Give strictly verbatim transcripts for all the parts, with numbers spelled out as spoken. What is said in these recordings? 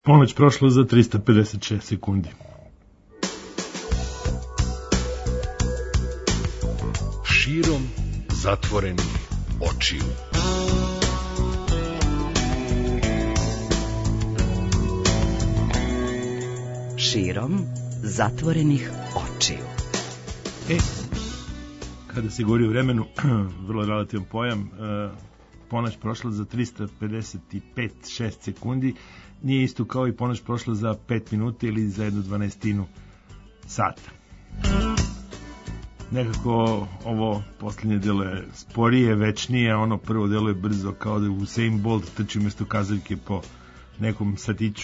Ponoć prošla za trista pedeset šest sekundi. Širom zatvorenih očiju. Širom zatvorenih očiju. E, kada se govori o vremenu, vrlo relativan pojam, ponoć prošla za trista pedeset pet šest sekundi, nije isto kao i ponoć prošla za pet minuta ili za jednu dvanaestinu sata. Nekako ovo posljednje delo je sporije, večnije, ono prvo delo je brzo, kao da Usain Bolt trči umjesto kazaljke po nekom satiću.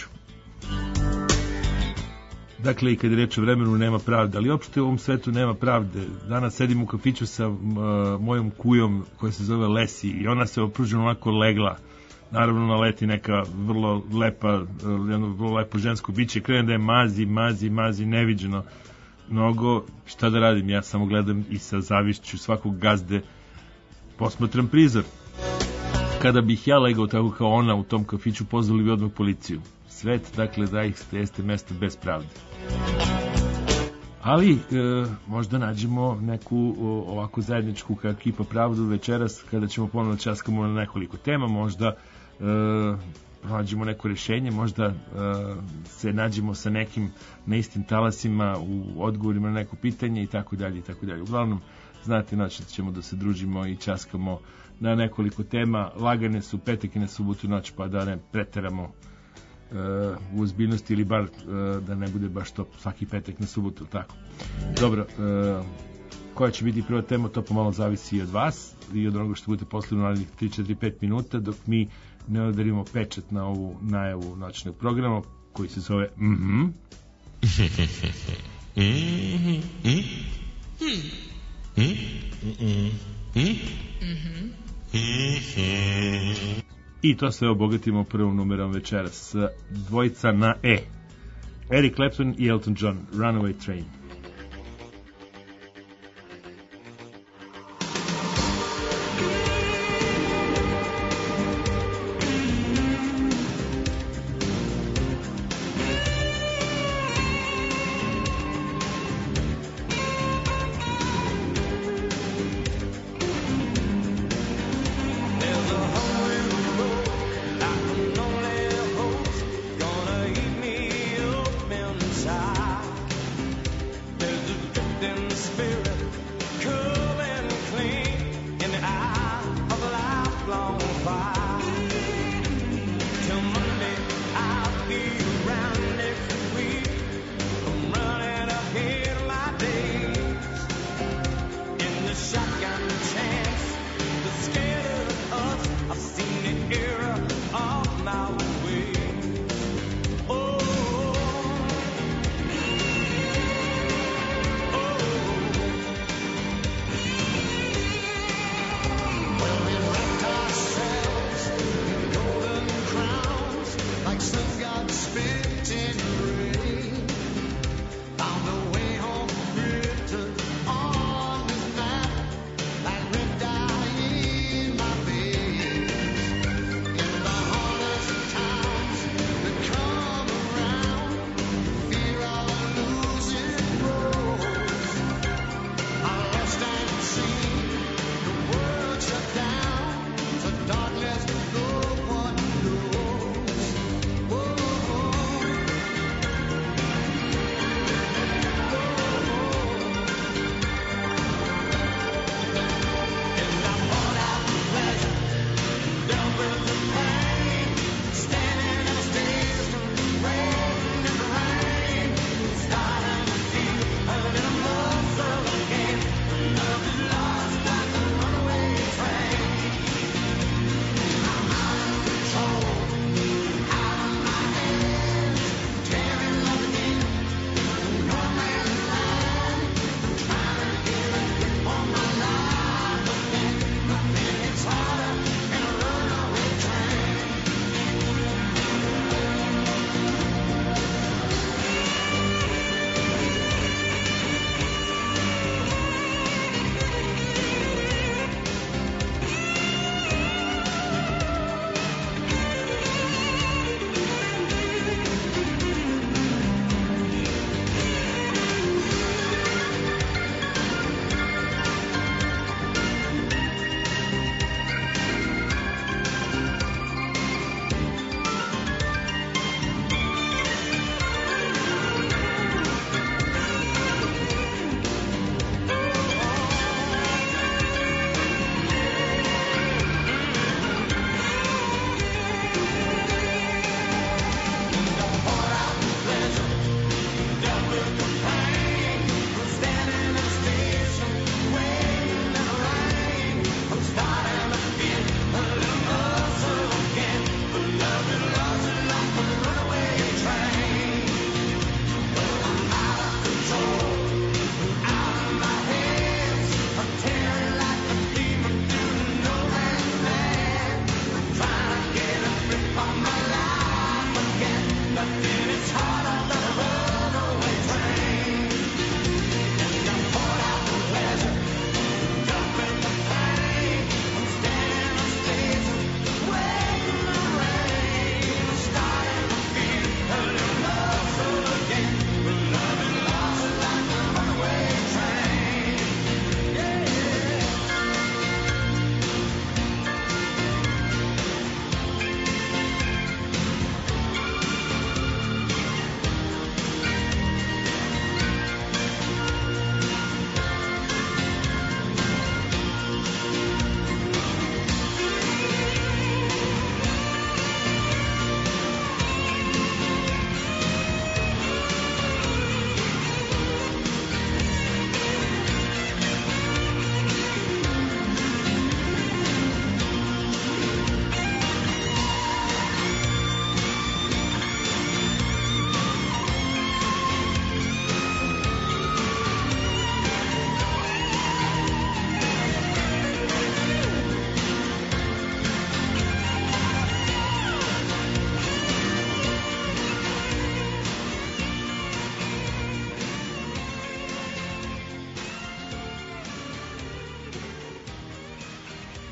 Dakle, i kad je reč o vremenu, nema pravde, ali uopšte u ovom svetu nema pravde. Danas sedim u kafiću sa uh, mojom kujom koja se zove Lesi i ona se opruženo onako legla. Naravno, naleti neka vrlo lepa, jedno vrlo lepo žensko biće, krene da je mazi, mazi, mazi, neviđeno mnogo. Šta da radim, ja samo gledam i sa zavišću svakog gazde posmatram prizor. Kada bih ja legao tako kao ona u tom kafiću, pozvali bi odmah policiju. Svet, dakle, da ih jeste mesto bez pravde. Ali, e, možda nađemo neku o, ovako zajedničku kao ekipa pravdu večeras, kada ćemo ponovno časkamo na nekoliko tema, možda e, pronađemo neko rješenje, možda e, se nađemo sa nekim na istim talasima u odgovorima na neko pitanje i tako dalje i tako dalje. Uglavnom, znate, noć ćemo da se družimo i časkamo na nekoliko tema. Lagane su petak i na subotu noć, pa da ne preteramo u ozbiljnosti ili bar da ne bude baš to svaki petak na subotu, tako. Dobro, koja će biti prva tema, to pomalo zavisi i od vas i od onoga što budete poslali u narednih tri četiri pet minuta, dok mi ne udarimo pečat na ovu najavu noćnog programa koji se zove Mhm. I to sve obogatimo prvom numerom večeras. Dvojica na E. Eric Clapton i Elton John, Runaway Train.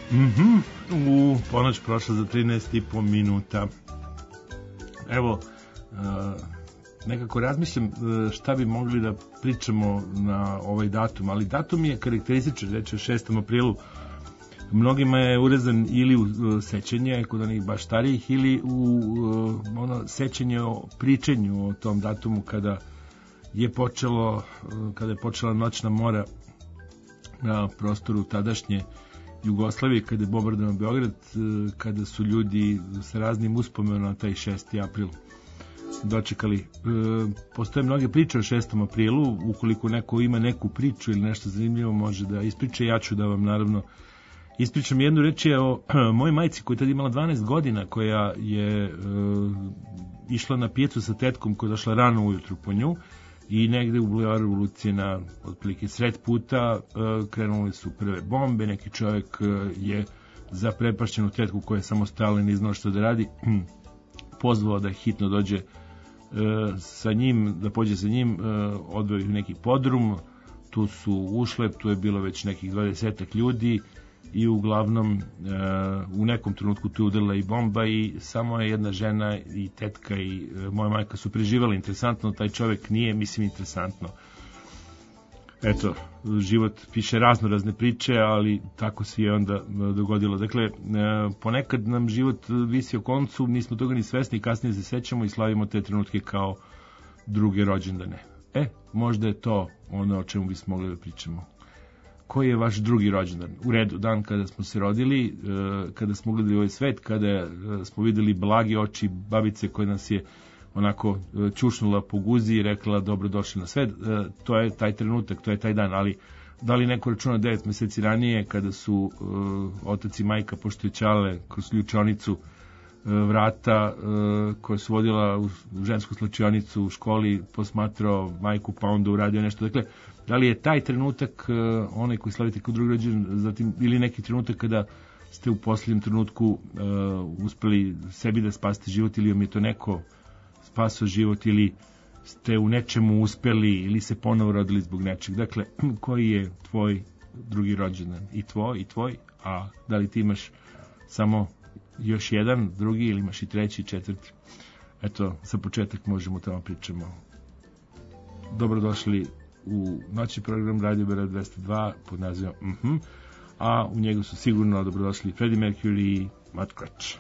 Mhm, u ponoć prošla za trinaest i po minuta. Evo, uh, nekako razmišljam uh, šta bi mogli da pričamo na ovaj datum, ali datum je karakterističan, reći o šestom aprilu. Mnogima je urezan ili u uh, sećanje kod onih baš starijih ili u uh, ono sećanje o pričanju o tom datumu kada je počelo, uh, kada je počela noćna mora na prostoru tadašnje Jugoslavije, kada je bombardovan Beograd, kada su ljudi sa raznim uspomenom na taj šesti april dočekali. Postoje mnoge priče o šestom aprilu, ukoliko neko ima neku priču ili nešto zanimljivo može da ispriča, ja ću da vam naravno ispričam jednu reč je o mojoj majci koja je tada imala dvanaest godina, koja je išla na pijecu sa tetkom koja je došla rano ujutru po nju i negde u bulevaru Lucije na otprilike sred puta uh, krenule su prve bombe, neki čovjek uh, je za prepašćenu tetku koja je samo stajala i ne znao što da radi pozvao da hitno dođe uh, sa njim, da pođe sa njim, uh, odveo ih u neki podrum, tu su ušle, tu je bilo već nekih dvadesetak ljudi i uglavnom uh, u nekom trenutku tu je udarila i bomba i samo je jedna žena i tetka i uh, moja majka su preživali. Interesantno, taj čovjek nije, mislim, interesantno. Eto, život piše razno razne priče, ali tako se je onda dogodilo. Dakle, uh, ponekad nam život visi o koncu, nismo toga ni svesni, kasnije se sećamo i slavimo te trenutke kao druge rođendane. E, možda je to ono o čemu bismo mogli da pričamo. Koji je vaš drugi rođendan? U redu, dan kada smo se rodili, kada smo gledali ovaj svet, kada smo videli blage oči babice koja nas je onako čušnula po guzi i rekla dobro došli na svet, to je taj trenutak, to je taj dan, ali da li neko računa devet meseci ranije kada su otac i majka poštećale kroz ključonicu vrata koja su vodila u žensku slačionicu u školi, posmatrao majku pa onda uradio nešto, dakle da li je taj trenutak uh, onaj koji slavite kao drugi rođendan, zatim ili neki trenutak kada ste u posljednjem trenutku uh, uspeli sebi da spasite život ili vam je to neko spasao život ili ste u nečemu uspeli ili se ponovo rodili zbog nečeg. Dakle, koji je tvoj drugi rođendan? I tvoj, i tvoj, a da li ti imaš samo još jedan drugi ili imaš i treći i četvrti? Eto, za početak možemo tamo pričamo. Dobrodošli u noći program Radio Beograd dvesta dva pod nazivom Mhm, a u njegu su sigurno dobrodošli Freddie Mercury i Matt Crutch.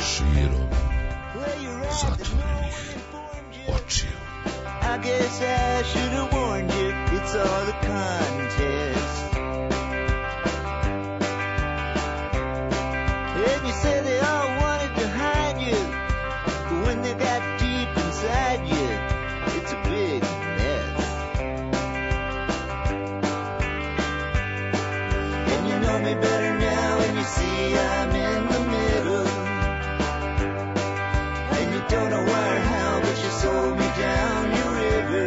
širom zatvorenih očiju. I guess I should have warned you, it's all a contest. And you said they all wanted to hide you, but when they got deep inside you, it's a big mess. And you know me better now, and you see I'm in the middle. And you don't know why or how, but you sold me down your river.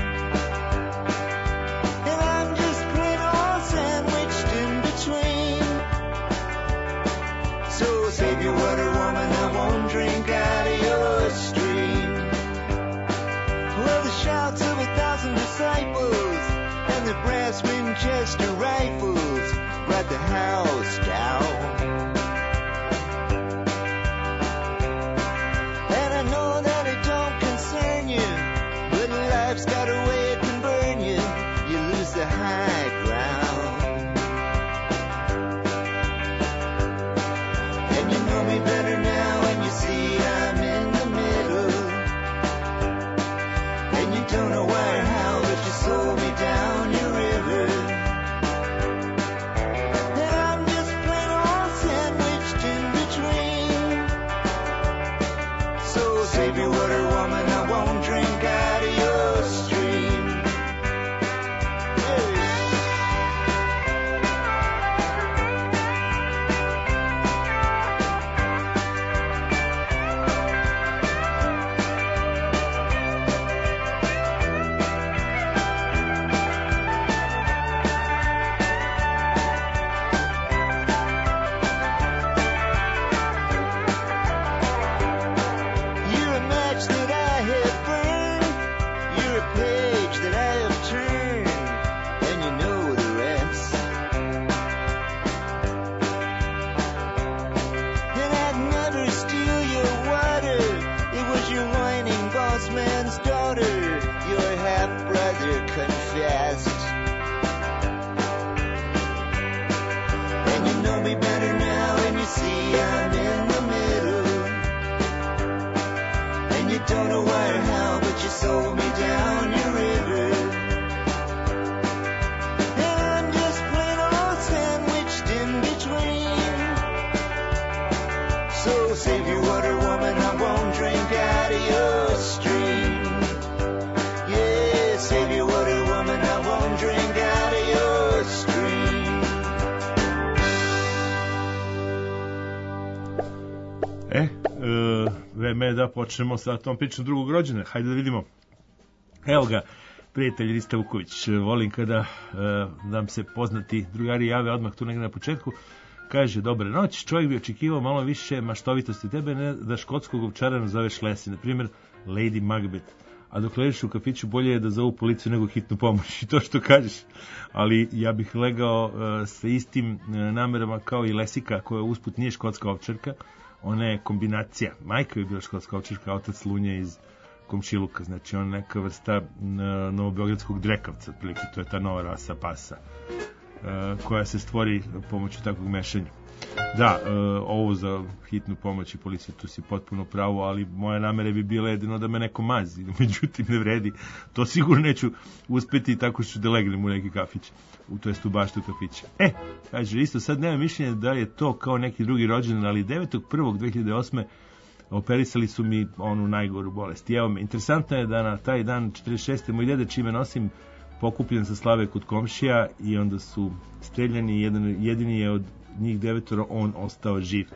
And I'm just plain old sandwiched in between. So save your water, woman, I won't drink out of your stream. Well, the shouts of a thousand disciples and the brass Winchester rifles brought the house down. And I know that it don't concern you, but life's got a way it can burn you. You lose the high ground. And you know me better now, and you see I'm in the middle. And you don't know why or how, but you sold me down your river. And I'm just plain old sandwiched in between. So save your water, woman, I won't drink out of your stream. Hey. You're a match that I have burned. You're a page that I have turned. And you know the rest. And I'd never steal your water. It was your whining boss man's daughter. Your half-brother confessed. And you know me better now, and you see I'm in the middle. And you don't know why or how, but you sold me down your river. And I'm just plain old sandwiched in between. So save your water, woman, I won't drink out of your stream. Yeah, save your water, woman, I won't drink out of your stream. E, e, vreme je da počnemo sa tom pričom drugog rođena. Hajde da vidimo. Evo ga, prijatelj Rista Vuković. Volim kada e, nam se poznati drugari jave odmah tu negdje na početku. Kaže, dobre noć, čovjek bi očekivao malo više maštovitosti tebe, ne da škotskog ovčara nazoveš Lesi, na primjer Lady Macbeth. A dok ležiš u kafiću, bolje je da zovu policiju nego hitnu pomoć. I to što kažeš. Ali ja bih legao e, sa istim e, namerama kao i Lesika, koja usput nije škotska ovčarka. Ona je kombinacija. Majka je bila škotska ovčarka, a otac Lunja iz Komšiluka. Znači, ona je neka vrsta e, novobeogradskog drekavca, otprilike. To je ta nova rasa pasa e, koja se stvori pomoću takvog mešanja. Da, e, ovo za hitnu pomoć i policiju, tu si potpuno pravo, ali moja namere bi bila jedino da me neko mazi, međutim ne vredi. To sigurno neću uspeti tako što ću da legnem u neki kafić, u, to jest u baštu kafića. E, kaže, isto sad nema mišljenja da je to kao neki drugi rođendan, ali devetog prvog dve hiljade osme operisali su mi onu najgoru bolest. I evo me, interesantno je da na taj dan četrdeset šeste moj dede, čime nosim, pokupljen sa slave kod komšija i onda su streljani, jedan, jedini je od njih devetoro on ostao živ.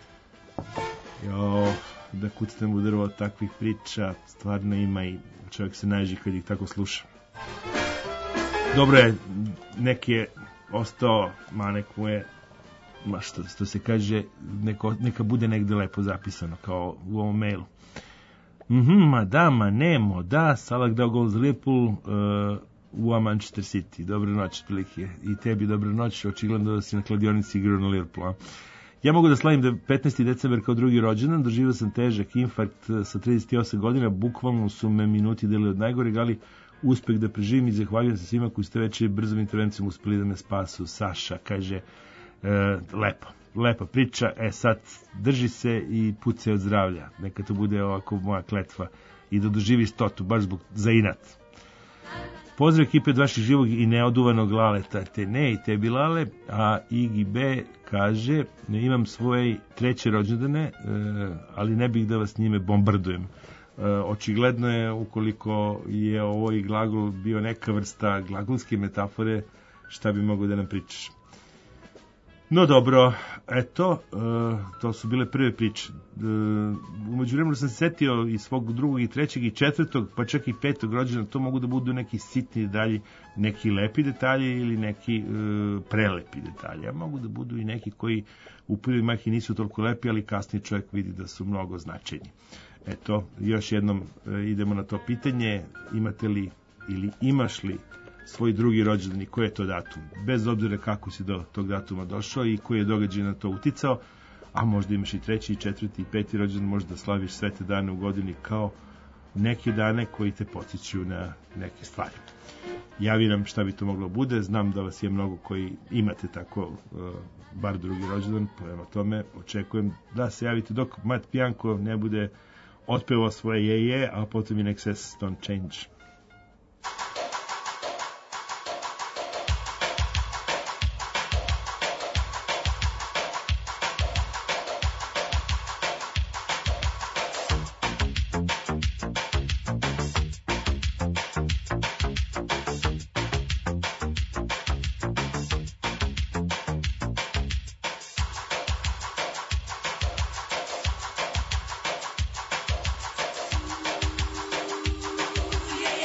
Jo, da kucnem u drvo takvih priča stvarno ima i čovjek se naježi kad ih tako sluša. Dobro je, neki je ostao, ma neku je, ma što, što se kaže, neko, neka bude negde lepo zapisano, kao u ovom mailu. Mhm, ma da, ma nemo, da, Salah dao gol za Liverpool, uh, u Manchester City. Dobra noć, otprilike. I tebi dobra noć, očigledno da si na kladionici igrao na Liverpool. Ja mogu da slavim da petnaesti decembar kao drugi rođendan, doživio sam težak infarkt sa trideset osam godina, bukvalno su me minuti delili od najgoreg, ali uspeh da preživim i zahvaljujem se svima koji ste već brzom intervencijom uspeli da me spasu. Saša kaže, e, lepo. lepa priča, e sad drži se i pucaj od zdravlja, neka to bude ovako moja kletva i da doživi stotu, baš zbog za inat. Pozdrav ekipe od vaših živog i neoduvanog Laleta, te ne i te Bilale, a Igi B kaže, ne imam svoje treće rođendane, e, ali ne bih da vas njime bombardujem. E, očigledno je, ukoliko je ovo i glagol bio neka vrsta glagolske metafore, šta bi mogo da nam pričaš. No dobro, eto, e, to su bile prve priče. E, umeđu vremenu sam se setio i svog drugog i trećeg i četvrtog, pa čak i petog rođena, to mogu da budu neki sitni detalji, neki lepi detalji ili neki e, prelepi detalji, a mogu da budu i neki koji u prvoj majki nisu toliko lepi, ali kasnije čovjek vidi da su mnogo značajni. Eto, još jednom e, idemo na to pitanje, imate li ili imaš li svoj drugi rođendan i koji je to datum, bez obzira kako si do tog datuma došao i koji je događaj na to uticao, a možda imaš i treći, i četvrti, i peti rođendan, možda slaviš sve te dane u godini kao neke dane koji te podsjećaju na neke stvari. Javi nam šta bi to moglo bude, znam da vas je mnogo koji imate tako uh, bar drugi rođendan, prema tome očekujem da se javite dok Mat Pijanko ne bude otpevao svoje jeje, a potom i Excess Don't Change. Yeah.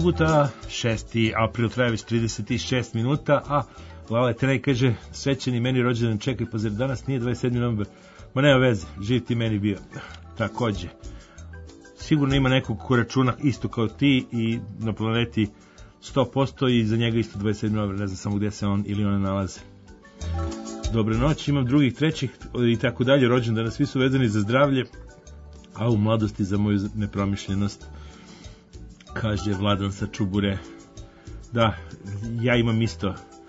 subota, šesti april, traje već trideset šest minuta, a Lale Tenej kaže, srećeni meni rođendan, čekaj, pa zar danas nije dvadeset sedmi novembar? Ma nema veze, živ ti meni bio. Takođe, sigurno ima nekog ko računa isto kao ti i na planeti sto posto i za njega isto dvadeset sedmi novembar, ne znam samo gdje se on ili one nalaze. Dobre noći, imam drugih, trećih i tako dalje, rođendana, svi su vezani za zdravlje, a u mladosti za moju nepromišljenost, kaže Vladan sa Čubure. Da, ja imam isto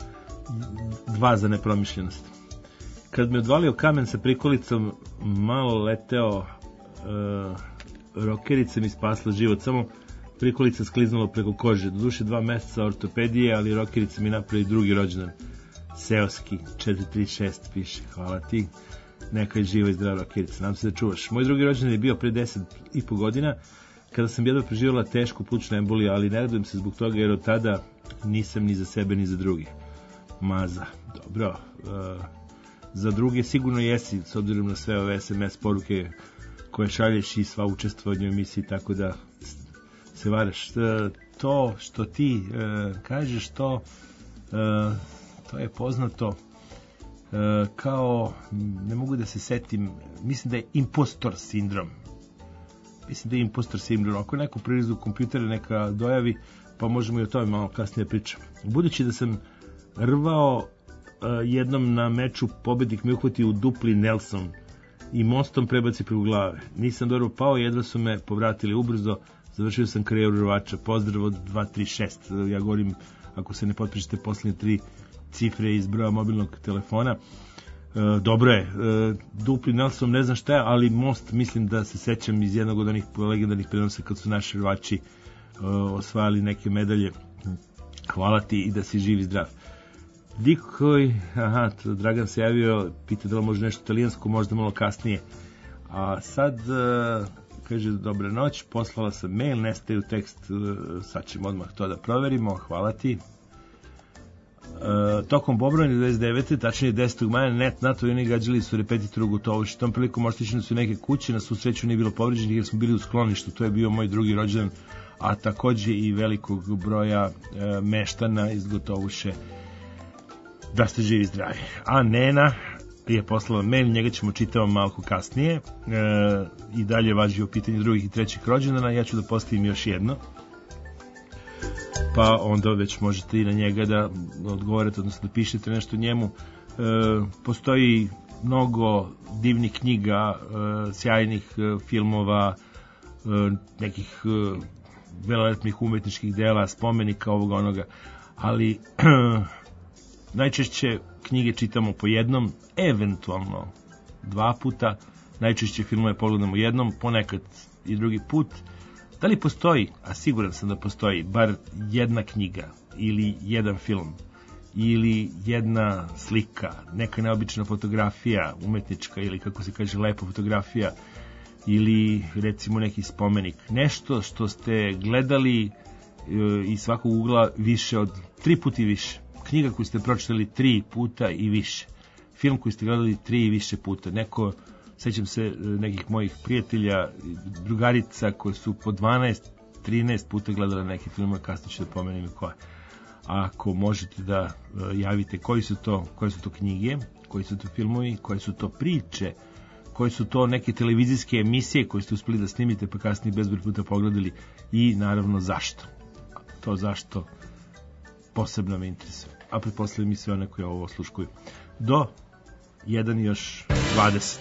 dva za nepromišljenost. Kad me odvalio kamen sa prikolicom, malo leteo, uh, rokerica mi spasla život, samo prikolica skliznula preko kože, do duše dva meseca ortopedije, ali rokerica mi napravi drugi rođendan. Seoski četiri tri šest piše, hvala ti, neka je živa i zdrava rokerica, nam se da čuvaš. Moj drugi rođendan je bio pre deset i po godina, kada sam jedva preživjela tešku plućnu emboliju, ali ne radujem se zbog toga jer od tada nisam ni za sebe ni za druge. Maza, dobro, uh, za druge sigurno jesi, s obzirom na sve ove es em es poruke koje šalješ i sva učestvovanja u emisiji, tako da se varaš. Uh, to što ti uh, kažeš, to, uh, to je poznato uh, kao, ne mogu da se setim, mislim da je impostor sindrom. Mislim da je impostor sindrom. Ako je neko prilizu kompjutera, neka dojavi, pa možemo i o tome malo kasnije pričati. Budući da sam rvao uh, jednom na meču, pobednik me uhvati u dupli Nelson i mostom prebaci preko glave. Nisam dobro pao, jedva su me povratili ubrzo, završio sam karijeru rvača. Pozdrav od dva tri šest. Ja govorim, ako se ne potpišete posljednje tri cifre iz broja mobilnog telefona. Uh, dobro je, uh, dupli Nelson ne znam šta je, ali most, mislim da se sećam iz jednog od onih legendarnih prenosa kad su naši rvači uh, osvajali neke medalje. Hvala ti i da si živ i zdrav. Dikoj, aha, Dragan se javio, pita da li može nešto italijansko, možda malo kasnije. A sad, uh, kaže, dobra noć, poslala sam mail, nestaje u tekst, uh, sad ćemo odmah to da proverimo, hvala ti. Uh, tokom Bobrovine devedeset devete tačnije desetog maja, net NATO i oni gađali su repetitor u Gotovuši. Tom prilikom oštećene su neke kuće, na svu sreću nije bilo povređenih jer smo bili u skloništu. To je bio moj drugi rođendan, a takođe i velikog broja uh, meštana iz Gotovuše. Da ste živi zdravi. A Nena je poslala mail, njega ćemo čitati malko kasnije. E, I dalje važi o pitanju drugih i trećih rođendana. Ja ću da postavim još jedno, pa onda već možete i na njega da odgovorite, odnosno da pišete nešto njemu. E, postoji mnogo divnih knjiga, e, sjajnih e, filmova, e, nekih e, velelepnih umetničkih dela, spomenika ovoga onoga, ali najčešće knjige čitamo po jednom, eventualno dva puta, najčešće filmove pogledamo jednom, ponekad i drugi put. Da li postoji, a siguran sam da postoji, bar jedna knjiga ili jedan film ili jedna slika, neka neobična fotografija, umetnička ili kako se kaže lepa fotografija ili recimo neki spomenik, nešto što ste gledali e, iz svakog ugla više od tri puta i više, knjiga koju ste pročitali tri puta i više, film koji ste gledali tri i više puta, neko, sećam se nekih mojih prijatelja, drugarica koje su po dvanaest trinaest puta gledale neke filmove, kasnije ću da pomenem i koje. Ako možete da javite koji su to, koje su to knjige, koji su to filmovi, koje su to priče, koje su to neke televizijske emisije koje ste uspeli da snimite pa kasnije bezbroj puta pogledali i naravno zašto. To zašto posebno me interesuje. A pretpostavljam i sve one koje ovo osluškuju. Do jedan još dvadeset.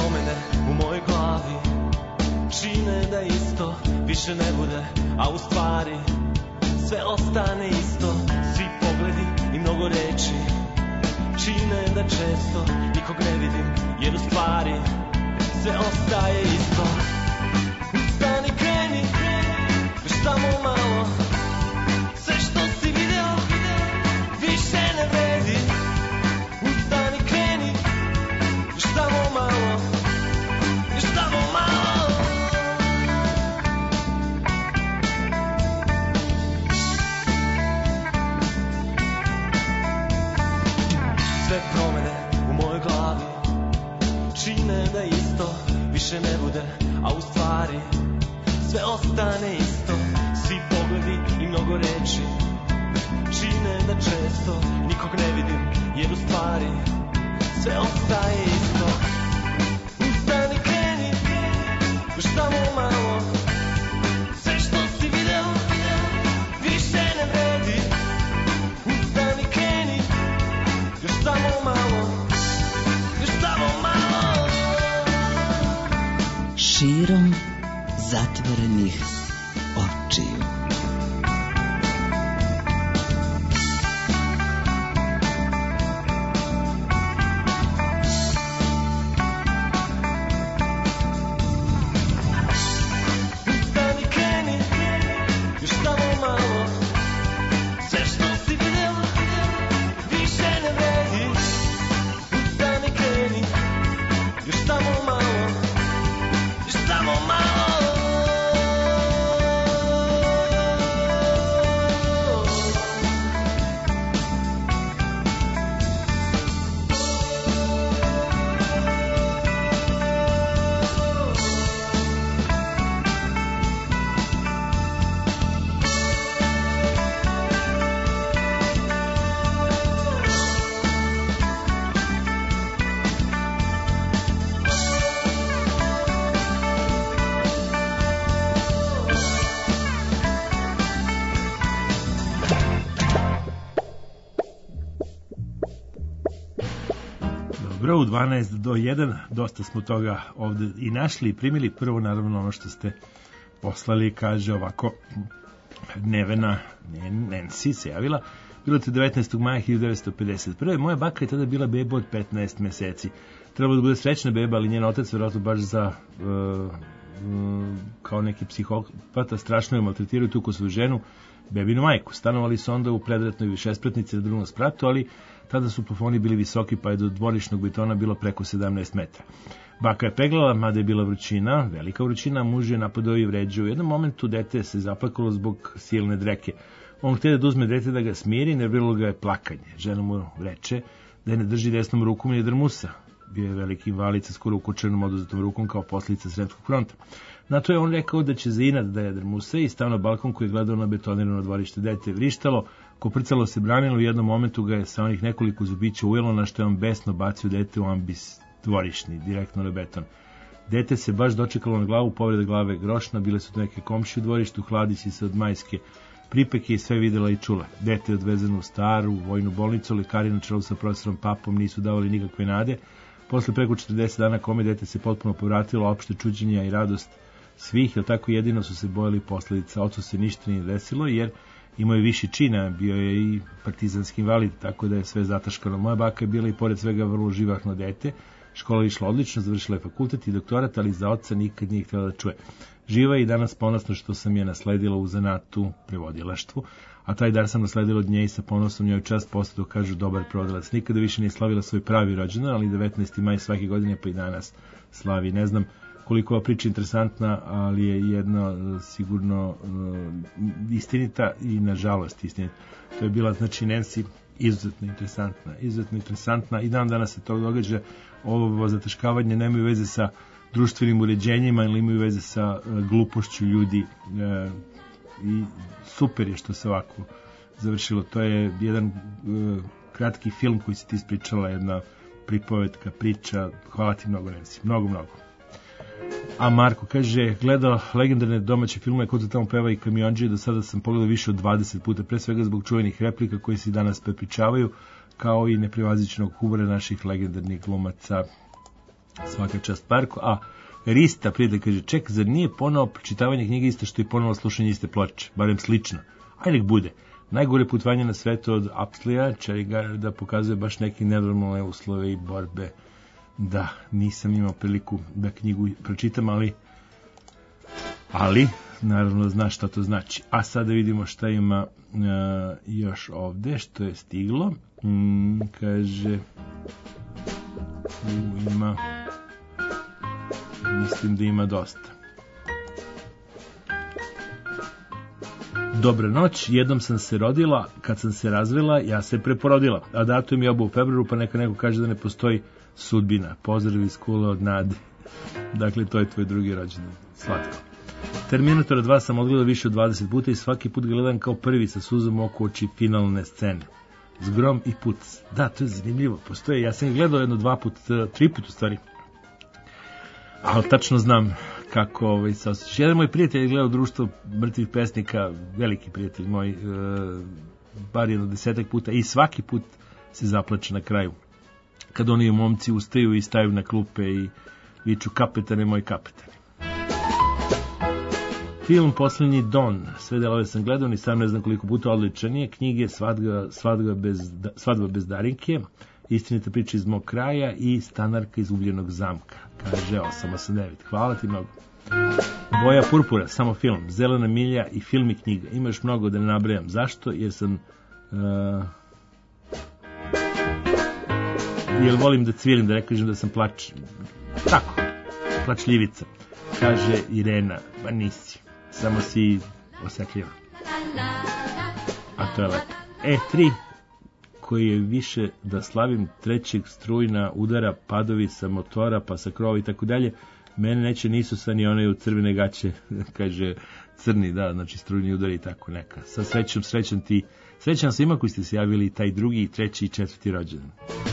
promene u mojoj glavi čine da isto više ne bude, a u stvari sve ostane isto. Svi pogledi i mnogo reči čine da često nikog ne vidim, jer u stvari sve ostaje isto. Ustani, kreni, još samo malo, sve što si video više ne vredi. Ustani, kreni, još samo malo, još samo malo. Sve promene u mojoj glavi čine da isto više ne bude, a u stvari sve ostane isto. Svi pogledi i mnogo reči čine da često nikog ne vidim, jer u stvari sve ostaje isto. Ustani, kreni, još samo malo, sve što si video više ne vredi. Ustani, kreni, još samo malo, još samo malo. Širom zatvorenih očiju. Ustani, kreni, još samo malo, sve što si video više ne vredi. Ustani, kreni, još samo malo, još samo malo. Dobro, u dvanaest do jedan dosta smo toga ovde i našli i primili. Prvo, naravno, ono što ste poslali, kaže ovako, Nevena Nancy se javila. Bilo je devetnaestog maja hiljadu devetsto pedeset prve. Moja baka je tada bila beba od petnaest meseci. Trebalo da bude srećna beba, ali njen otac verovatno baš za uh, uh, kao neki psihopata strašno je maltretirao tu ko svoju ženu, bebinu majku. Stanovali su onda u predratnoj višespratnici na drugom spratu, ali tada su plafoni bili visoki, pa je do dvorišnog betona bilo preko sedamnaest metra. Baka je peglala, mada je bila vrućina, velika vrućina, muž je napadao i vređao. U jednom momentu dete se zaplakalo zbog silne dreke. On htio da uzme dete da ga smiri, nerviralo ga je plakanje. Žena mu reče da je ne drži desnom rukom i ne drmusa. Bio je veliki invalid sa skoro ukučenom oduzetom rukom kao posljedica Sremskog fronta. Na to je on rekao da će za inat da je drmusa i stao na balkon koji je gledao na betonirano dvorište. Dete je vrištalo, koprcalo se, branilo, u jednom momentu ga je sa onih nekoliko zubića ujelo, na što je on besno bacio dete u ambis dvorišni, direktno na beton. Dete se baš dočekalo na glavu, povreda glave grošna, bile su to neke komšije u dvorištu, hladići se od majske pripeke i sve videla i čula. Dete je odvezeno u staru vojnu bolnicu, lekari na čelu sa profesorom Papom nisu davali nikakve nade. Posle preko četrdeset dana kome dete se potpuno povratilo, opšte čuđenja i radost svih, jer tako jedino su se bojali posledica. Ocu se ništa nije desilo, jer imao je viši čina, bio je i partizanski invalid, tako da je sve zataškano. Moja baka je bila i pored svega vrlo živahno dete, škola je išla odlično, završila je fakultet i doktorat, ali za oca nikad nije htjela da čuje. Živa je i danas ponosno što sam je nasledila u zanatu prevodilaštvu, a taj dar sam nasledila od nje i sa ponosom njoj čast postao, kažu, dobar prodavac. Nikada više nije slavila svoj pravi rođendan, ali devetnaesti maj svake godine pa i danas slavi. Ne znam koliko ova priča interesantna, ali je jedna sigurno uh, istinita i nažalost istinita. To je bila, znači, Nancy izuzetno interesantna, izuzetno interesantna i dan danas se to događa. Ovo zataškavanje nemaju veze sa društvenim uređenjima ili imaju veze sa uh, glupošću ljudi uh, i super je što se ovako završilo. To je jedan uh, kratki film koji si ti ispričala, jedna pripovetka, priča. Hvala ti mnogo, Nancy, mnogo, mnogo. A Marko kaže, gledao legendarne domaće filmove, ko to tamo peva i kamionđe, do sada sam pogledao više od dvadeset puta, pre svega zbog čuvenih replika koje se danas prepričavaju, kao i neprevazićenog humora naših legendarnih glumaca. Svaka čast Marko. A Rista prije kaže, ček, zar nije ponovo pročitavanje knjige isto što i ponovo slušanje iste ploče, barem slično? Ajde nek bude. Najgore putovanje na svetu od Apslija, Čerigar, da pokazuje baš neke nenormalne uslove i borbe. Da, nisam imao priliku da knjigu pročitam, ali ali, naravno, znaš šta to znači. A sada vidimo šta ima uh, još ovde, što je stiglo. Mm, kaže, u, ima, mislim da ima dosta. Dobra noć, jednom sam se rodila, kad sam se razvela, ja se preporodila, a datum je oba u februaru, pa neka neko kaže da ne postoji sudbina. Pozdrav iz Kule od Nade. Dakle, to je tvoj drugi rođendan. Slatko. Terminatora dva sam odgledao više od dvadeset puta i svaki put gledam kao prvi sa suzom oko oči finalne scene. Zgrom i puc. Da, to je zanimljivo. Postoje, ja sam gledao jedno dva put, tri put u stvari. Ali tačno znam kako ovaj, se osjećaš. Jedan moj prijatelj je gledao Društvo mrtvih pesnika, veliki prijatelj moj, e, bar jedno desetak puta i svaki put se zaplače na kraju. Kad oni momci ustaju i staju na klupe i viču kapetane, moj kapetane. Film Poslednji Don, sve delove sam gledao, ni sam ne znam koliko puta, odličan je. Knjige Svadba, svadba, bez, svadba bez Darinke, Istinita priča iz mog kraja i Stanarka iz Ugljenog zamka, kaže osam osam devet. Hvala ti mnogo. Boja purpura, samo film, Zelena milja i film i knjiga. Ima još mnogo da ne nabrajam. Zašto? Jer sam uh, jer volim da cvilim, da ne kažem da sam plač tako, plačljivica, kaže Irena. Pa nisi, samo si osetljiva, a to je lepo. E tri, koji je više da slavim trećeg strujna udara padovi sa motora pa sa krova i tako dalje, mene neće nisu sa ni one u crvene gaće, kaže crni, da, znači strujni udari i tako neka. Sa srećom, srećan ti, srećan svima koji ste se javili taj drugi, treći i četvrti rođendan.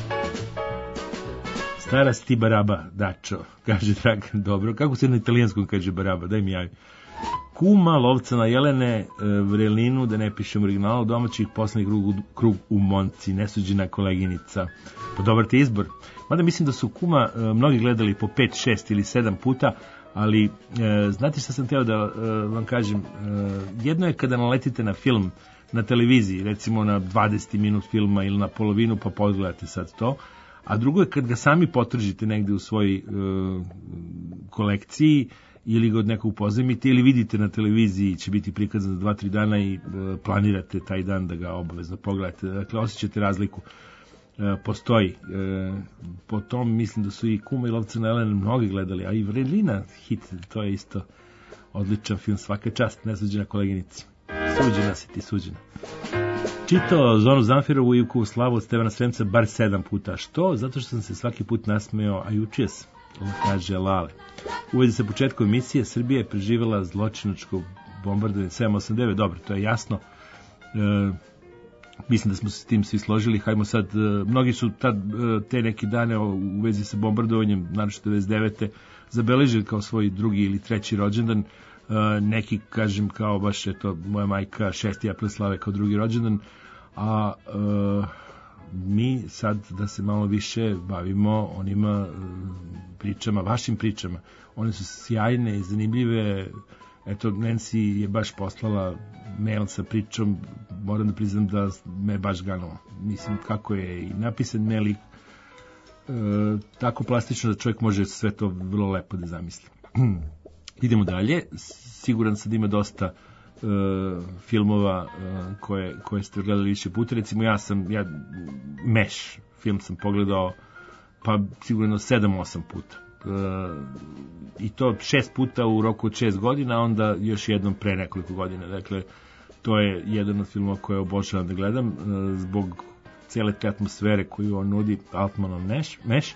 Stara sti baraba, dačo, kaže Dragan. Dobro, kako se na italijanskom kaže baraba, daj mi javi. Kuma, lovca na jelene, vrelinu, da ne pišem originalu, domaćih poslednjih krug, krug u Monci, nesuđena koleginica. Pa dobar ti izbor. Mada mislim da su Kuma mnogi gledali po pet, šest ili sedam puta, ali e, znate šta sam teo da e, vam kažem, e, jedno je kada naletite na film na televiziji, recimo na dvadeset minut filma ili na polovinu, pa pogledate sad to, a drugo je kad ga sami potržite negde u svojoj e, kolekciji ili ga od nekog pozajmite ili vidite na televiziji, će biti prikazan za dva tri dana i e, planirate taj dan da ga obavezno pogledate. Dakle, osjećate razliku. E, postoji. E, po tom mislim da su i Kuma i Lovca na jelene mnogi gledali, a i Vrelina hit, to je isto odličan film, svaka čast, nesuđena koleginici. Suđena si ti, suđena. Čitao Zonu Zamfirovu i Ivkovu slavu od Stevana Sremca bar sedam puta. Što? Zato što sam se svaki put nasmeo, a juče sam, kaže Lale. U vezi sa početkom emisije, Srbija je preživjela zločinačko bombardovanje sedam osam devet, dobro, to je jasno. E, mislim da smo se s tim svi složili. Hajmo sad, e, mnogi su tad, e, te neki dane u vezi sa bombardovanjem, naročito devedeset devete zabeležili kao svoj drugi ili treći rođendan. Uh, neki, kažem, kao baš eto, moja majka šesti april slave kao drugi rođendan, a uh, mi sad da se malo više bavimo onima uh, pričama, vašim pričama. One su sjajne i zanimljive. Eto, Nancy je baš poslala mail sa pričom, moram da priznam da me baš ganulo. Mislim, kako je i napisan mail i uh, tako plastično da čovjek može sve to vrlo lepo da zamisli. Idemo dalje, siguran sam da ima dosta uh, filmova uh, koje, koje ste gledali više puta. Recimo ja sam, ja, Meš, film sam pogledao pa sigurno sedam osam puta. Uh, I to šest puta u roku od šest godina, a onda još jednom pre nekoliko godina. Dakle, to je jedan od filmova koje obožavam da gledam uh, zbog cijele te atmosfere koju on nudi, Altmanov Meš. Meš.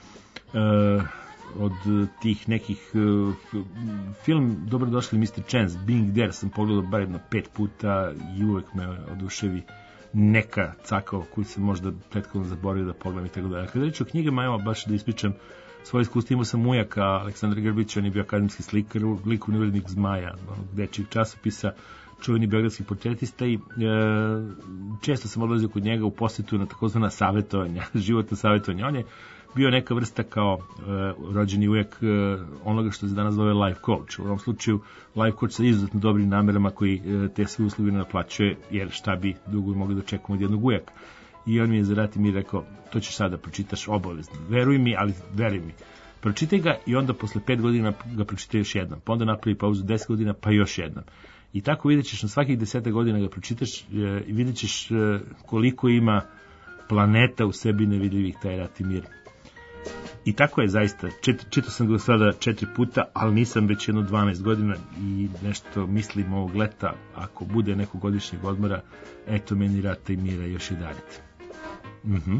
Uh, od tih nekih uh, film Dobrodošli mister Chance, Being There sam pogledao bar jedno pet puta i uvek me oduševi neka cakao koju sam možda prethodno zaboravio da pogledam i tako da. Kada reći o knjigama, evo baš da ispričam svoje iskustvo, imao sam ujaka Aleksandra Grbića, on je bio akademski slikar, likovni urednik Zmaja, dečijeg časopisa, čuveni beogradski portretista i e, često sam odlazio kod njega u posetu na takozvana savjetovanja, životna savjetovanja. On je bio neka vrsta kao uh, rođeni uvijek uh, onoga što se danas zove life coach. U ovom slučaju life coach sa izuzetno dobrim namerama koji uh, te sve usluge naplaćuje, jer šta bi dugo mogli da očekujemo od jednog ujaka. I on mi je za vrat i mi rekao, to ćeš sada pročitaš obavezno. Veruj mi, ali veruj mi. Pročitaj ga i onda posle pet godina ga pročitaj još jednom. Pa onda napravi pauzu deset godina, pa još jednom. I tako vidjet ćeš na svakih deseta godina ga pročitaš i vidjet ćeš koliko ima planeta u sebi nevidljivih, taj rat i mir. I tako je zaista. Čet, čitao sam ga sada četiri puta, ali nisam već jedno dvanaest godina i nešto mislim ovog leta, ako bude nekog godišnjeg odmora, eto meni rata i mira još i dalje. Mhm.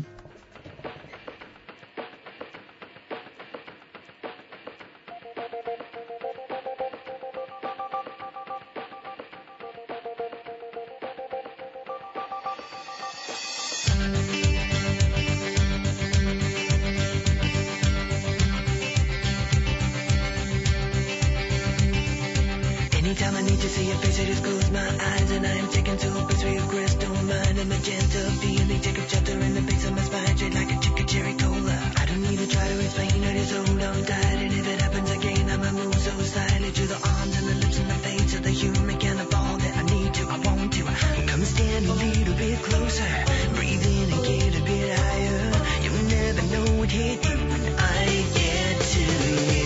Anytime I need to see your face, I just close my eyes and I am taken to a place where your crystal mind and magenta feeling take up shelter in the base of my spine, straight like a chicken cherry cola. I don't need to try to explain, I just hold on tight, and if it happens again, I'ma move so silently to the arms and the lips and the face of the human kind of all that I need to, I want to. Come stand a little bit closer, breathe in and get a bit higher. You'll never know what hit you when I get to you.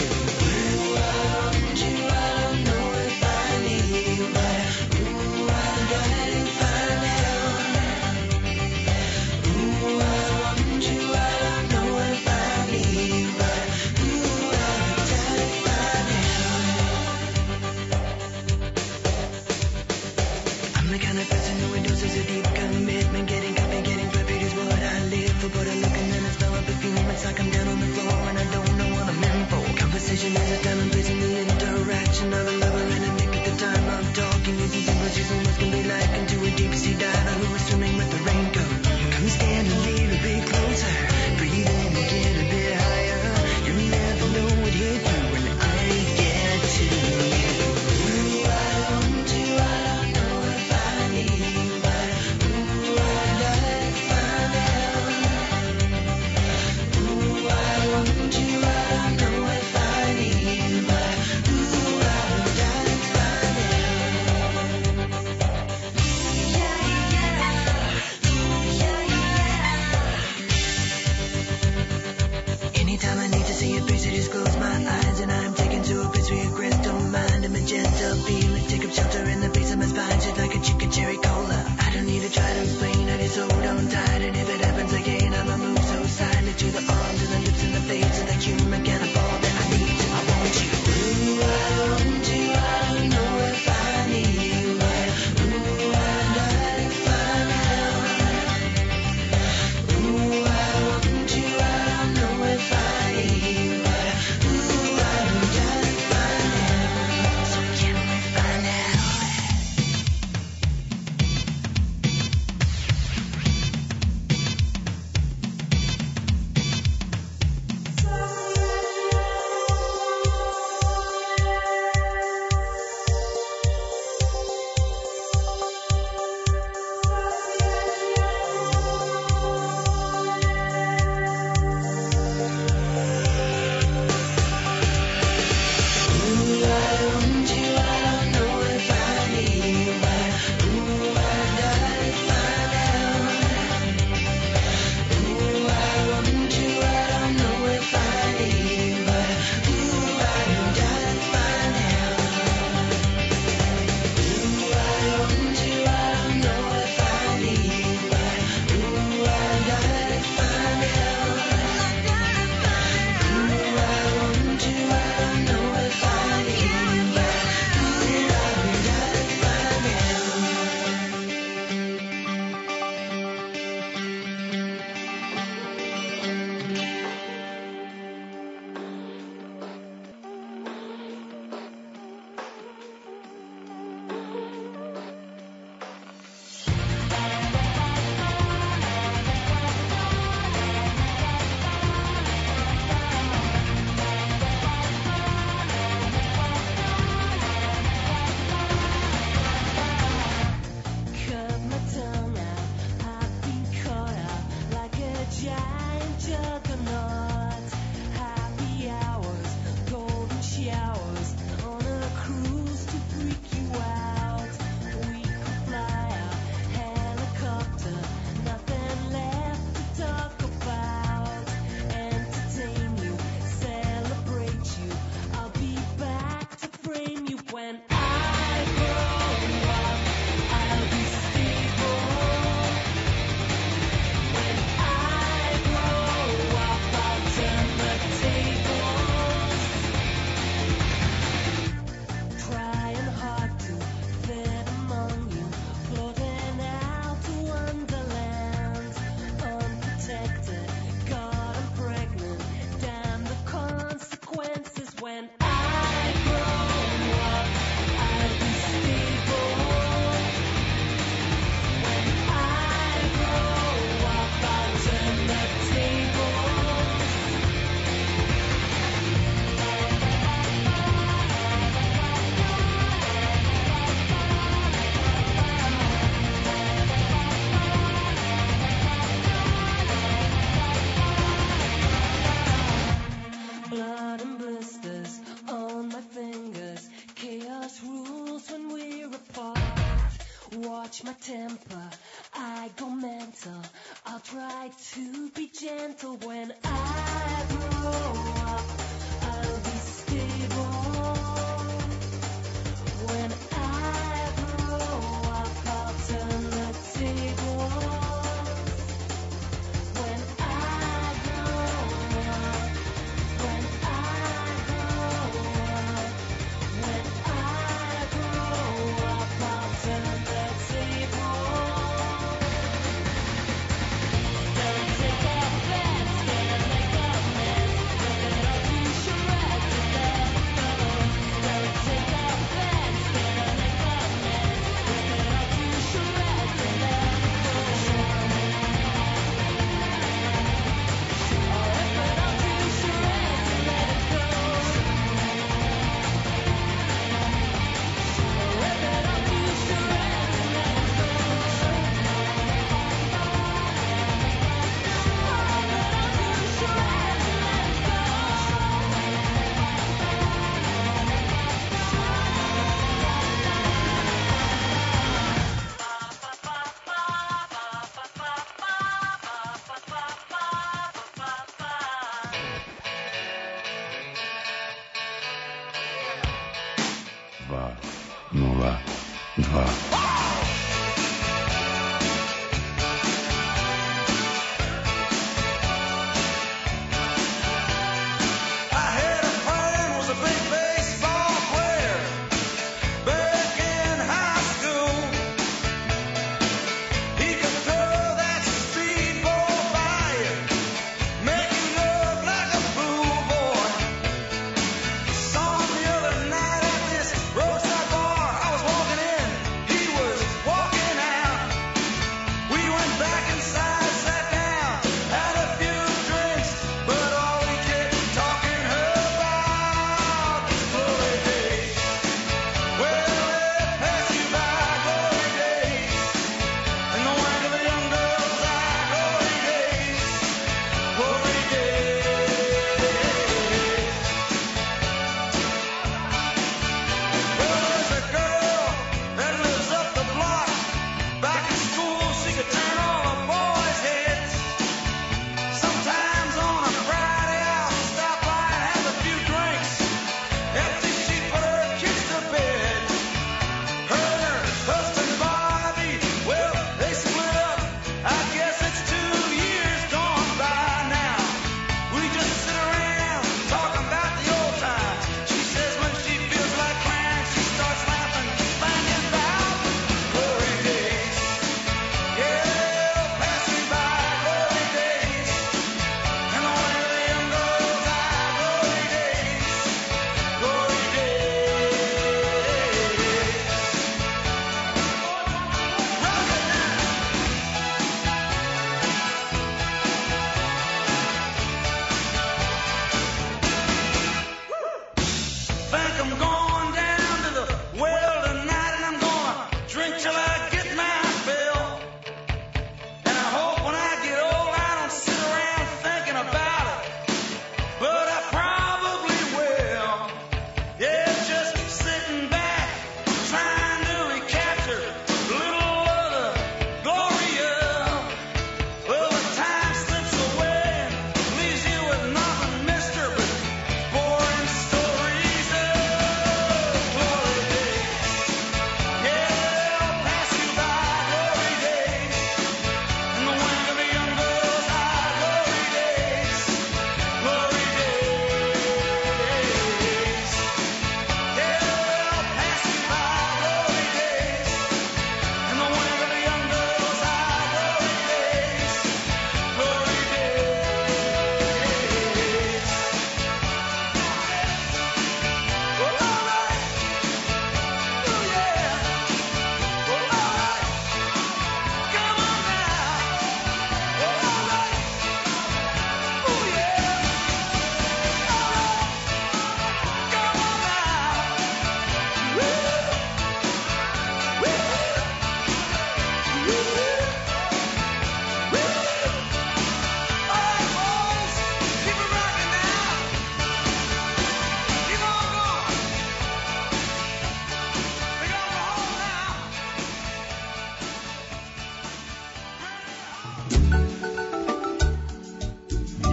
watch my temper, I go mental. I'll try to be gentle. When I grow up, I'll be stable. When I grow up, I'll turn the tables. When I grow up, when I grow up, when I grow up, I'll turn the tables. Don't take offense, gonna make a mess. Rip it up to shreds and let it go. Don't take offense, gonna make a mess. Rip it up to shreds and let it go. Oh, rip it up to shreds and let it go. Oh, rip it up to shreds and let it go. Dva, nula, dva. I had a friend was a big baseball player back in high school. He could throw that speedball by you, make you look like a fool, boy. Saw him the other night at this roadside bar. I was walking in, he was walking out. We went back inside, sat down, had a few drinks, but all we kept talking about was glory days. Well, they pass you by, glory days, and the wank of the young girls' eye, glory days, glory days. Well, there's a girl that lives up the block. Back in school, she could turn all the boys' heads. Sometimes on a Friday, I'll stop by and have a few drinks. After she put her kids to bed, her and her husband Bobby, well, they split up. I guess it's two years gone by now. We just sit around talking about the old times. She says when she feels like crying, she starts laughing, thinking about glory days. Yeah, pass me by, glory days, and the wank of the young girls' eye, glory days, glory days. Rock it now. Think I'm going down to the well tonight, and I'm gonna drink till I get my fill. And I hope when I get old I don't sit around thinking about it, but I probably will.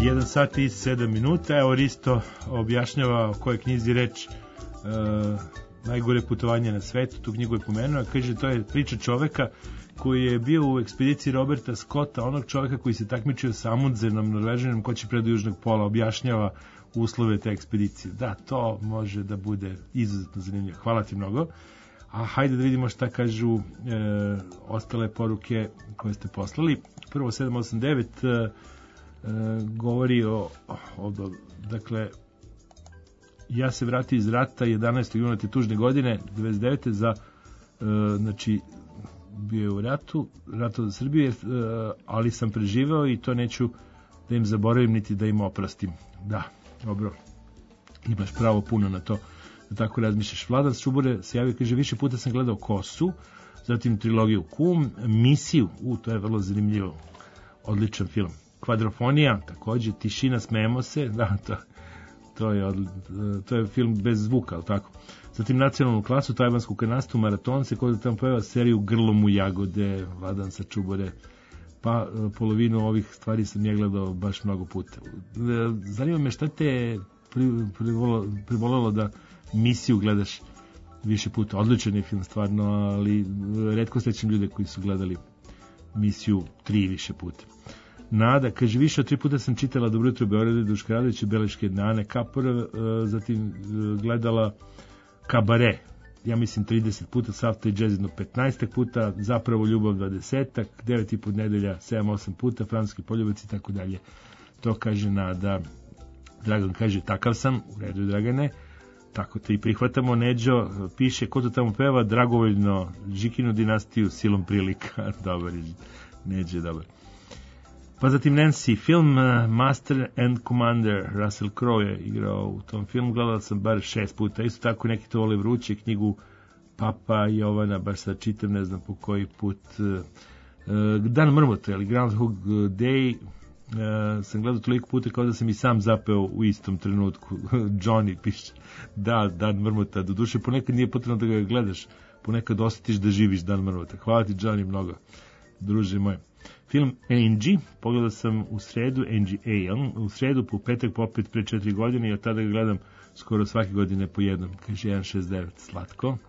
jedan sat i sedam minuta. Evo Risto objašnjava o kojoj knjizi reč, e, najgore putovanje na svetu. Tu knjigu je pomenuo, kaže to je priča čoveka koji je bio u ekspediciji Roberta Scotta, onog čoveka koji se takmičio sa Amundsenom, Norvežanom, ko će pre do južnog pola, objašnjava uslove te ekspedicije. Da, to može da bude izuzetno zanimljivo. Hvala ti mnogo. A hajde da vidimo šta kažu e, ostale poruke koje ste poslali. Prvo sedam osam devet e, e, govori o, o, dakle, ja se vratio iz rata jedanaestog juna te tužne godine devedeset devete za, e, znači, bio je u ratu, ratu za Srbije, e, ali sam preživeo i to neću da im zaboravim niti da im oprostim. Da, dobro, imaš pravo puno na to da tako razmišljaš. Vladan Šubure se javio, kaže, više puta sam gledao Kosu, zatim trilogiju Kum, Misiju, u, to je vrlo zanimljivo, odličan film. Kvadrofonija, takođe, Tišina, smejemo se, da, to, to, je, od, to je film bez zvuka, ali tako. Zatim Nacionalnu klasu, Tajvansku kanastu, Maratonce, koji da tamo pojava seriju Grlom u jagode, Vladan sa Čubure, pa polovinu ovih stvari sam je gledao baš mnogo puta. Zanima me šta te privolelo da Misiju gledaš više puta. Odličan je film stvarno, ali retko srećem ljude koji su gledali Misiju tri i više puta. Nada, kaže, više od tri puta sam čitala Dobro jutro Beogradu, Duška Radovića, Beleške Nane Kapora, zatim gledala Kabare, ja mislim trideset puta, Savta i Džez jedno petnaest puta, Zapravo ljubav dvadesetak, devet i po nedelja, sedam osam puta, Francuski poljubac i tako dalje. To kaže Nada. Dragan kaže, takav sam, u redu Dragane, tako te i prihvatamo. Neđo piše, ko to tamo peva, dragovoljno Žikinu dinastiju silom prilika. Dobar je, Neđo, dobar. Pa zatim Nancy, film uh, Master and Commander, Russell Crowe je igrao u tom filmu, gledala sam bar šest puta. Isto tako neki to vole vruće, knjigu Papa Jovana, baš sad čitam, ne znam po koji put. Uh, uh, Dan mrmota, ili Groundhog Day, uh, sam gledao toliko puta kao da sam i sam zapeo u istom trenutku. Johnny piše, da, Dan mrmota, do duše ponekad nije potrebno da ga gledaš, ponekad osjetiš da živiš Dan mrmota. Hvala ti, Johnny, mnogo, druže moj. Film Angie, pogledao sam u sredu, Angie A, u sredu, po petak, popet pre četiri godine i od tada ga gledam skoro svake godine po jednom. Kaže jedan šezdeset devet, slatko.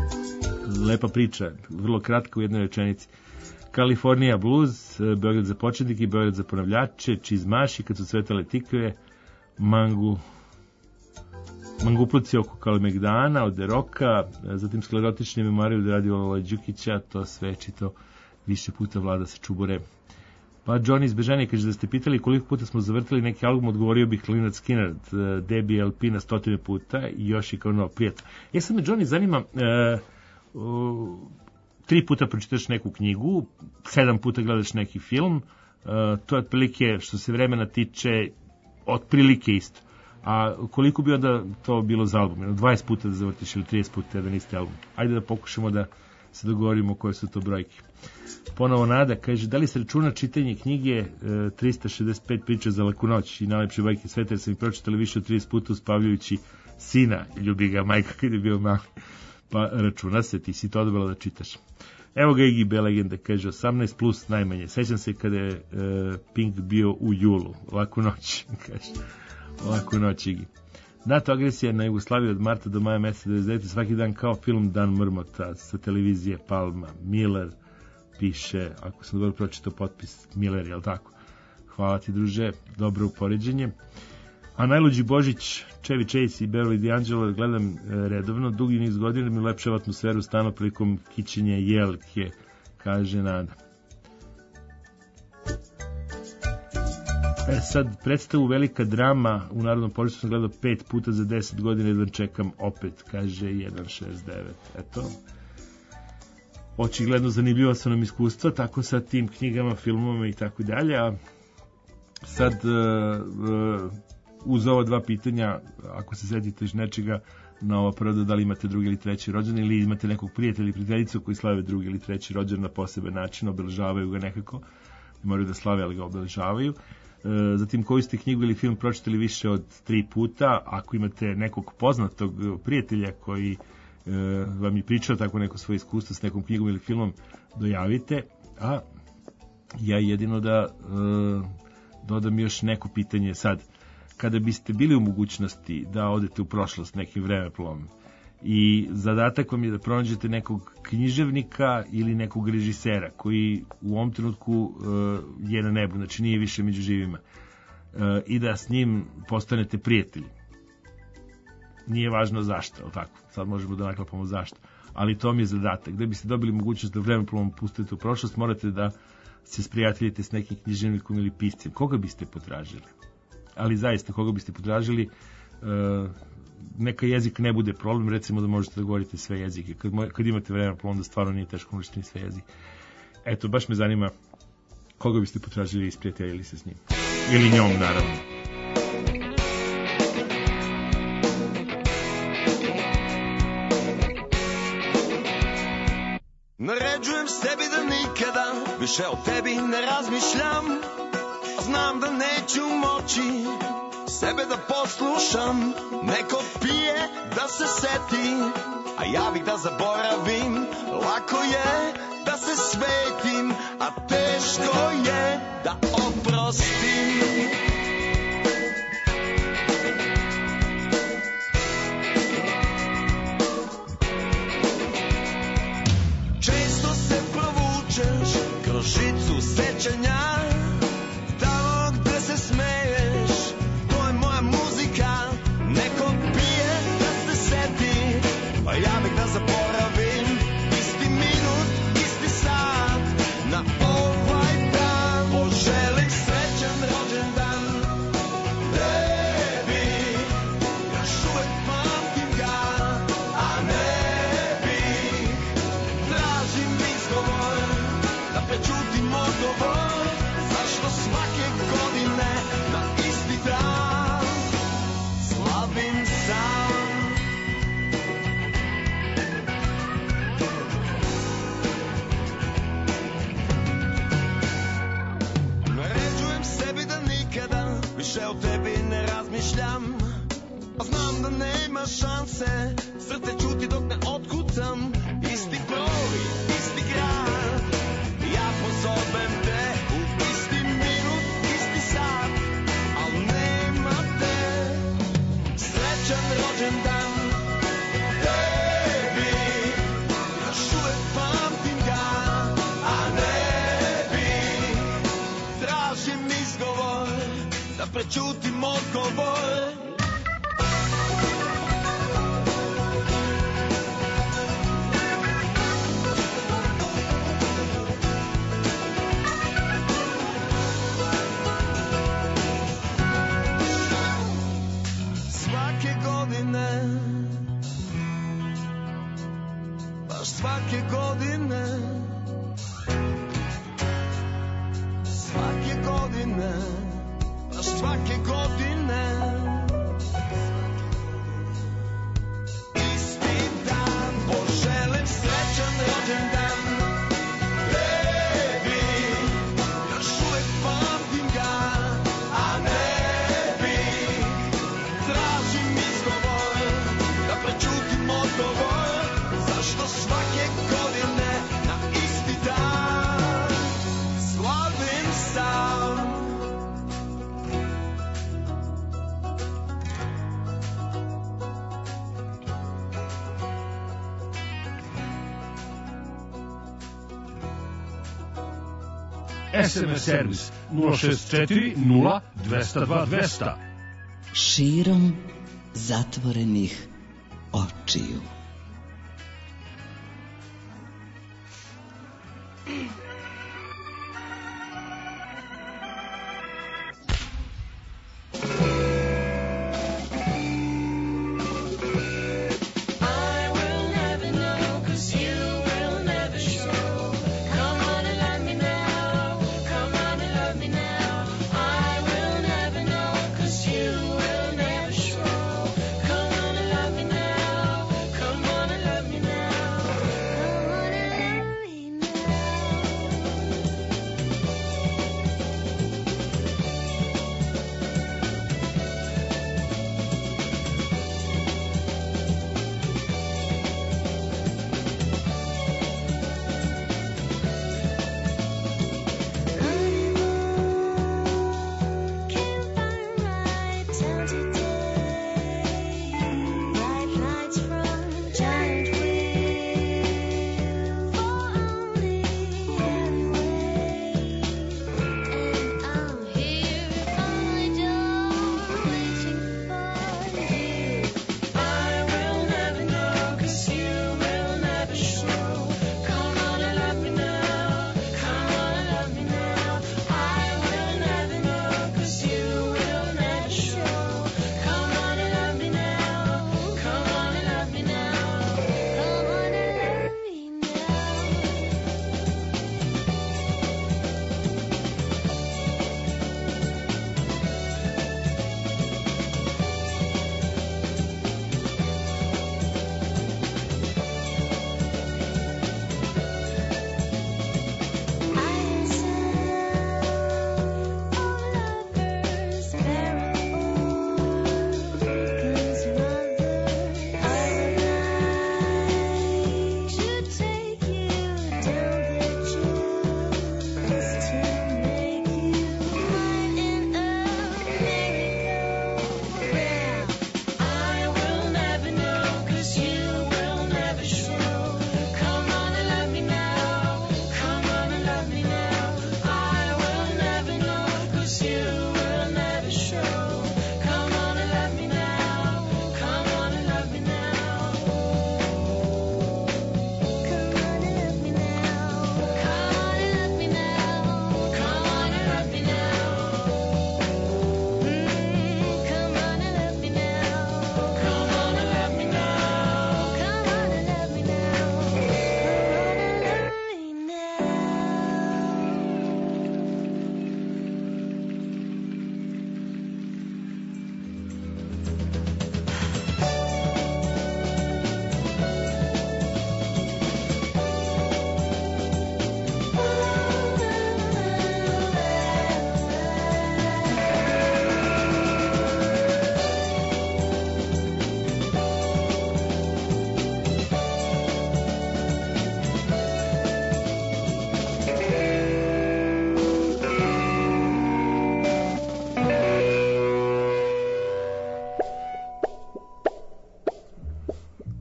Lepa priča, vrlo kratka u jednoj rečenici. Kalifornija blues, Beograd za početnike, Beograd za ponavljače, Čizmaši, kad su cvetale tikve, Mangu, Mangupluci oko Kalemegdana, od Deroka, zatim sklerotični memoarij od Radivila Đukića, to sve čito više puta Vlada sa Čubure. Pa Johnny iz Bežanije kaže da ste pitali koliko puta smo zavrtili neki album, odgovorio bih Lynyrd Skynyrd, Debbie L P na stotine puta i još i kao novo prijatelj. Ja sad me, Johnny, zanima, e, o, tri puta pročitaš neku knjigu, sedam puta gledaš neki film, e, to je otprilike, što se vremena tiče, otprilike isto. A koliko bi onda to bilo za album? dvadeset puta da zavrtiš ili trideset puta da niste album? Ajde da pokušamo da se dogovorimo koje su to brojke. Ponovo Nada kaže, da li se računa čitanje knjige e, trista šezdeset pet priča za laku noć i najlepše bajke sveta, jer sam ih pročitali više od trideset puta uspavljajući sina, ljubi ga majka kad je bio mali. Pa računa se, ti si to odbila da čitaš. Evo ga Iggy B. Legenda, kaže osamnaest plus najmanje. Sećam se kada je e, Pink bio u julu. Laku noć, kaže. Laku noć, Iggy. NATO agresija na Jugoslaviju od marta do maja meseca devedeset devete. Svaki dan kao film Dan mrmota sa televizije Palma. Miller piše, ako sam dobro pročitao potpis, Miller, jel tako? Hvala ti, druže, dobro upoređenje. A najluđi Božić, Chevy Chase i Beverly D'Angelo gledam e, redovno, dugi niz godina mi ulepšava atmosferu stano prilikom kićenja jelke, kaže Nada. E sad, predstavu Velika drama u Narodnom pozorištu sam gledao pet puta za deset godina, jedvan čekam opet, kaže jedan šezdeset devet. Eto, očigledno zanimljiva su nam iskustva, tako sa tim knjigama, filmama i tako dalje, a sad uh, uh, uz ova dva pitanja, ako se setite iz nečega na ova prvo, da li imate drugi ili treći rođendan ili imate nekog prijatelja ili prijateljicu koji slave drugi ili treći rođendan na poseban način, obeležavaju ga nekako, ne moraju da slave, ali ga obeležavaju. E, zatim, koju ste knjigu ili film pročitali više od tri puta, ako imate nekog poznatog prijatelja koji e, vam je pričao tako neko svoje iskustvo s nekom knjigom ili filmom, dojavite, a ja jedino da e, dodam još neko pitanje sad. Kada biste bili u mogućnosti da odete u prošlost nekim vremeplom i zadatak vam je da pronađete nekog književnika ili nekog režisera koji u ovom trenutku uh, je na nebu, znači nije više među živima, uh, i da s njim postanete prijatelji. Nije važno zašto, ali tako, sad možemo da naklapamo zašto, ali to mi je zadatak. Da biste dobili mogućnost da vremeplom pustite u prošlost, morate da se sprijateljite s nekim književnikom ili piscem. Koga biste potražili? Ali zaista, koga biste potražili, uh, neka jezik ne bude problem, recimo da možete da govorite sve jezike. Kad, moj, kad imate vremeplom, onda stvarno nije teško možete ni sve jezike. Eto, baš me zanima koga biste potražili i isprijateljili se s njim. Ili njom, naravno. Naređujem sebi da nikada više o tebi ne razmišljam. Znam da neću moći sebe da poslušam. Neko pije da se seti, a ja bih da zaboravim. Lako je da se svetim, a teško je da oprostim. Često se provučeš kroz žicu sećanja, tamo gde se smeješ, to je moja muzika. Neko pije da se seti, pa ja bih da zaboravim. Isti minut, isti sat, na ovaj dan poželim srećan rođendan tebi. Još uvek pamtim ga, a ne bih. Tražim izgovor da prećutim odgovor. Zašto svake godine na isti dan slavim sam? Naređujem sebi da nikada više o tebi ne razmišljam. A znam da nema šanse, srce čuti dok ne otkucam. Isti broj, isti grad, ja pozovem te u isti minut, isti sat, al nema te. Srećan rođendan tebi, još uvek pamtim ga, a ne bih. Tražim izgovor da prećutim odgovor. Svake godine, baš svake godine, svake godine, baš svake godine. Isti dan poželim srećan rođendan tebi. Još uvek pamtim ga, a ne bih. Tražim izgovor da prećutim odgovor. Zašto svake godine na isti dan slavim sam? es em es servis nula šest četiri nula dva zero dva dva zero. Širom zatvorenih očiju. I will never know, 'cause you will never show. Come on and love me now. Come on and love me now. I will never know, 'cause you will never show. Come on and love me now. Come on and love me now. Come on and love me now.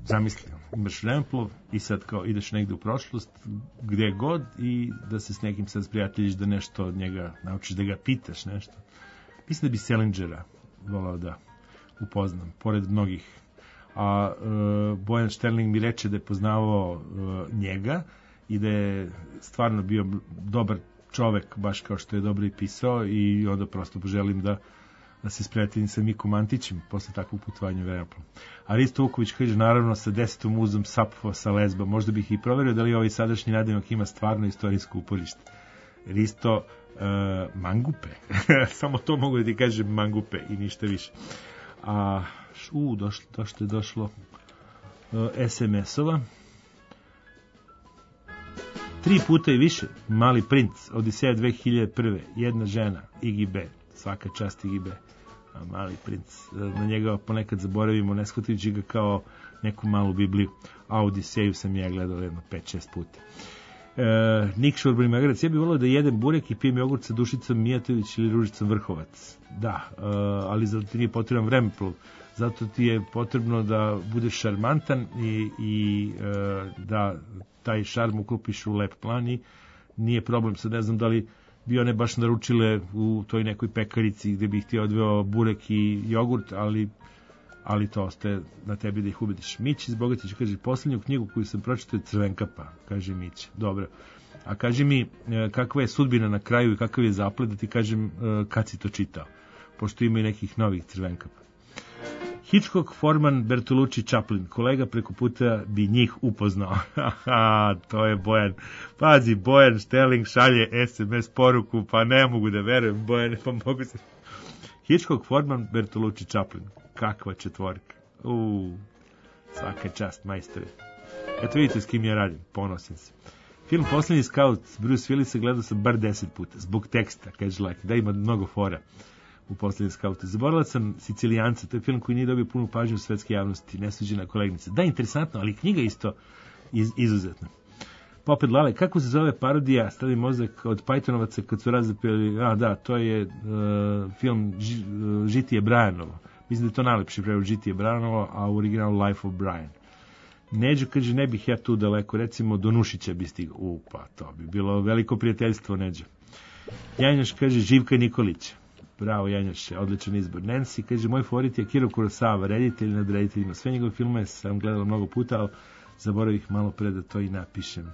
zamisli, imaš vremeplov i sad kao ideš negde u prošlost, gde god, i da se s nekim sad sprijateljiš, da nešto od njega naučiš, da ga pitaš nešto. Mislim da bi Salingera volao da upoznam, pored mnogih. A uh, Bojan Šterling mi reče da je poznavao uh, njega i da je stvarno bio dobar čovek, baš kao što je dobro i pisao, i onda prosto poželim da da se sprijateljim sa Mikom Antićem posle takvog putovanja vremeplom. A Risto Vuković kaže, naravno sa desetom uzom Sapfo sa Lesba. Možda bih i proverio da li ovaj sadašnji nadimak ima stvarno istorijsko uporište. Risto, uh, mangupe. Samo to mogu da ti kažem, mangupe i ništa više. A, u, došlo, došlo je došlo uh, es em es-ova. Tri puta i više. Mali princ, Odiseja dve hiljade prve. Jedna žena, Iggy B. Svaka čast Iggy B. A Mali princ. Na njega ponekad zaboravimo, ne shvatajući ga kao neku malu Bibliju. A Odiseju sam ja gledao jedno pet šest puta. E, Nik Šurban Magarac, ja bih volio da jedem burek i pijem jogurt sa Dušicom Mijatović ili Ružicom Vrhovac. Da, e, ali zato ti nije potreban vremeplov. Zato ti je potrebno da budeš šarmantan i, i e, da taj šarm uklopiš u lep plan i nije problem. Sad ne znam da li bi one baš naručile u toj nekoj pekarici gde bih ti odveo burek i jogurt, ali, ali to ostaje na tebi da ih ubediš. Mić iz Bogatića kaže, posljednju knjigu koju sam pročitao je Crvenkapa, kaže Mić. Dobro. A kaži mi kakva je sudbina na kraju i kakav je zaplet, da ti kažem kad si to čitao, pošto ima i nekih novih Crvenkapa. Hitchcock, Forman, Bertolucci, Chaplin. Kolega preko puta bi njih upoznao. Haha, to je Bojan. Pazi, Bojan Šterling šalje es em es poruku, pa ne mogu da verujem, Bojan, pa mogu se... Hitchcock, Forman, Bertolucci, Chaplin. Kakva četvorka. Uuu, svaka čast, majstore. Eto vidite s kim ja radim, ponosim se. Film Poslednji skaut, Bruce Willisa gledao sam bar deset puta, zbog teksta, kaže like, da ima mnogo fora u Poslednjem skautu. Zaboravila sam Sicilijanca, to je film koji nije dobio punu pažnju u svetske javnosti, Nesuđena koleginica. Da, interesantno, ali knjiga isto iz, izuzetna. Pa opet Lale, kako se zove parodija Stavi mozak od Pajtonovaca kad su razapeli, a da, to je uh, film Ž, uh, Žitije Brajanovo. Mislim da je to najlepši prevod Žitije Brajanovo, a u originalu Life of Brian. Neđo kaže, ne bih ja tu daleko, recimo do Nušića bi stigao. U, pa to bi bilo veliko prijateljstvo, Neđo. Janjaš kaže, Živka Nikolić. Bravo, Janjaše, odličan izbor. Nancy kaže, moj favorit je Akira Kurosawa, reditelj nad rediteljima. Sve njegove filme sam gledala mnogo puta, ali zaboravih malo pre da to i napišem.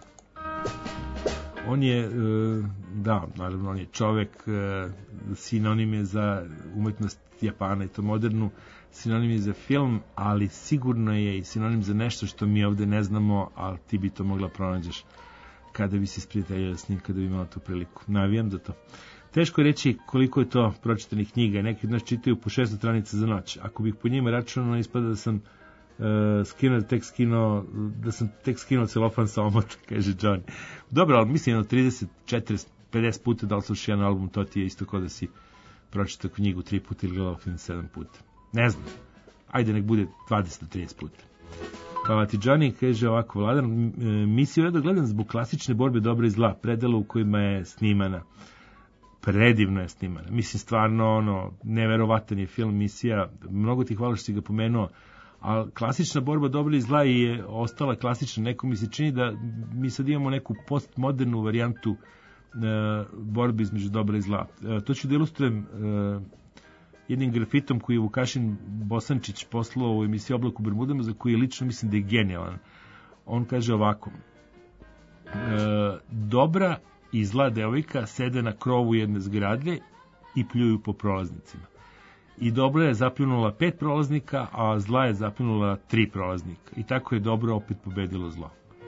On je, da, naravno, on je čovek, sinonim je za umetnost Japana i to modernu, sinonim je za film, ali sigurno je i sinonim za nešto što mi ovde ne znamo, ali ti bi to mogla pronađeš kada bi se sprijateljila s njim, kada bi imala tu priliku. Navijam za to. Teško je reći koliko je to pročitanih knjiga. Neki od nas čitaju po šesto stranica za noć. Ako bih po njima računao, ispada da sam uh, skinuo, tek skinuo, da sam tek skinuo celofan sa omota, kaže Johnny. Dobro, ali mislim jedno trideset, četrdeset, pedeset puta da li slušaš jedan album, to ti je isto kao da si pročitao knjigu tri puta ili gledao film sedam puta. Ne znam. Ajde, nek bude dvadeset do trideset puta. Hvala ti, Johnny, kaže ovako, Vladan, misiju redo gledam zbog klasične borbe dobra i zla, predela u kojima je snimana. Predivno je snimana. Mislim, stvarno, ono, neverovatan je film, misija. Mnogo ti hvala što si ga pomenuo. A klasična borba dobra i zla je ostala klasična. Neko mi se čini da mi sad imamo neku postmodernu varijantu e, borbe između dobra i zla. E, to ću da ilustrujem e, jednim grafitom koji je Vukašin Bosančić poslao u emisiji Oblak u Bermudama, za koji lično mislim da je genijalan. On kaže ovako. E, dobra i zla devojka sede na krovu jedne zgrade i pljuju po prolaznicima. I dobra je zapljunula pet prolaznika, a zla je zapljunula tri prolaznika. I tako je dobro opet pobedilo zlo.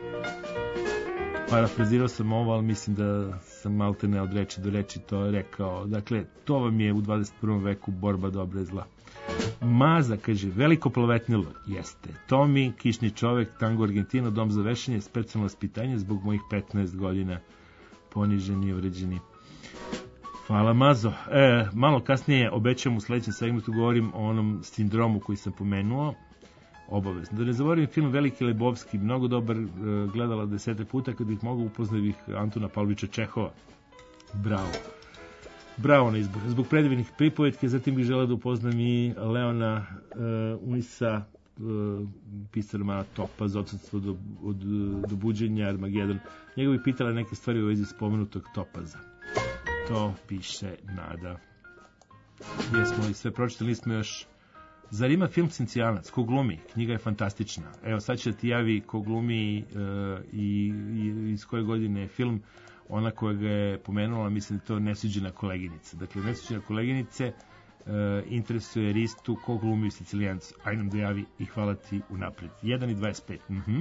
Parafrazirao sam ovo, ali mislim da sam maltene od reči do reči to rekao. Dakle, to vam je u dvadeset prvom veku borba dobra i zla. Maza, kaže, veliko plovetnilo. Jeste. Tomi, Kišni čovek, Tango Argentino, Dom za vešanje, specijalno vaspitanje zbog mojih petnaest godina. Poniženi i uvređeni. Hvala, Mazo. E, malo kasnije obećam u sledećem segmentu govorim o onom sindromu koji sam pomenuo. Obavezno. Da ne zaboravim film Veliki Lebovski, mnogo dobar, e, gledala desete puta, kad bih mogao upoznao bih Antuna Pavlovića Čehova. Bravo. Bravo na izbor. Zbog predivnih pripovetke, zatim bih želeo da upoznam i Leona e, Unisa pisao romana Topaz, Odsustvo do, od, do buđenja, Armagedon. Njega bi pitala neke stvari u vezi spomenutog Topaza. To piše Nada. Jesmo i sve pročitali, nismo još. Zar ima film Cincijanac? Ko glumi? Knjiga je fantastična. Evo, sad će ti javi ko glumi uh, i, i iz koje godine je film. Ona koja ga je pomenula, mislim da to Nesuđena koleginica. Dakle, Nesuđena koleginice uh, interesuje Ristu ko glumi Sicilijanc. Aj nam da javi i hvala ti unapred. jedan i dvadeset pet. Mhm.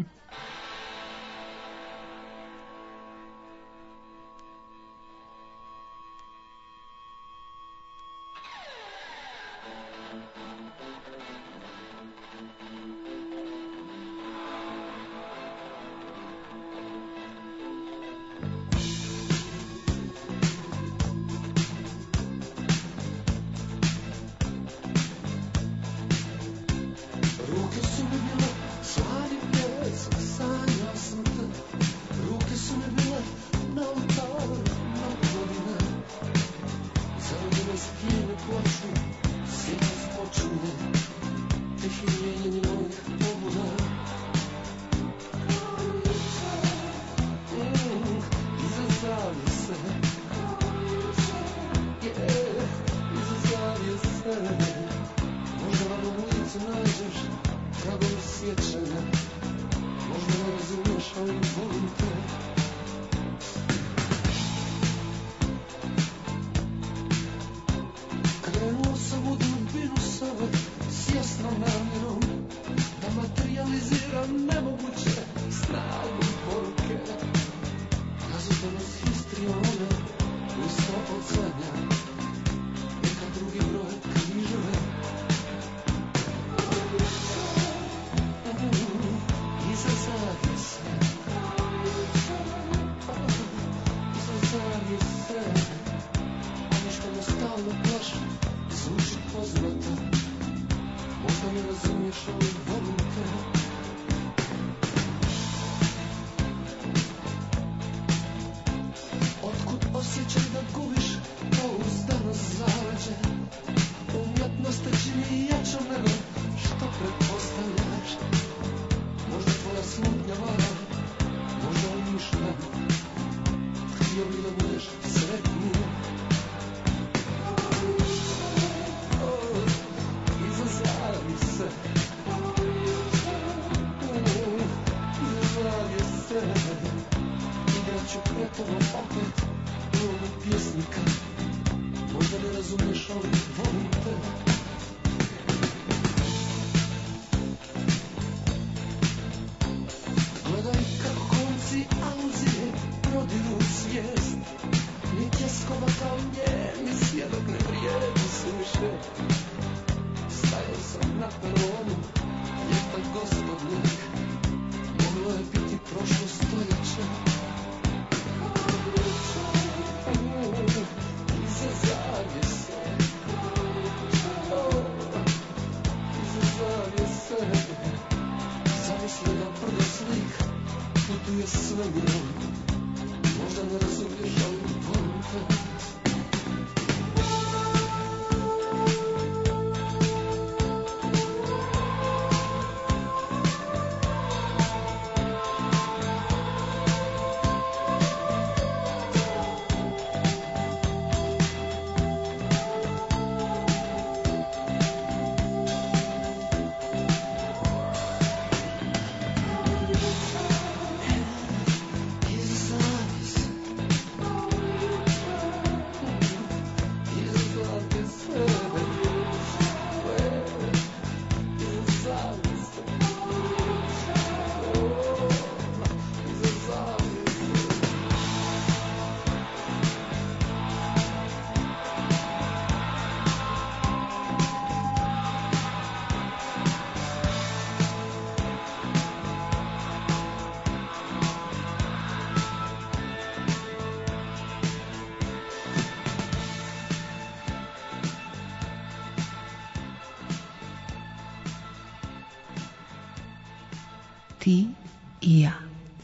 Ti i ja.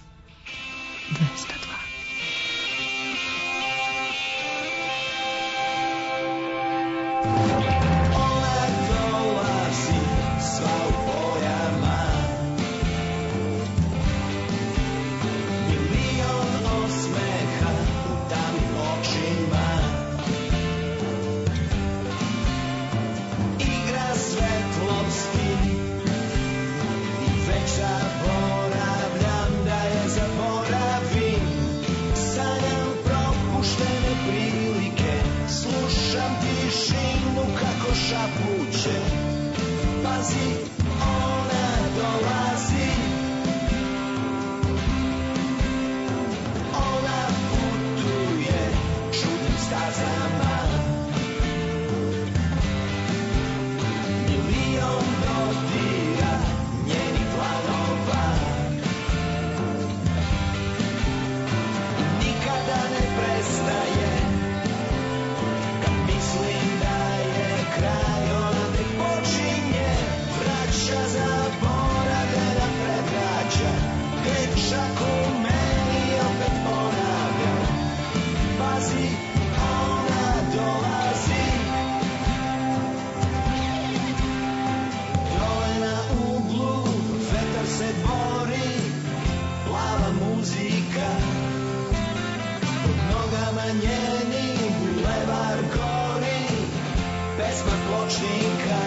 dvesta dva. Ona dolazi sva u boja bori, plava muzika. Pod nogama njenim bulevar gori, pesma pločnika.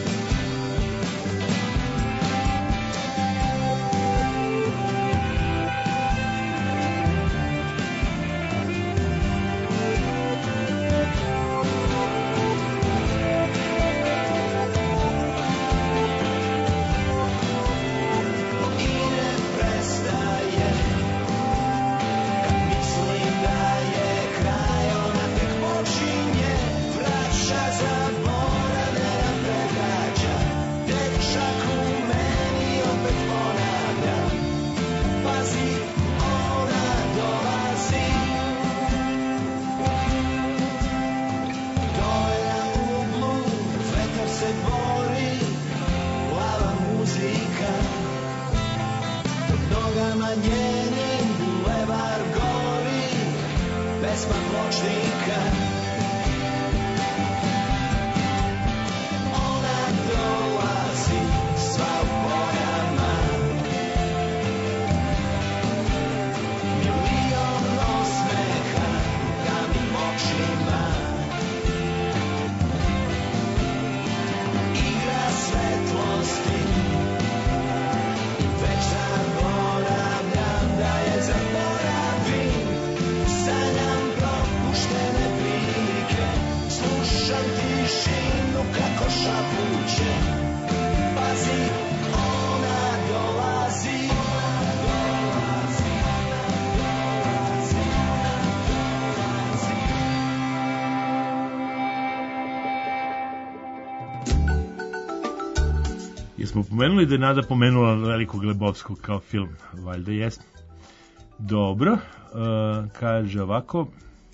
Smo pomenuli da je Nada pomenula Velikog Glebovskog kao film, valjda jesmo. Dobro, uh, kaže ovako,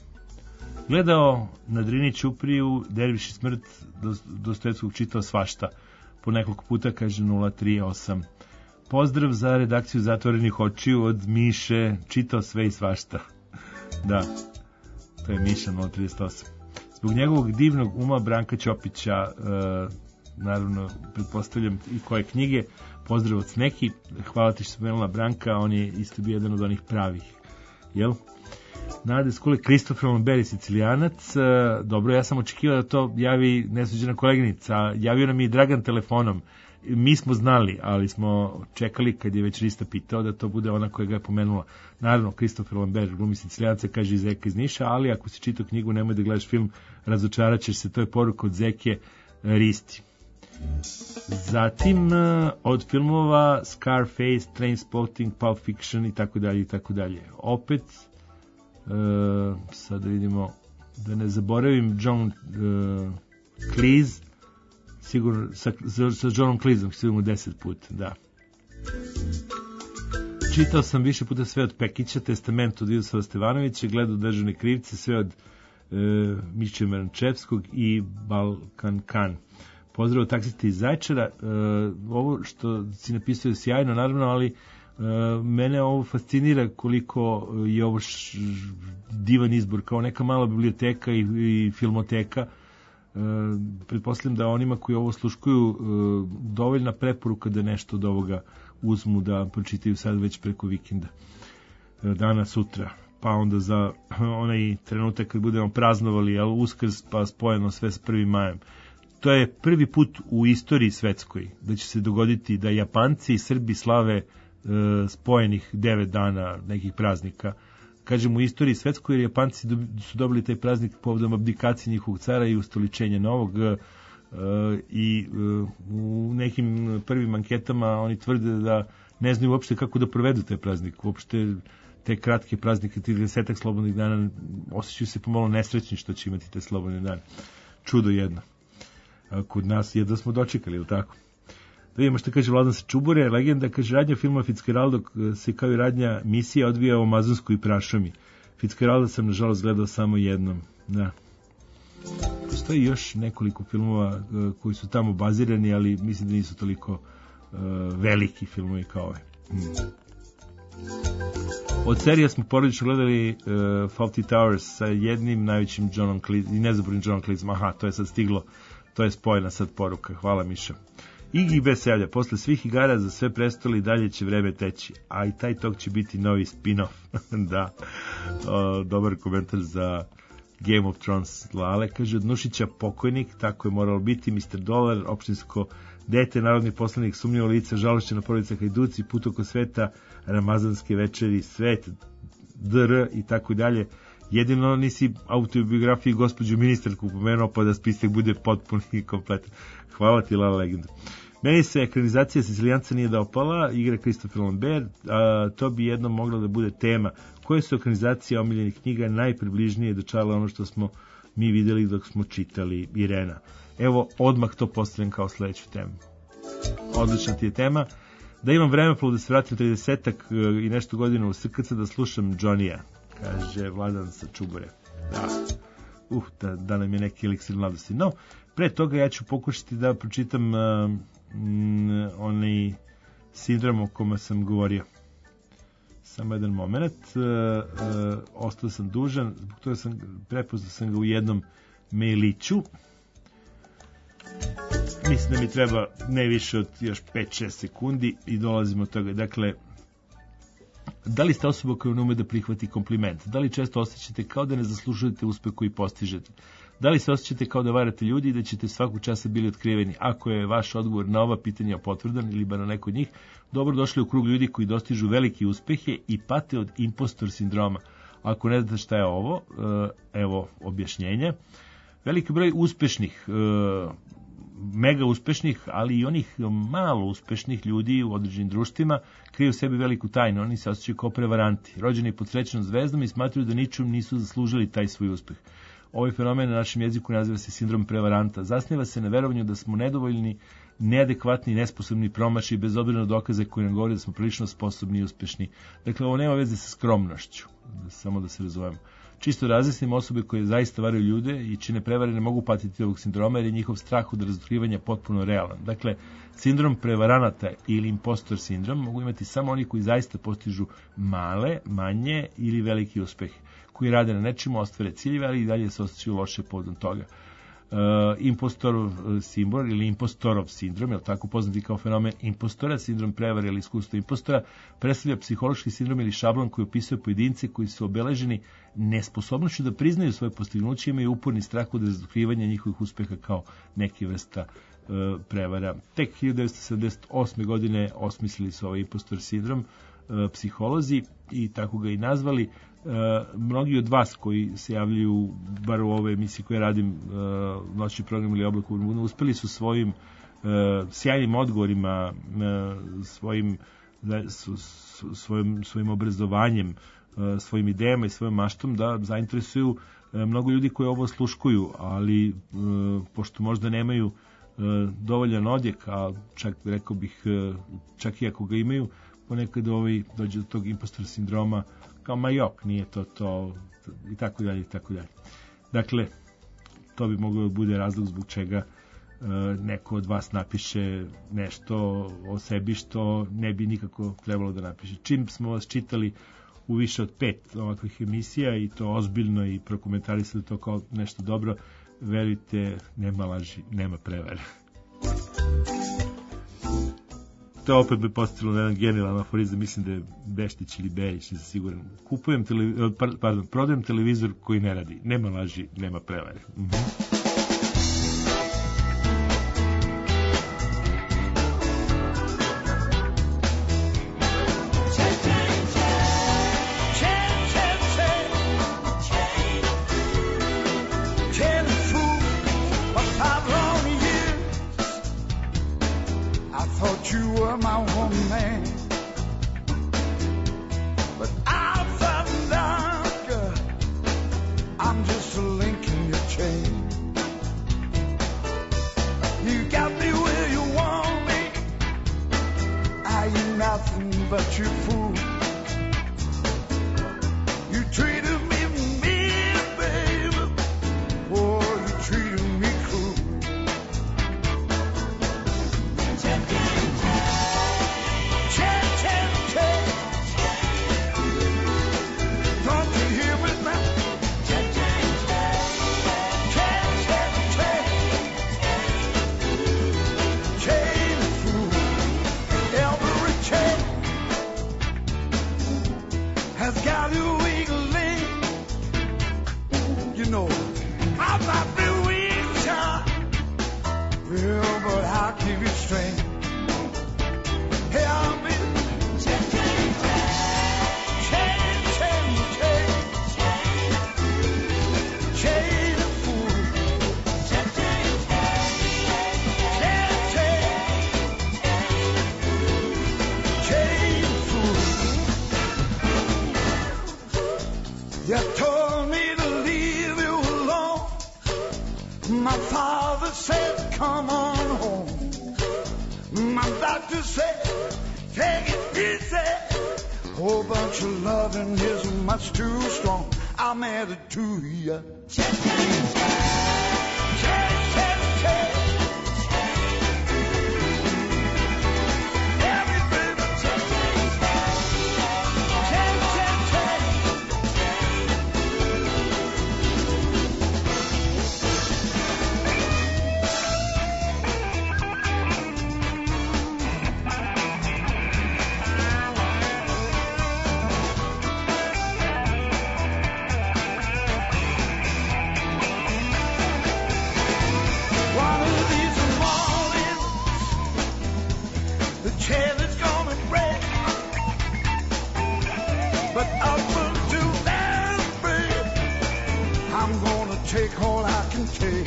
gledao na Drini Ćupriju Derviš i smrt Dostojevskog, čitao svašta, po nekoliko puta, kaže nula tri osam. Pozdrav za redakciju Zatvorenih očiju od Miše, čitao sve i svašta. Da, to je Miša nula trideset osam. Zbog njegovog divnog uma Branka Ćopića, uh, naravno, pretpostavljam i koje knjige, pozdrav od Sneki, hvala ti što spomenula Branka, on je isto bio jedan od onih pravih, jel? Nade Skule, Kristofer Lambert, Sicilijanac, dobro, ja sam očekivao da to javi nesuđena koleginica, javio nam i Dragan telefonom, mi smo znali, ali smo čekali kad je već Rista pitao da to bude ona koja ga je pomenula. Naravno, Kristofer Lambert, glumi Sicilijanca, kaže Zeka iz Niša, ali ako si čitao knjigu, nemoj da gledaš film, razočarat ćeš se, to je poruka od Zeke Risti. Zatim od filmova Scarface, Trainspotting, Pulp Fiction i tako dalje i tako dalje. Opet uh, sad da vidimo da ne zaboravim John uh, Cleese, sigurno sa, sa Johnom Cleeseom sigurno deset puta, da. Čitao sam više puta sve od Pekića, Testament od Vidosava Stevanovića, gledao Državne krivce, sve od uh, Miće Merančevskog i Balkan Kan. Pozdrav taksiste iz Zaječara. E, ovo što si napisao je sjajno, naravno, ali e, mene ovo fascinira koliko je ovo š, divan izbor, kao neka mala biblioteka i, i filmoteka. E, pretpostavljam da onima koji ovo sluškuju e, dovoljna preporuka da nešto od ovoga uzmu da pročitaju sad već preko vikenda. E, dana, sutra. Pa onda za onaj trenutak kad budemo praznovali, ali Uskrs pa spojeno sve s prvim majem. To je prvi put u istoriji svetskoj da će se dogoditi da Japanci i Srbi slave e, spojenih devet dana nekih praznika. Kažem u istoriji svetskoj jer Japanci do, su dobili taj praznik povodom abdikacije njihovog cara i ustoličenja novog e, i e, u nekim prvim anketama oni tvrde da ne znaju uopšte kako da provedu taj praznik. Uopšte te kratke praznike, tih desetak slobodnih dana, osjećaju se pomalo nesrećni što će imati te slobodne dane. Čudo jedno. Kod nas jedno smo dočekali, ili tako? Da vidimo što kaže Vladan sa Čubure, legenda, kaže, radnja filma Fitzgeralda se kao i radnja misija odvija u Amazonsku i Prašomi. Fitzgeralda sam, nažalost, gledao samo jednom. Da. Postoji još nekoliko filmova uh, koji su tamo bazirani, ali mislim da nisu toliko uh, veliki filmovi kao ove. Hmm. Od serija smo porodično gledali uh, Fawlty Towers sa jednim najvećim Johnom Cleese i nezaboravnim Johnom Cleeseom. Aha, to je sad stiglo. To je spojena sad poruka. Hvala, Miša. Iggy B se javlja, posle svih igara za sve prestoli dalje će vreme teći, a i taj tok će biti novi spin-off. Da, o, dobar komentar za Game of Thrones. Lale kaže, od Nušića pokojnik, tako je moralo biti, mister Dolar, opštinsko dete, narodni poslanik, sumnjivo lice, žalošćena porodica Hajduci, put oko sveta, ramazanske večeri, svet, dr i tako dalje. Jedino nisi autobiografiji gospođu ministarku pomenuo, pa da spisak bude potpun i kompletan. Hvala ti, Lala legenda. Meni se ekranizacija Sicilijanca nije dopala, igra Christopher Lambert, a to bi jednom mogla da bude tema. Koje su ekranizacije omiljenih knjiga najpribližnije dočarale ono što smo mi videli dok smo čitali, Irena? Evo, odmah to postavljam kao sledeću temu. Odlična ti je tema. Da imam vremeplov da se vratim tridesetak i nešto godina u S K C da slušam Johnny-a, kaže Vladan sa Čubore. Da, uh, da, da nam je neki eliksir mladosti. No, pre toga ja ću pokušati da pročitam uh, mm, onaj sindrom o kome sam govorio. Samo jedan moment. Uh, uh, ostao sam dužan, zbog toga sam prepoznao sam ga u jednom mailiću. Mislim da mi treba ne više od još pet šest sekundi i dolazimo od toga. Dakle, da li ste osoba koja ne ume da prihvati kompliment? Da li često osjećate kao da ne zaslužujete uspeh koji postižete? Da li se osjećate kao da varate ljudi i da ćete svakog časa bili otkriveni? Ako je vaš odgovor na ova pitanja potvrdan ili bar na neko od njih, dobro došli u krug ljudi koji dostižu velike uspehe i pate od impostor sindroma. Ako ne znate šta je ovo, evo objašnjenja. Veliki broj uspešnih, mega uspešnih, ali i onih malo uspešnih ljudi u određenim društvima kriju u sebi veliku tajnu. Oni se osjećaju kao prevaranti, rođeni pod srećnom zvezdom i smatruju da ničim nisu zaslužili taj svoj uspeh. Ovaj fenomen na našem jeziku naziva se sindrom prevaranta. Zasniva se na verovanju da smo nedovoljni, neadekvatni, nesposobni, promaši, bez obzira na dokaze koji nam govore da smo prilično sposobni i uspešni. Dakle, ovo nema veze sa skromnošću, samo da se razumemo. Čisto razjasnimo, osobe koje zaista varaju ljude i čine prevare ne mogu patiti ovog sindroma jer je njihov strah od razotkrivanja potpuno realan. Dakle, sindrom prevaranata ili impostor sindrom mogu imati samo oni koji zaista postižu male, manje ili veliki uspeh, koji rade na nečemu, ostvare ciljeve, ali i dalje se osjećaju loše povodom toga. Uh, impostorov simbol ili impostorov sindrom, je tako poznati kao fenomen impostora, sindrom prevare ili iskustvo impostora, predstavlja psihološki sindrom ili šablon koji opisuje pojedince koji su obeleženi nesposobnošću da priznaju svoje postignuće, imaju uporni strah od razotkrivanja njihovih uspeha kao neke vrsta uh, prevara. Tek hiljadu devetsto sedamdeset osme. godine osmislili su ovaj impostor sindrom uh, psiholozi i tako ga i nazvali. Uh, mnogi od vas koji se javljaju bar u ove emisije koje radim, uh, noćni program ili Oblak u Vrbunu, uspeli su svojim uh, sjajnim odgovorima, uh, svojim, su, su, svojim, svojim obrazovanjem, uh, svojim idejama i svojom maštom da zainteresuju uh, mnogo ljudi koji ovo sluškuju, ali uh, pošto možda nemaju uh, dovoljan odjek, a čak rekao bih, uh, čak i ako ga imaju, ponekad ovaj dođe do tog impostor sindroma kao majok, nije to to i tako dalje i tako dalje. Dakle, to bi moglo da bude razlog zbog čega e, neko od vas napiše nešto o sebi što ne bi nikako trebalo da napiše. Čim smo vas čitali u više od pet ovakvih emisija i to ozbiljno i prokomentarisali to kao nešto dobro, verujte, nema laži, nema prevare. To opet bi postavilo na jedan genijalan aforizam, mislim da je Beštić ili Bejić, nisam siguran. Kupujem televi... pardon, prodajem televizor koji ne radi. Nema laži, nema prevare. Mhm. Chain has got a weak link. You know, I might be weak, child. Well, but I'll keep it straight. Hey, I'll be chain, chain, chain, chain, chain, chain of fool. Chain, chain, chain, chain of fool. You told me to leave you alone. My father said, come on home. My doctor said, take it easy. Whole bunch of loving is much too strong. I'm added to you. Check, check, check. Check, check, check. Every baby. Check, check, check. Check, check, check. One of these mornings, the chair is gonna break. But up until that break, I'm gonna take all I can take.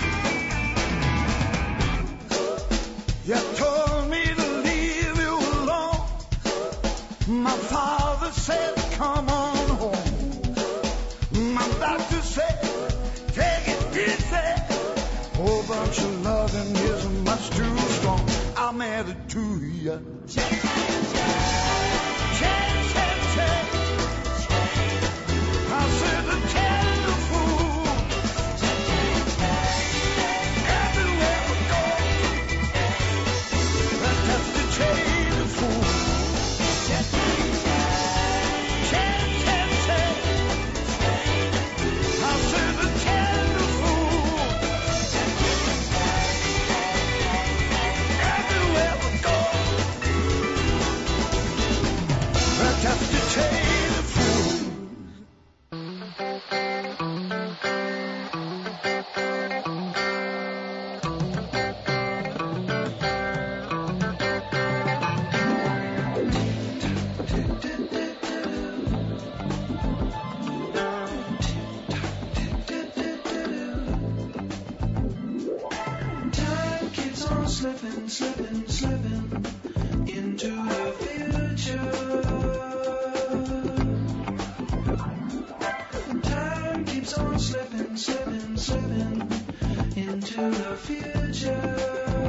You told me to leave you alone. My father said, come on home. My doctor said, take it easy. Whole bunch of loving is much too strong. I'm added to you. Check, check, check, check. I said the chain of fool. Everywhere we go, that's the chain of fool. Check, check, check. I said the chain of fool. Everywhere we go, that's the chain of fool. Time keeps on slipping, slipping, slipping into the future. Time keeps on slipping, slipping, slipping into the future.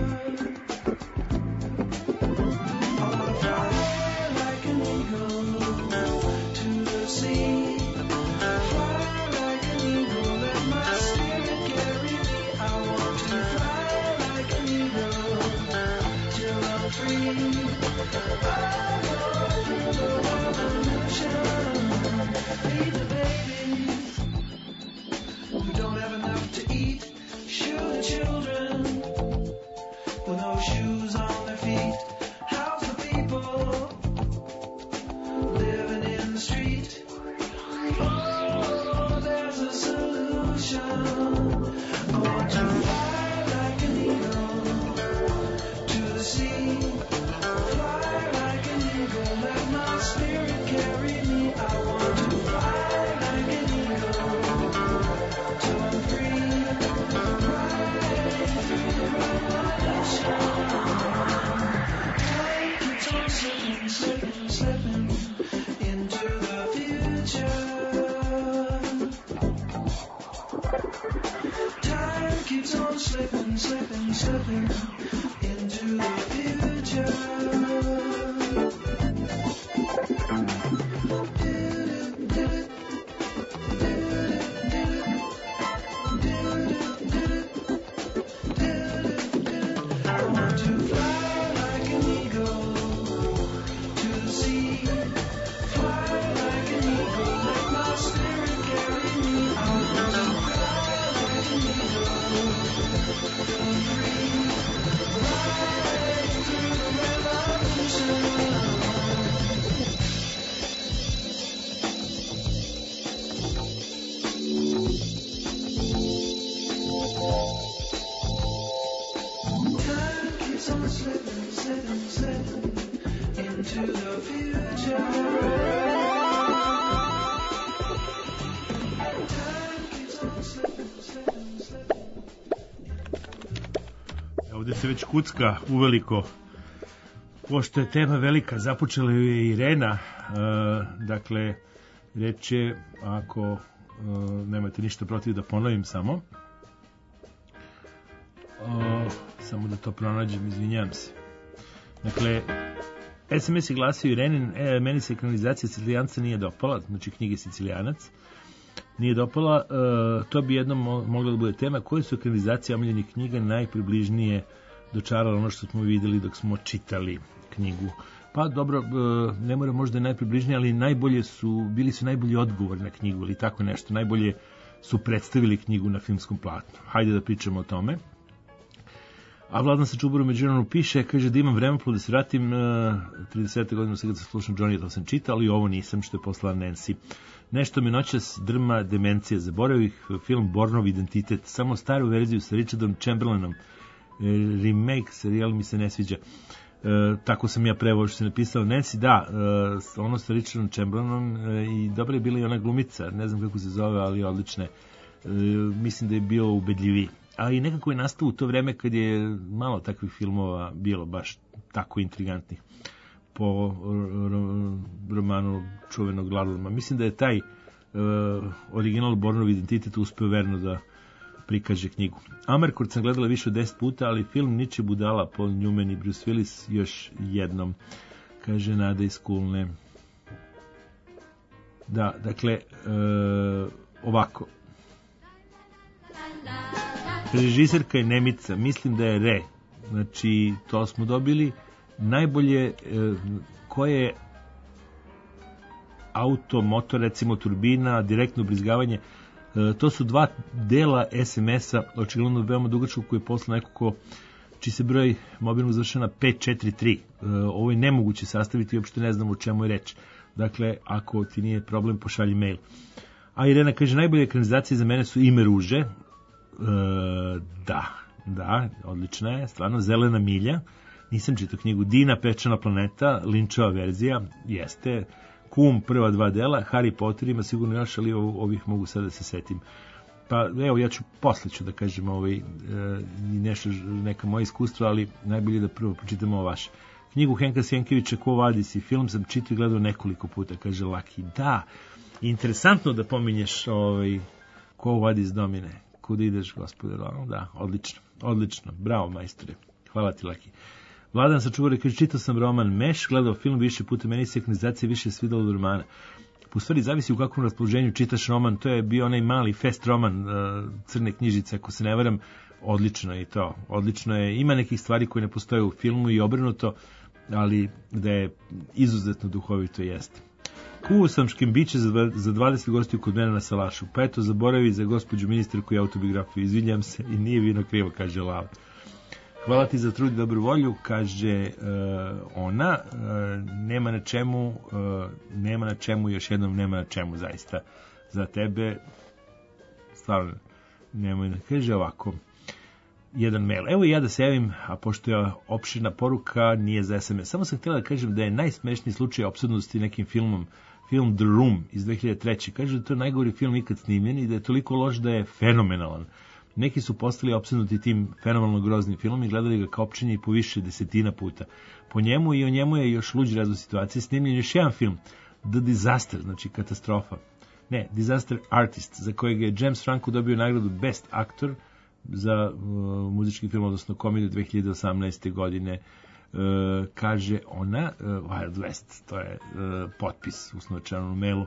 I'll fly like an eagle to the sea. Fly like an eagle, let my spirit carry me. I want to fly like an eagle till I'm free. I walk through the revolution. Feed the babies who don't have enough to eat. Shoe the children with no shoes on their feet. House the people living in the street. Oh, there's a solution. I want to fly like an eagle to the sea. Fly like an eagle, let my spirit carry me. I want to fly like an eagle till I'm free. Riding through the revolution. Time keeps on slipping, slipping, slipping into the future. Time keeps on slipping, slipping, slipping into the future. I want to fly like an eagle to the sea. Fly like an eagle, let my spirit carry me. I want to fly like an eagle till I'm free. Ovde se već kucka uveliko. Pošto je tema velika, započela je Irena, e, dakle, reč je, ako e, nemate ništa protiv da ponovim samo, e, samo da to pronađem, izvinjam se. Dakle, es em es je glasio Irenin, e, meni se ekranizacija Sicilijanca nije dopala, znači knjige Sicilijanac, nije dopala, e, to bi jednom mogla da bude tema, koje su ekranizacije omiljenih knjiga najpribližnije dočarala ono što smo videli dok smo čitali knjigu. Pa dobro, ne mora možda najpribližnije, ali najbolje su, bili su najbolji odgovor na knjigu ili tako nešto, najbolje su predstavili knjigu na filmskom platnu. Hajde da pričamo o tome. A Vladan sa Čuburom međuvremenu piše, kaže da imam vremeplov da se vratim, tridesete godine sad kad sam slušao Johnny, to sam čitao, ali ovo nisam, što je poslala Nancy. Nešto mi noćas drma demencija, zaboravih film Bornov identitet, samo staru verziju sa Richardom Chamberlainom, remake serijal mi se ne sviđa. E, tako sam ja preveo što se napisao. Nancy, da, e, ono sa Richardom Chamberlainom e, i dobra je bila i ona glumica, ne znam kako se zove, ali odlične. E, mislim da je bio ubedljiviji. A i nekako je nastao u to vreme kad je malo takvih filmova bilo baš tako intrigantnih po romanu čuvenog Lardlama. Mislim da je taj e, original Bornov identitet uspeo verno da prikaže knjigu. Amarcord sam gledala više od deset puta, ali film Niče budala, Paul Newman i Bruce Willis još jednom, kaže Nada iz Kulne. Da, dakle, e, ovako. Režiserka je Nemica, mislim da je Re. Znači, to smo dobili. Najbolje, e, koje auto, motor, recimo turbina, direktno ubrizgavanje, to su dva dela es em es-a, očigledno veoma dugačkog, koji je posle neko ko, čiji se broj mobilnog završena pet četiri tri. Ovo je nemoguće sastaviti i uopšte ne znam o čemu je reč. Dakle, ako ti nije problem, pošalji mail. A Irena kaže, najbolje ekranizacije za mene su Ime ruže. E, da, da, odlična je, stvarno, Zelena milja. Nisam čitao knjigu. Dina, Pečana planeta, Linčova verzija, jeste. Kum, prva dva dela, Harry Potter ima sigurno još, ali ovih mogu sad da se setim. Pa evo, ja ću posle ću da kažem ovaj, e, nešto, neka moja iskustva, ali najbolje da prvo pročitamo ovo vaše. Knjigu Henka Sjenkevića Ko vadis i film sam čitao i gledao nekoliko puta, kaže Laki. Da, interesantno da pominješ ovaj, Ko vadis domine, kuda ideš gospode, da, odlično, odlično, bravo majstore, hvala ti Laki. Vladan sa Čuvare kaže, čitao sam roman Meš, gledao film više puta, meni se ekranizacija više svidala od romana. U stvari zavisi u kakvom raspoloženju čitaš roman, to je bio onaj mali fest roman Crne knjižice, ako se ne varam, odlično je to, odlično je, ima nekih stvari koje ne postoje u filmu i obrnuto, ali da je izuzetno duhovito jeste. Kuo sam škembiće za dvadeset gostiju kod mene na salašu, pa eto zaboravi za gospođu ministarku i autobiografiju, izvinjam se i nije vino krivo, kaže Lava. Hvala ti za trud i dobru volju, kaže uh, ona, uh, nema na čemu, uh, nema na čemu, još jednom nema na čemu zaista za tebe, stvarno, nemoj da kaže ovako, jedan mail. Evo i ja da se javim, a pošto je opširna poruka, nije za es em es. Samo sam htjela da kažem da je najsmešniji slučaj opsednosti nekim filmom, film The Room iz dve hiljade treće. Kaže da je to najgori film ikad snimljen i da je toliko loš da je fenomenalan. Neki su postali opsednuti tim fenomenalno groznim filmom i gledali ga kao općenje i po više desetina puta. Po njemu i o njemu je još luđi razvoj situacije snimljen još jedan film, The Disaster, znači katastrofa. Ne, Disaster Artist, za kojeg je James Franco dobio nagradu Best Actor za uh, muzički film, odnosno komediju dve hiljade osamnaeste. godine. Uh, kaže ona, uh, Wild West, to je uh, potpis u snočanom mailu.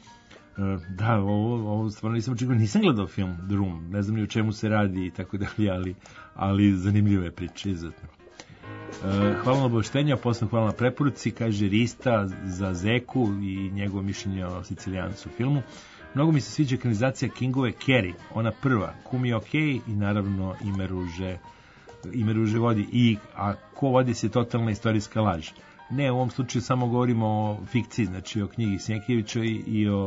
Da, ovo, ovo stvarno nisam očekivao, nisam gledao film The Room, ne znam ni o čemu se radi i tako dalje, ali, ali zanimljiva je priča, izuzetno. E, hvala na obaveštenju, a posle hvala na preporuci, kaže Rista za Zeku i njegovo mišljenje o Sicilijancu filmu. Mnogo mi se sviđa ekranizacija Kingove Carrie, ona prva, Kum je okej i naravno Ime ruže, Ime ruže vodi, i, a Ko vodi se totalna istorijska laž. Ne, u ovom slučaju samo govorimo o fikciji, znači o knjigi Sjenkevića i, i o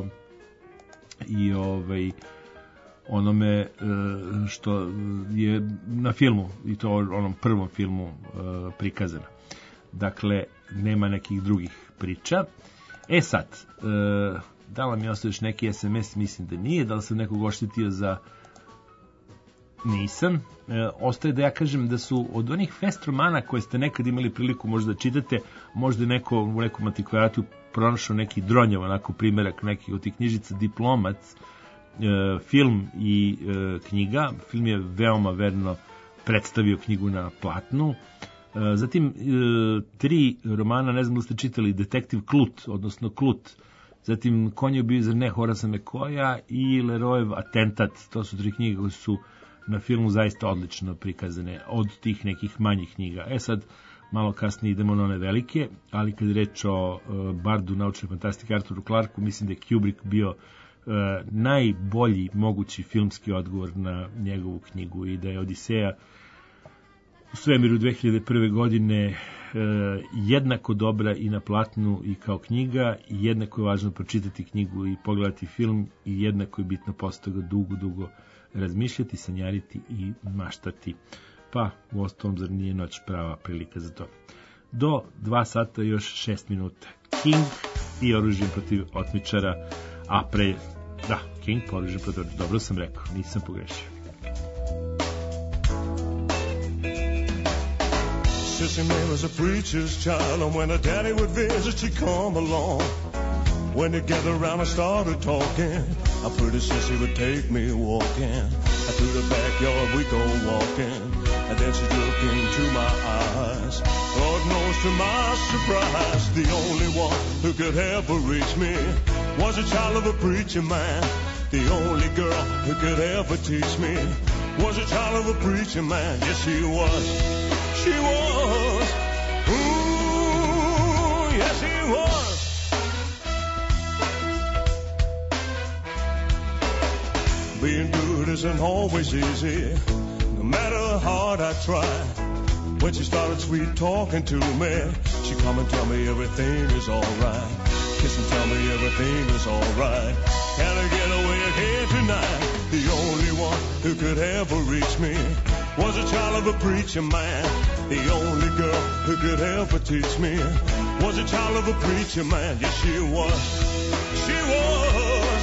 i ovaj onome što je na filmu i to onom prvom filmu prikazano. Dakle, nema nekih drugih priča. E sad, e, da li mi ostaje još neki es em es, mislim da nije, da li sam nekog oštetio za... Nisam. E, ostaje da ja kažem da su od onih fest romana koje ste nekad imali priliku možda da čitate, možda neko u nekom antikvariatu pronašao neki dronjav, onako primjerak nekih od tih knjižica, Diplomac, e, film i e, knjiga. Film je veoma verno predstavio knjigu na platnu. E, zatim e, tri romana, ne znam da ste čitali, Detektiv Klut, odnosno Klut, zatim Konje bio zar ne Horasa Mekoja i Leroyev atentat. To su tri knjige koje su na filmu zaista odlično prikazane od tih nekih manjih knjiga. E sad, malo kasnije idemo na one velike, ali kad je reč o uh, bardu naučne fantastike Arturu Clarku, mislim da je Kubrick bio uh, najbolji mogući filmski odgovor na njegovu knjigu i da je Odiseja u svemiru dve hiljade prve. godine uh, jednako dobra i na platnu i kao knjiga, i jednako je važno pročitati knjigu i pogledati film, i jednako je bitno posle toga dugo, dugo razmišljati, sanjariti i maštati. Pa, u ostalom, zar nije noć prava prilika za to. Do dva sata još šest minuta. King i Oružjem protiv otmičara, a pre... Da, King po Oružjem protiv otmičara. Dobro sam rekao, nisam pogrešio. Sissy May was a preacher's child, and when her daddy would visit, she'd come along. When they gathered around and started talking, a pretty sissy would take me walking. And through the backyard we go walking, and then she'd look into my eyes. Lord knows to my surprise, the only one who could ever reach me was a child of a preacher man. The only girl who could ever teach me was a child of a preacher man. Yes, she was. She was. Ooh, yes, she was. Being good isn't always easy, no matter how hard I try. When she started sweet talking to me, she come and tell me everything is alright. Kiss and tell me everything is alright. Can I get away here tonight? The only one who could ever reach me was a child of a preacher man. The only girl who could ever teach me was a child of a preacher man. Yes, she was. She was.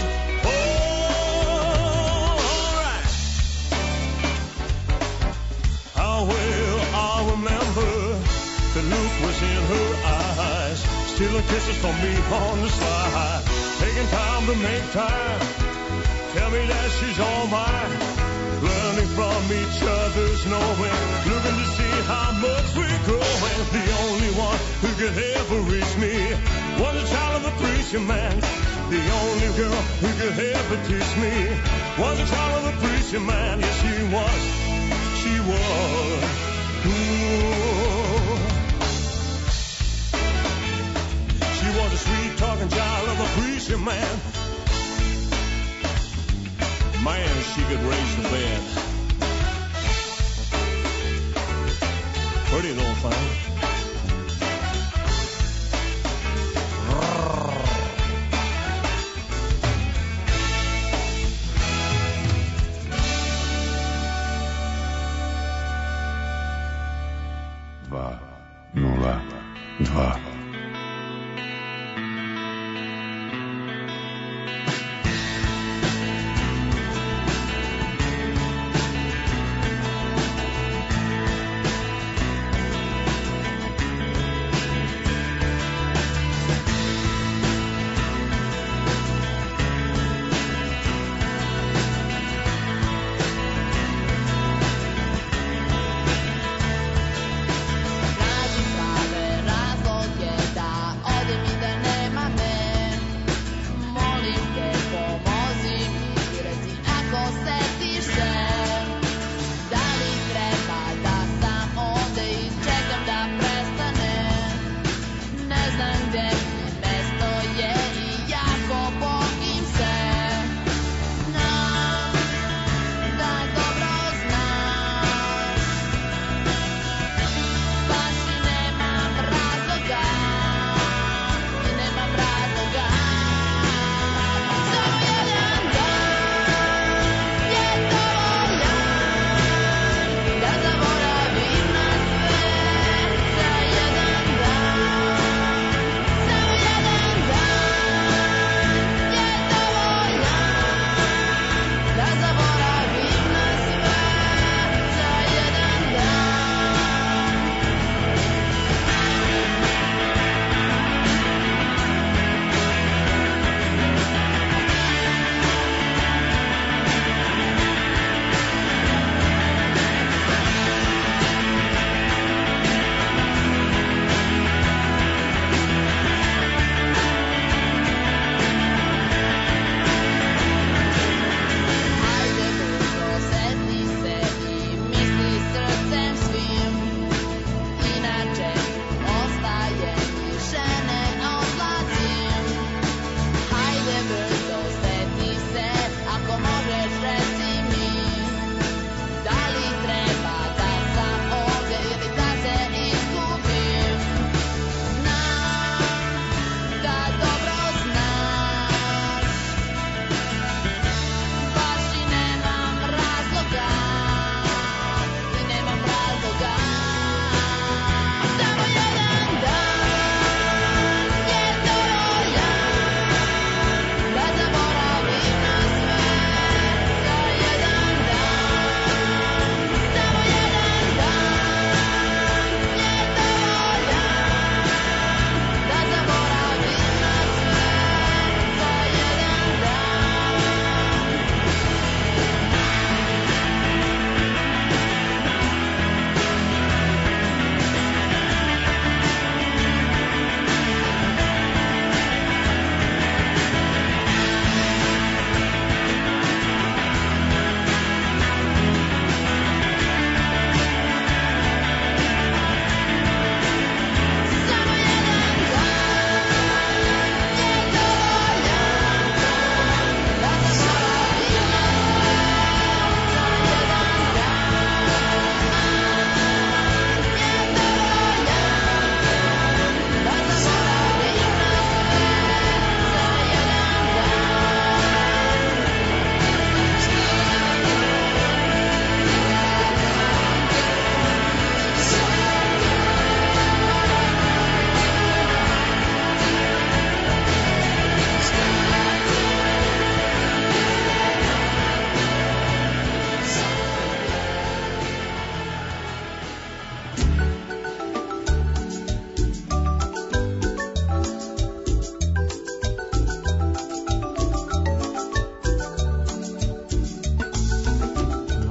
Well, I remember the look was in her eyes, stealing kisses from me on the slide, taking time to make time, tell me that she's all mine, learning from each other's knowing, looking to see how much we're growing. The only one who could ever reach me was a child of a preacher man. The only girl who could ever teach me was a child of a preacher man. Yes, she was. She was. Ooh. She was a sweet-talking child of a preacher man. Man, she could raise the bed. Pretty little thing. Nula dva.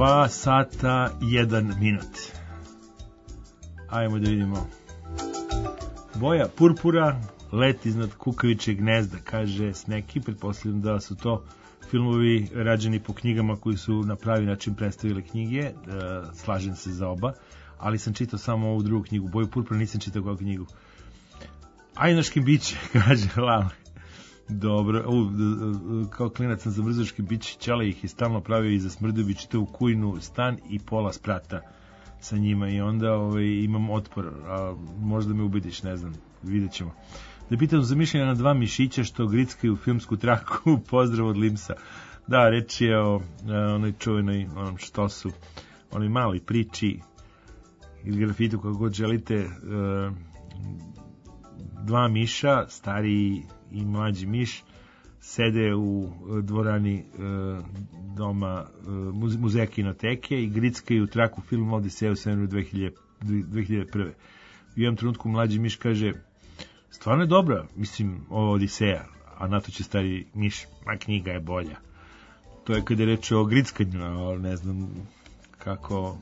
Dva sata, jedan minut. Ajmo da vidimo. Boja purpura, let iznad kukavičeg gnezda, kaže Sneki. Pretpostavljam da su to filmovi rađeni po knjigama koji su na pravi način predstavile knjige. E, slažem se za oba, ali sam čitao samo ovu drugu knjigu. Boju purpura nisam čitao koju knjigu. Ajnaški biće, kaže Lale. Dobro, u, kao klinac sam za mrzuški biće, Ćale ih je stalno pravio i za smrdu bi čitao kujnu, stan i pola sprata sa njima i onda ovaj, imam otpor, a možda me ubediš, ne znam, vidjet ćemo. Da pitam za mišljenja na dva mišića što grickaju filmsku traku, pozdrav od Limsa. Da, reč je o a, onoj čuvenoj, onom što su, onoj mali priči ili grafitu kako god želite, a, dva miša, stariji i mlađi miš, sede u dvorani e, doma e, muzeja kinoteke i grickaju traku film Odiseja u svemiru dve hiljade prve. U jednom trenutku mlađi miš kaže, stvarno je dobra, mislim, ovo Odiseja, a na to će stari miš, a knjiga je bolja. To je kada je reč o grickanju, ali ne znam kako,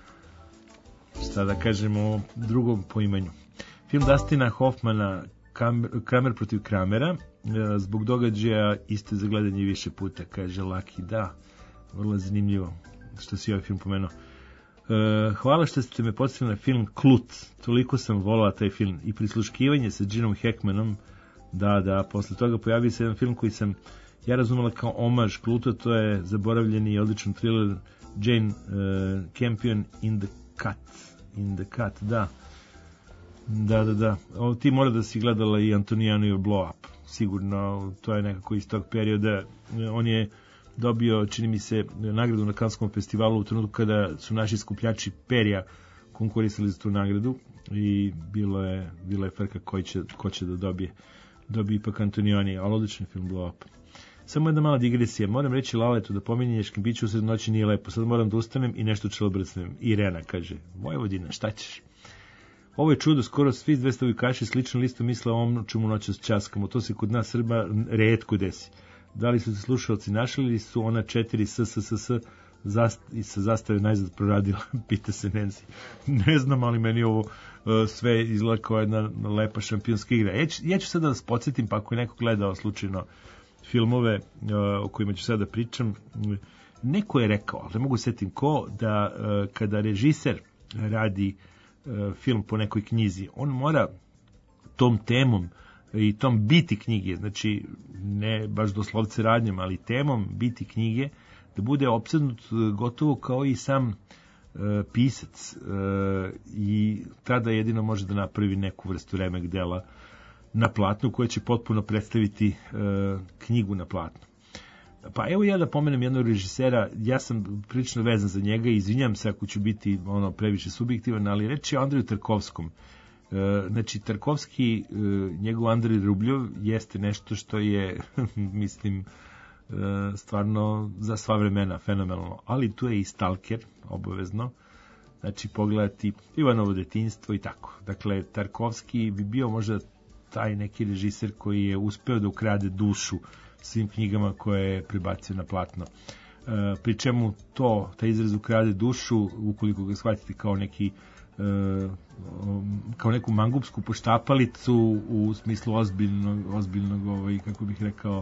šta da kažemo o drugom poimanju. Film Dustina Hoffmana Kramer protiv Kramera, zbog događaja iste za gledanje više puta, kaže Laki. Da, vrlo zanimljivo što si ovaj film pomenuo. Hvala što ste me podsjetili na film Klut, toliko sam volala taj film i prisluškivanje sa Geneom Hackmanom. Da, da, posle toga pojavio se jedan film koji sam ja razumela kao omaž Klutu, to je zaboravljeni i odličan thriller Jane uh, Campion in the Cut. In the Cut, da. Da, da, da. O, ti mora da si gledala i Antonijanu i Blow Up. Sigurno, to je nekako iz tog perioda. On je dobio, čini mi se, nagradu na Kanskom festivalu u trenutku kada su naši skupljači perja konkurisali za tu nagradu i bilo je, bilo je frka koji će, ko će da dobije. Dobije ipak Antonijani, ali odličan film Blow Up. Samo jedna mala digresija. Moram reći Laletu da pominješkim biću usred noći nije lepo. Sad moram da ustanem i nešto čelobrcnem. Irena kaže, Vojvodina, šta ćeš? Ovo je čudo, skoro svi dvesta kaši slično listo misle o ovom čemu noćas časkamo. To se kod nas Srba retko desi. Da li su se slušalci našli ili su ona četiri s, s, s, s zast, i sa zastave najzad proradila, pita se Nancy. Ne znam, ali meni ovo uh, sve izgleda kao jedna lepa šampionska igra. Ja ću, ja ću sad da vas podsjetim, pa ako je neko gledao slučajno filmove uh, o kojima ću sada da pričam, neko je rekao, ali ne mogu setim ko, da uh, kada režiser radi film po nekoj knjizi, on mora tom temom i tom biti knjige, znači ne baš doslovce radnjom, ali temom biti knjige, da bude opsednut gotovo kao i sam uh, pisac uh, i tada jedino može da napravi neku vrstu remek dela na platnu koja će potpuno predstaviti uh, knjigu na platnu. Pa evo ja da pomenem jednog režisera, ja sam prilično vezan za njega i izvinjam se ako ću biti ono previše subjektivan, ali reč je o Andreju Tarkovskom. E, znači, Tarkovski, e, njegov Andrej Rubljov jeste nešto što je, mislim, e, stvarno za sva vremena fenomenalno, ali tu je i Stalker, obavezno, znači pogledati Ivanovo detinjstvo i tako. Dakle, Tarkovski bi bio možda taj neki režiser koji je uspeo da ukrade dušu svim knjigama koje je prebacio na platno. E, pri čemu to, taj izraz ukrade dušu, ukoliko ga shvatite kao neki e, kao neku mangupsku poštapalicu u smislu ozbiljnog, ozbiljnog ovaj, kako bih rekao,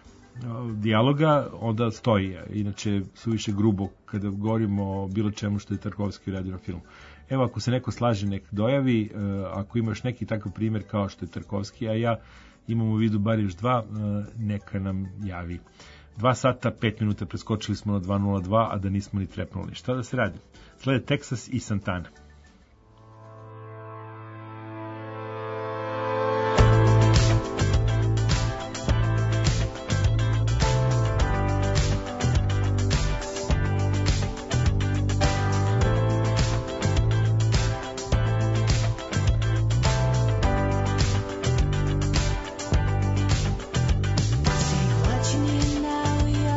dijaloga, onda stoji. Inače, suviše grubo kada govorimo o bilo čemu što je Tarkovski radio na filmu. Evo, ako se neko slaže, nek dojavi, e, ako imaš neki takav primjer kao što je Tarkovski, a ja imam u vidu bar još dva, neka nam javi. Dva sata, pet minuta, preskočili smo na dva nula dva, a da nismo ni trepnuli. Šta da se radi? Slede Texas i Santana.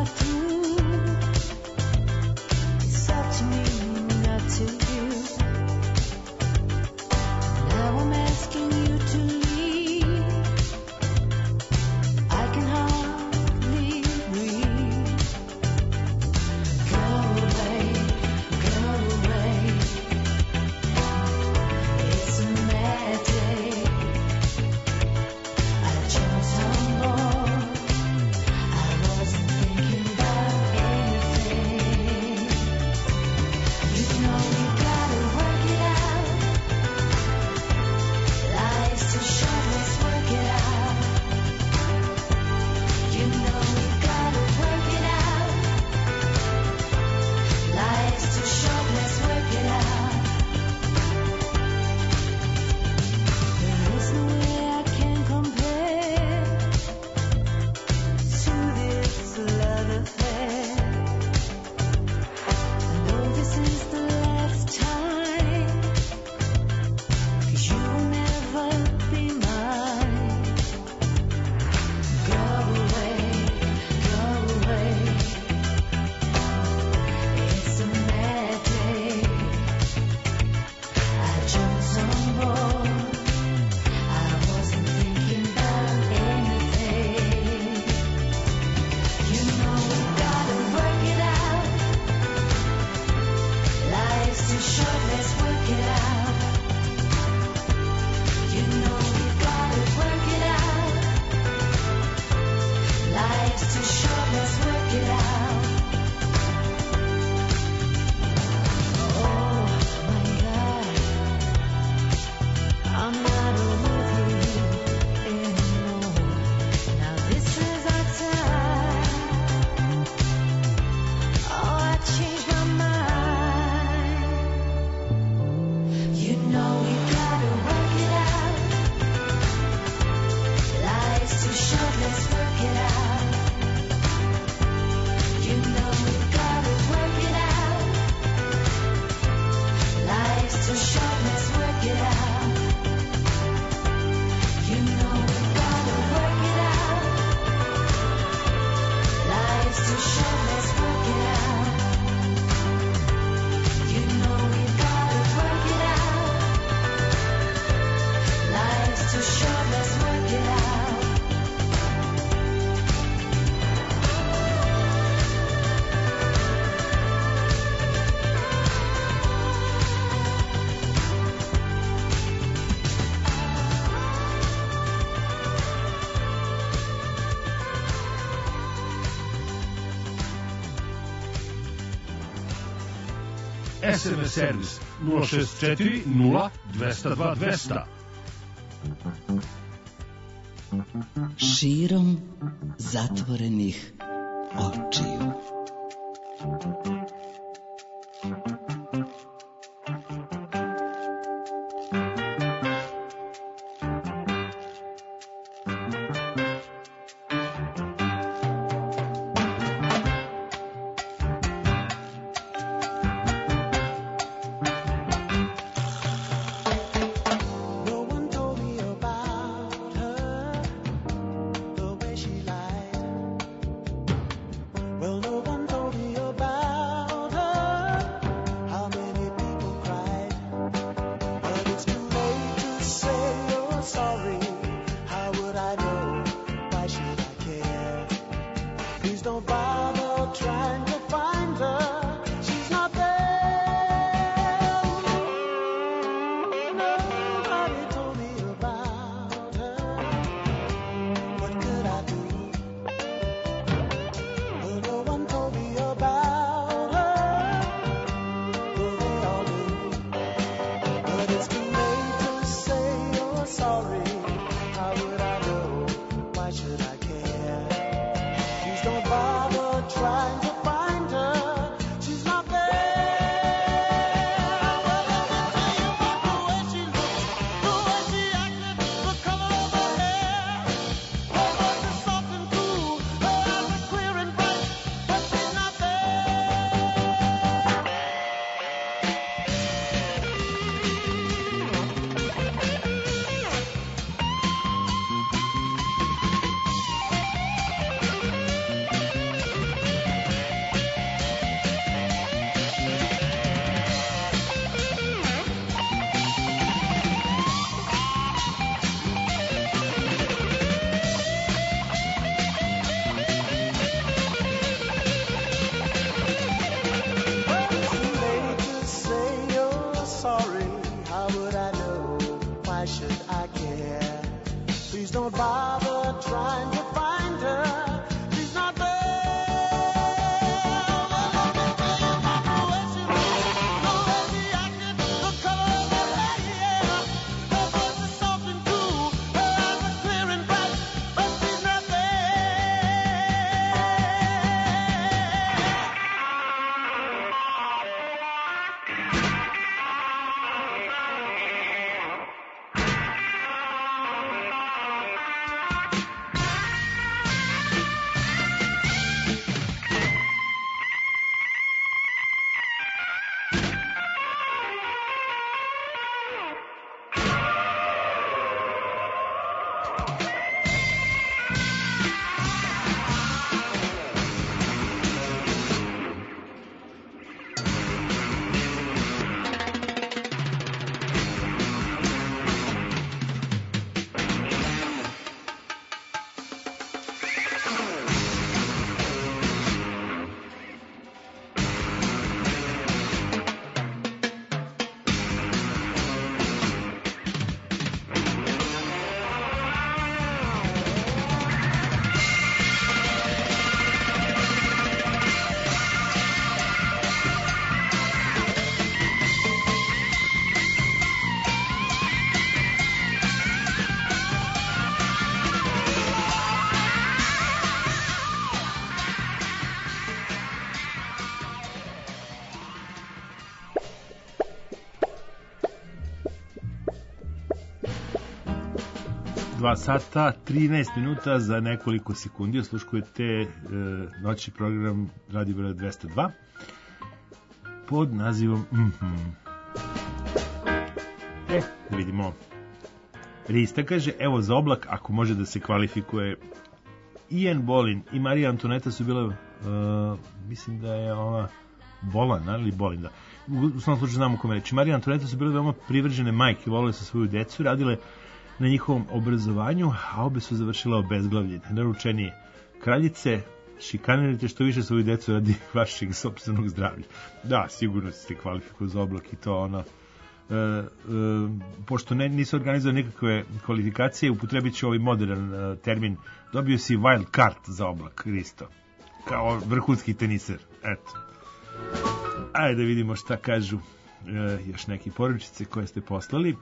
It's up to me not to do. S M S servis nula šest četiri nula dva zero dva dva zero. Širom zatvorenih očiju. No one told me about her, the way she lied. Well, no one told me about her, how many people cried. But it's too late to say you're sorry. How would I know? Why should I care? Please don't bother trying to find her. She's not there. Nobody told me about her. What could I do? Well, no one told me about her. Well, they all do. But it's too late to say you're sorry. How would I know? Why should I care? Please don't bother trying to find her. She's not there. Well, let me tell you about the way she looked, the way she acted, the color of her hair. Her voice is soft and cool, her eyes are clear and bright, but she's not Well, it's too late to say you're sorry. How would I know? Why should I care? Please don't bother trying to find her. She's not there. Well, let me tell you about the way she looked, the way she acted, the color of her hair. Her voice is soft and cool, her eyes are clear and bright, but she's not dva sata, trinaest minuta za nekoliko sekundi. Osluškujete e, noći program Radio Beograd dvesta dva pod nazivom mm-hmm. E, da vidimo. Rista kaže, evo za oblak, ako može da se kvalifikuje. Ian Bolin i Marija Antoneta su bile, uh, mislim da je ova Bolan, ali Bolin, da. U svom slučaju znamo kome reći. Marija Antoneta su bile veoma privržene majke, volile su svoju decu, radile na njihovom obrazovanju, a obe su završile obezglavljene. Naručenije kraljice, šikanirajte što više svoju decu radi vašeg sopstvenog zdravlja. Da, sigurno ste kvalifikuju za oblak i to ono. E, e, pošto ne, nisu organizovane nikakve kvalifikacije, upotrebit ću ovaj modern e, termin, dobio si wild card za oblak, Risto, kao vrhunski teniser, eto. Ajde da vidimo šta kažu e, još neki poručice koje ste poslali.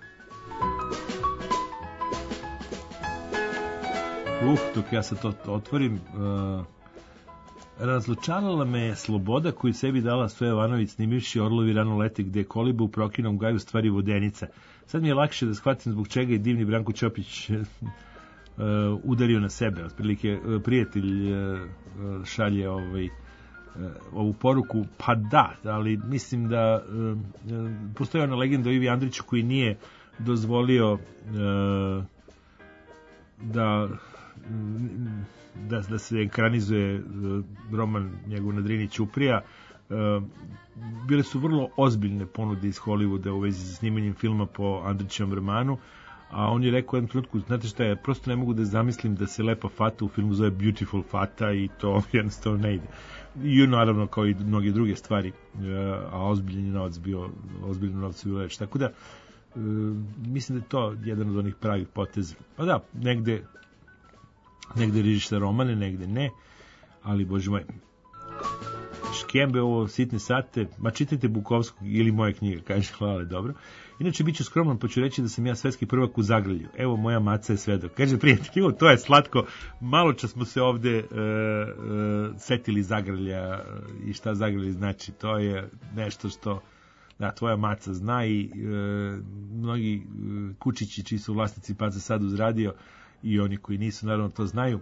Uh, dok ja sad to otvorim, uh, razlučarala me sloboda koju sebi dala Stoja Jovanović snimivši Orlovi rano lete gde je koliba u Prokinom gaju stvari vodenica. Sad mi je lakše da shvatim zbog čega je divni Branko Ćopić uh, udario na sebe. Otprilike uh, prijatelj uh, šalje ovaj, uh, ovu poruku, pa da, ali mislim da uh, uh, postoji ona legenda o Ivi Andriću koji nije dozvolio uh, da Da, da se ekranizuje uh, roman njegov na Drini Ćuprija. Uh, bile su vrlo ozbiljne ponude iz Hollywooda u vezi sa snimanjem filma po Andrićevom romanu, a on je rekao u jednom trenutku, znate šta je, prosto ne mogu da zamislim da se lepa fata u filmu zove Beautiful Fata i to jednostavno ne ide. I naravno kao i mnoge druge stvari, uh, a ozbiljen je novac bio, ozbiljen novac bio reč. Tako da, uh, mislim da je to jedan od onih pravih poteza. Pa da, negde negde režiše romane, negde ne, ali bože moj, škembe ovo sitne sate, ma čitajte Bukovskog ili moje knjige, kaže, hvala, dobro. Inače, bit ću skroman, pa ću reći da sam ja svetski prvak u zagrlju. Evo, moja maca je svedok. Kaže, prijatelju, to je slatko. Malo čas smo se ovde e, e, setili zagrlja i šta zagrlje znači. To je nešto što da, tvoja maca zna i e, mnogi e, kučići čiji su vlasnici Paza sad uz radio i oni koji nisu, naravno, to znaju.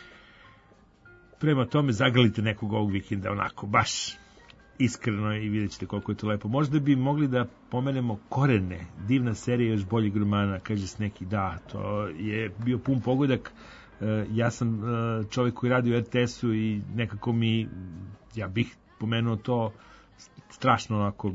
Prema tome, zagrlite nekog ovog vikenda, onako, baš iskreno i vidjet ćete koliko je to lepo. Možda bi mogli da pomenemo Korene, divna serija još boljih romana, kaže s neki, da, to je bio pun pogodak. Ja sam čovjek koji radi u er te esu i nekako mi, ja bih pomenuo to strašno onako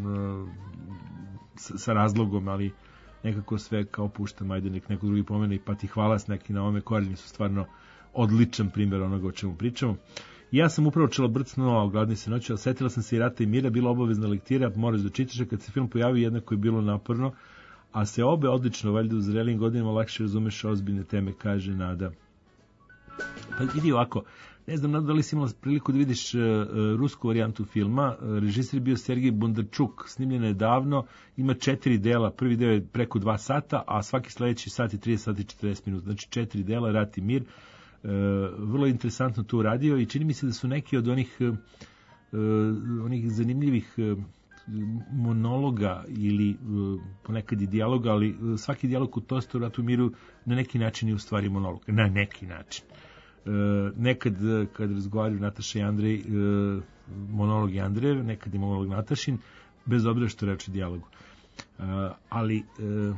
sa razlogom, ali nekako sve kao puštam, ajde nek neko drugi pomene, pa ti hvala s neki na ovome. Koreni su stvarno odličan primjer onoga o čemu pričamo. Ja sam upravo čela brcnuo, ogladni se noću, ali setila sam se i Rata i mira, bila obavezna lektira, moraš da čitaš, a kad se film pojavi jednako je bilo naporno, a se obe odlično, valjda u zrelim godinama lakše razumeš ozbiljne teme, kaže Nada. Pa vidi ovako, ne znam, Nada, da li si imala priliku da vidiš uh, rusku varijantu filma, uh, režiser je bio Sergej Bondarčuk, snimljena je davno, ima četiri dela, prvi deo je preko dva sata, a svaki sledeći sat je trideset sati i četrdeset minuta, znači četiri dela, Rat i mir. Uh, vrlo interesantno to uradio i čini mi se da su neki od onih uh, onih zanimljivih uh, monologa ili uh, ponekad i dijaloga, ali uh, svaki dijalog u Tostu, Ratu i miru na neki način je u stvari monolog, na neki način. Uh, nekad uh, kad razgovaraju Nataša i Andrej, uh, monolog je Andrejev, nekad je monolog Natašin, bez obzira što reče dijalogu. Uh, ali uh,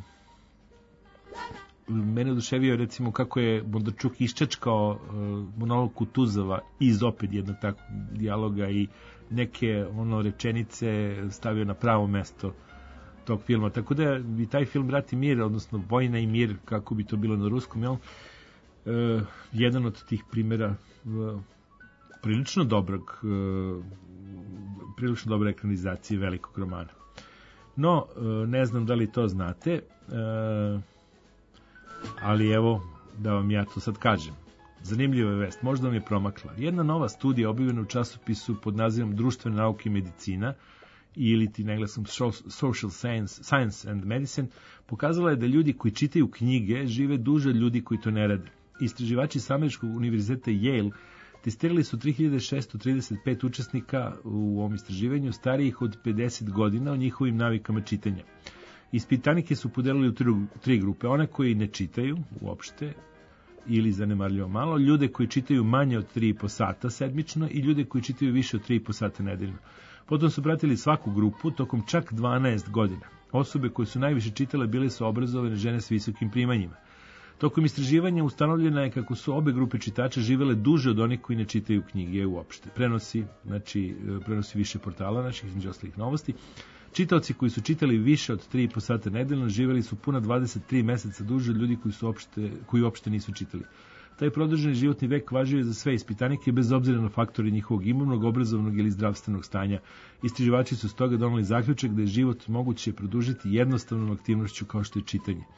mene oduševio recimo kako je Bondarčuk iščačkao uh, monolog Kutuzova iz opet jednog takvog dijaloga i neke ono rečenice stavio na pravo mesto tog filma. Tako da bi taj film Rat i mir, odnosno Vojna i mir, kako bi to bilo na ruskom, jel? Uh, jedan od tih primjera uh, prilično dobrog uh, prilično dobre ekranizacije velikog romana. No, uh, ne znam da li to znate, uh, ali evo da vam ja to sad kažem. Zanimljiva je vest, možda vam je promakla. Jedna nova studija objavljena u časopisu pod nazivom Društvene nauke i medicina ili ti na engleskom Social Science, Science and Medicine pokazala je da ljudi koji čitaju knjige žive duže od ljudi koji to ne rade. Istraživači sa Američkog univerziteta Yale testirali su tri hiljade šesto trideset pet učesnika u ovom istraživanju starijih od pedeset godina o njihovim navikama čitanja. Ispitanike su podelili u tri, tri grupe, one koji ne čitaju uopšte ili zanemarljivo malo, ljude koji čitaju manje od tri i po sata sedmično i ljude koji čitaju više od tri i po sata nedeljno. Potom su pratili svaku grupu tokom čak dvanaest godina. Osobe koje su najviše čitale bile su obrazovane žene s visokim primanjima. Tokom istraživanja ustanovljena je kako su obe grupe čitača živele duže od onih koji ne čitaju knjige uopšte. Prenosi, znači, prenosi više portala naših, između ostalih novosti. Čitaoci koji su čitali više od tri i po sata nedeljno živeli su puna dvadeset tri meseca duže od ljudi koji, su opšte, koji uopšte nisu čitali. Taj produženi životni vek važio je za sve ispitanike bez obzira na faktore njihovog imunog, obrazovnog ili zdravstvenog stanja. Istraživači su stoga doneli zaključak da je život moguće produžiti jednostavnom aktivnošću kao što je čitanje.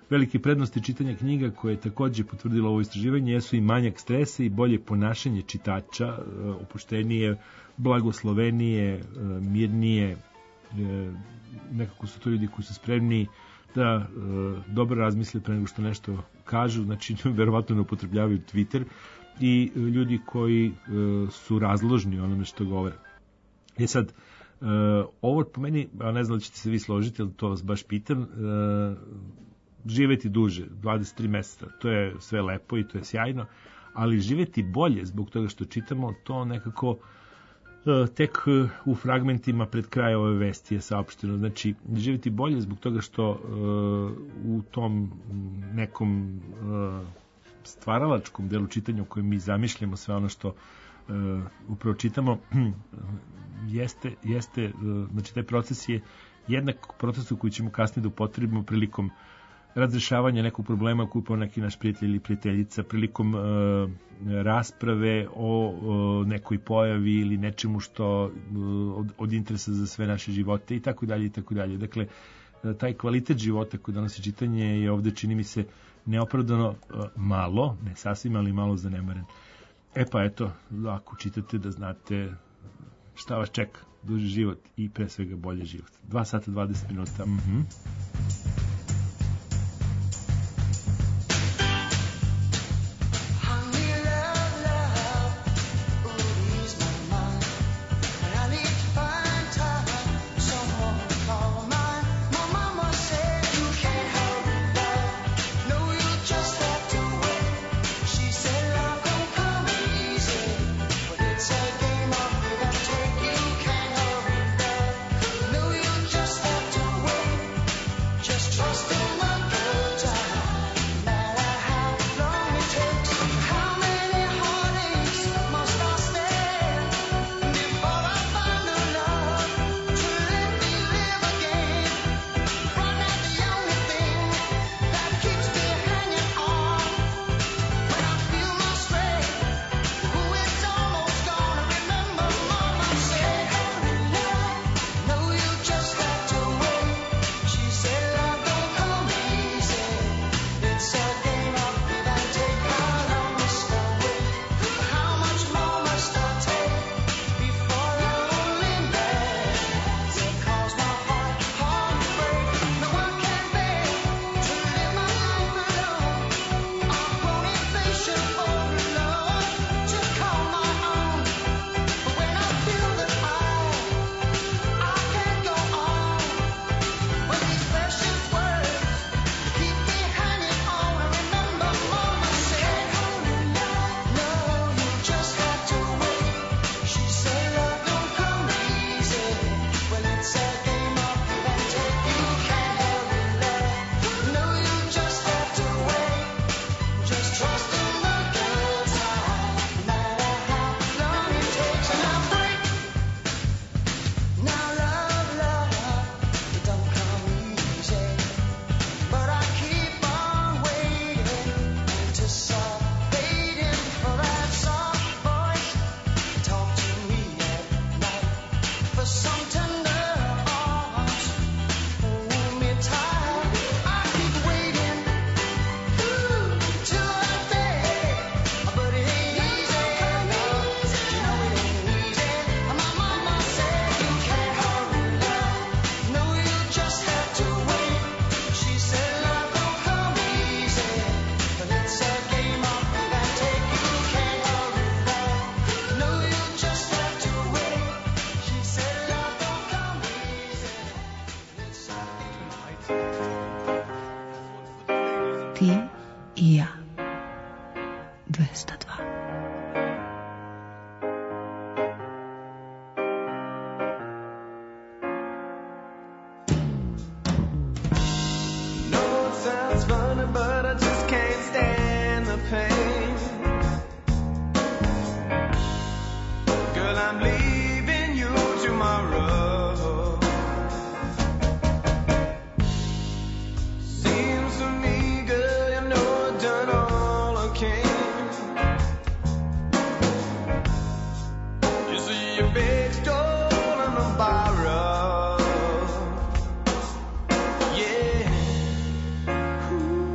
Velike prednosti čitanja knjiga koje je takođe potvrdilo ovo istraživanje jesu i manjak stresa i bolje ponašanje čitača, e, opuštenije, blagoslovenije, e, mirnije, e, nekako su to ljudi koji su spremni da e, dobro razmisle pre nego što nešto kažu, znači verovatno ne upotrebljavaju Twitter, i ljudi koji e, su razložni onome što govore. E sad, e, ovo po meni, a ne znam da ćete se vi složiti, ali to vas baš pitam, e, živeti duže, dvadeset tri meseca, to je sve lepo i to je sjajno, ali živeti bolje zbog toga što čitamo, to nekako tek u fragmentima pred kraj ove vesti je saopšteno. Znači, živeti bolje zbog toga što uh, u tom nekom uh, stvaralačkom delu čitanja u kojem mi zamišljamo sve ono što uh, upravo čitamo, jeste, jeste uh, znači taj proces je jednak procesu koji ćemo kasnije da upotrebimo prilikom razrešavanja nekog problema koji po neki naš prijatelj ili prijateljica, prilikom uh, rasprave o uh, nekoj pojavi ili nečemu što uh, od, od interesa za sve naše živote i tako dalje i tako dalje. Dakle, uh, taj kvalitet života koji donosi čitanje je ovde, čini mi se, neopravdano uh, malo, ne sasvim, ali malo zanemaren. E pa eto, ako čitate da znate šta vas čeka, duži život i pre svega bolje život. dva sata dvadeset minuta. Mhm. Ti i ja. dvesta dva. No, it sounds funny, but I just can't stand the pain. Girl, I'm leaving you tomorrow. Seems to me, girl, you know I've done all I can. You see, you big stolen and borrowed. Yeah. Ooh.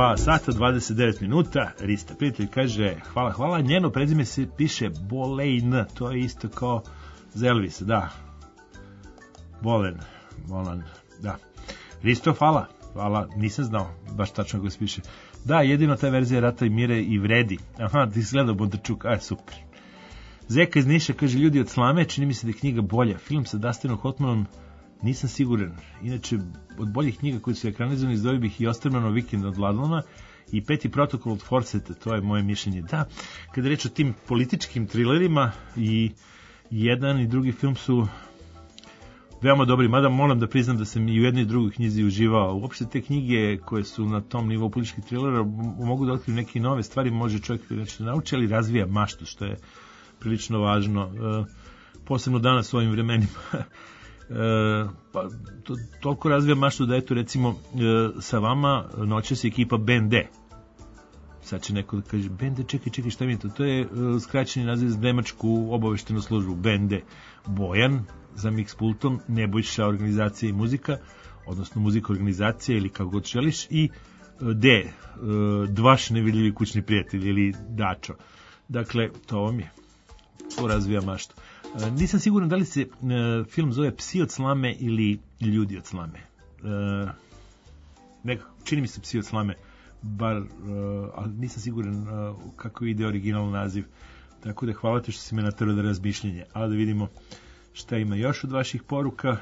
dva sata, dvadeset devet minuta. Rista prijatelj kaže hvala, hvala. Njeno prezime se piše Boleyn. To je isto kao za Elvisa, da. Bolen, Bolan, da. Risto, hvala. Hvala, nisam znao baš tačno kako se piše. Da, jedino ta verzija Rata i mire i vredi. Aha, ti si gledao Bondarčuk, aj, super. Zeka iz Niša kaže ljudi od slame, čini mi se da je knjiga bolja. Film sa Dustinom Hoffmanom nisam siguran. Inače, od boljih knjiga koji su ekranizovani izdvojio bih i Ostermano Vikend od Ladlona i Peti protokol od Forseta, to je moje mišljenje. Da, kada reč o tim političkim trilerima, i jedan i drugi film su veoma dobri, mada moram da priznam da sam i u jednoj i drugoj knjizi uživao. Uopšte te knjige koje su na tom nivou političkih trilera mogu da otkriju neke nove stvari, može čovjek nešto nauči, ali razvija maštu, što je prilično važno. E, posebno danas u ovim vremenima. E, pa, to, toliko razvija maštu da eto recimo e, sa vama noćas je ekipa Band D. Sad će neko da kaže Band D, čekaj, čekaj, šta mi je to? To je e, skraćeni naziv za nemačku obaveštenu službu Band D. Bojan za mix pultom, Nebojša organizacija i muzika, odnosno muzika organizacija ili kako god želiš, i D, e, Dvaš nevidljivi kućni prijatelj ili Dačo. Dakle, to vam je. To razvija maštu. E, nisam siguran da li se e, film zove Psi od slame ili Ljudi od slame. E, nekako, čini mi se Psi od slame, bar, e, ali nisam siguran e, kako ide originalni naziv. Tako da hvala ti što si me naterao da razmišljenje. Ali da vidimo šta ima još od vaših poruka.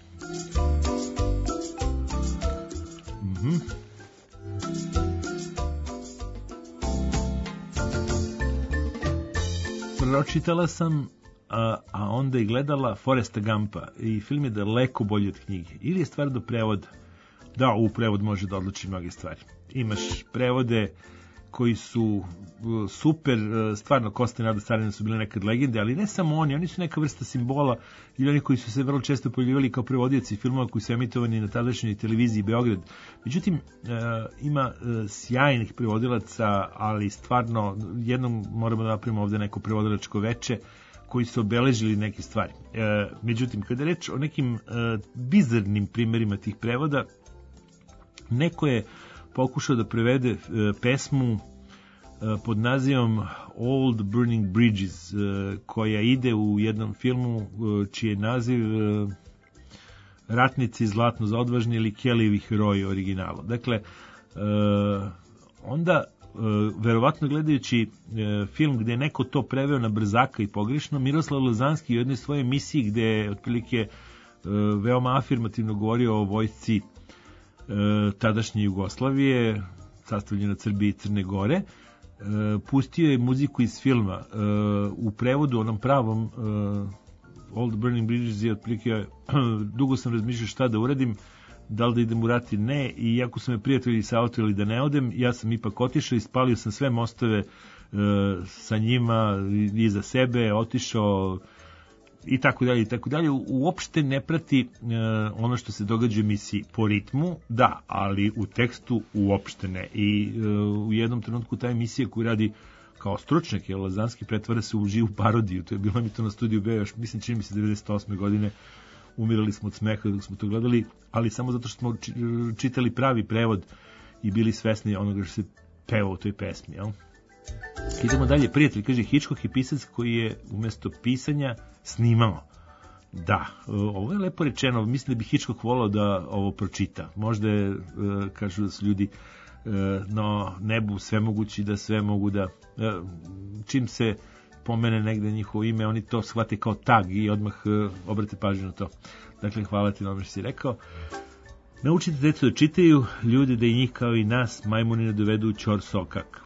Mhm. Pročitala sam, a, a onda i gledala Foresta Gumpa i film je daleko bolji od knjige. Ili je stvar do prevoda? Da, u prevod može da odluči mnoge stvari. Imaš prevode koji su super, stvarno Kosta i Nada Starina su bile nekad legende, ali ne samo oni, oni su neka vrsta simbola ili oni koji su se vrlo često pojavljivali kao prevodioci filmova koji su emitovani na tadašnjoj televiziji Beograd. Međutim, ima sjajnih prevodilaca, ali stvarno jednom moramo da napravimo ovde neko prevodilačko veče koji su obeležili neke stvari. Međutim, kada je reč o nekim bizarnim primerima tih prevoda, neko je pokušao da prevede e, pesmu e, pod nazivom Old Burning Bridges, e, koja ide u jednom filmu e, čiji je naziv e, Ratnici zlatno za odvažni ili Kellyjevi heroji originalu. Dakle, e, onda e, verovatno gledajući e, film gde je neko to preveo na brzaka i pogrešno, Miroslav Lazanski u jednoj svojoj emisiji gde je otprilike e, veoma afirmativno govorio o vojsci E, tadašnje Jugoslavije, sastavljeno od Srbije i Crne Gore, e, pustio je muziku iz filma. E, u prevodu, onom pravom, e, Old Burning Bridges je otprilike, dugo sam razmišljao šta da uradim, da li da idem u rat ili ne, i iako su me prijatelji savjetovali da ne odem, ja sam ipak otišao i spalio sam sve mostove e, sa njima i za sebe, otišao i tako dalje i tako dalje. Uopšte ne prati e, ono što se događa u emisiji po ritmu, da, ali u tekstu uopšte ne. I e, u jednom trenutku ta emisija koju radi kao stručnjak, jer Lazanski pretvara se u živu parodiju. To je bilo mi to na studiju B, još mislim čini mi se devedeset osme godine. Umirali smo od smeha dok smo to gledali, ali samo zato što smo čitali pravi prevod i bili svesni onoga što se peva u toj pesmi, jel? Idemo dalje. Prijatelj kaže, Hitchcock je pisac koji je umjesto pisanja snimao. Da, ovo je lepo rečeno. Mislim da bi Hitchcock volao da ovo pročita. Možda je, kažu da su ljudi na nebu svemogući, da sve mogu da, čim se pomene negde njihovo ime, oni to shvate kao tag i odmah obrate pažnju na to. Dakle, hvala ti na ono što si rekao. Naučite decu da čitaju, ljudi da i njih kao i nas majmuni ne dovedu u ćor sokak.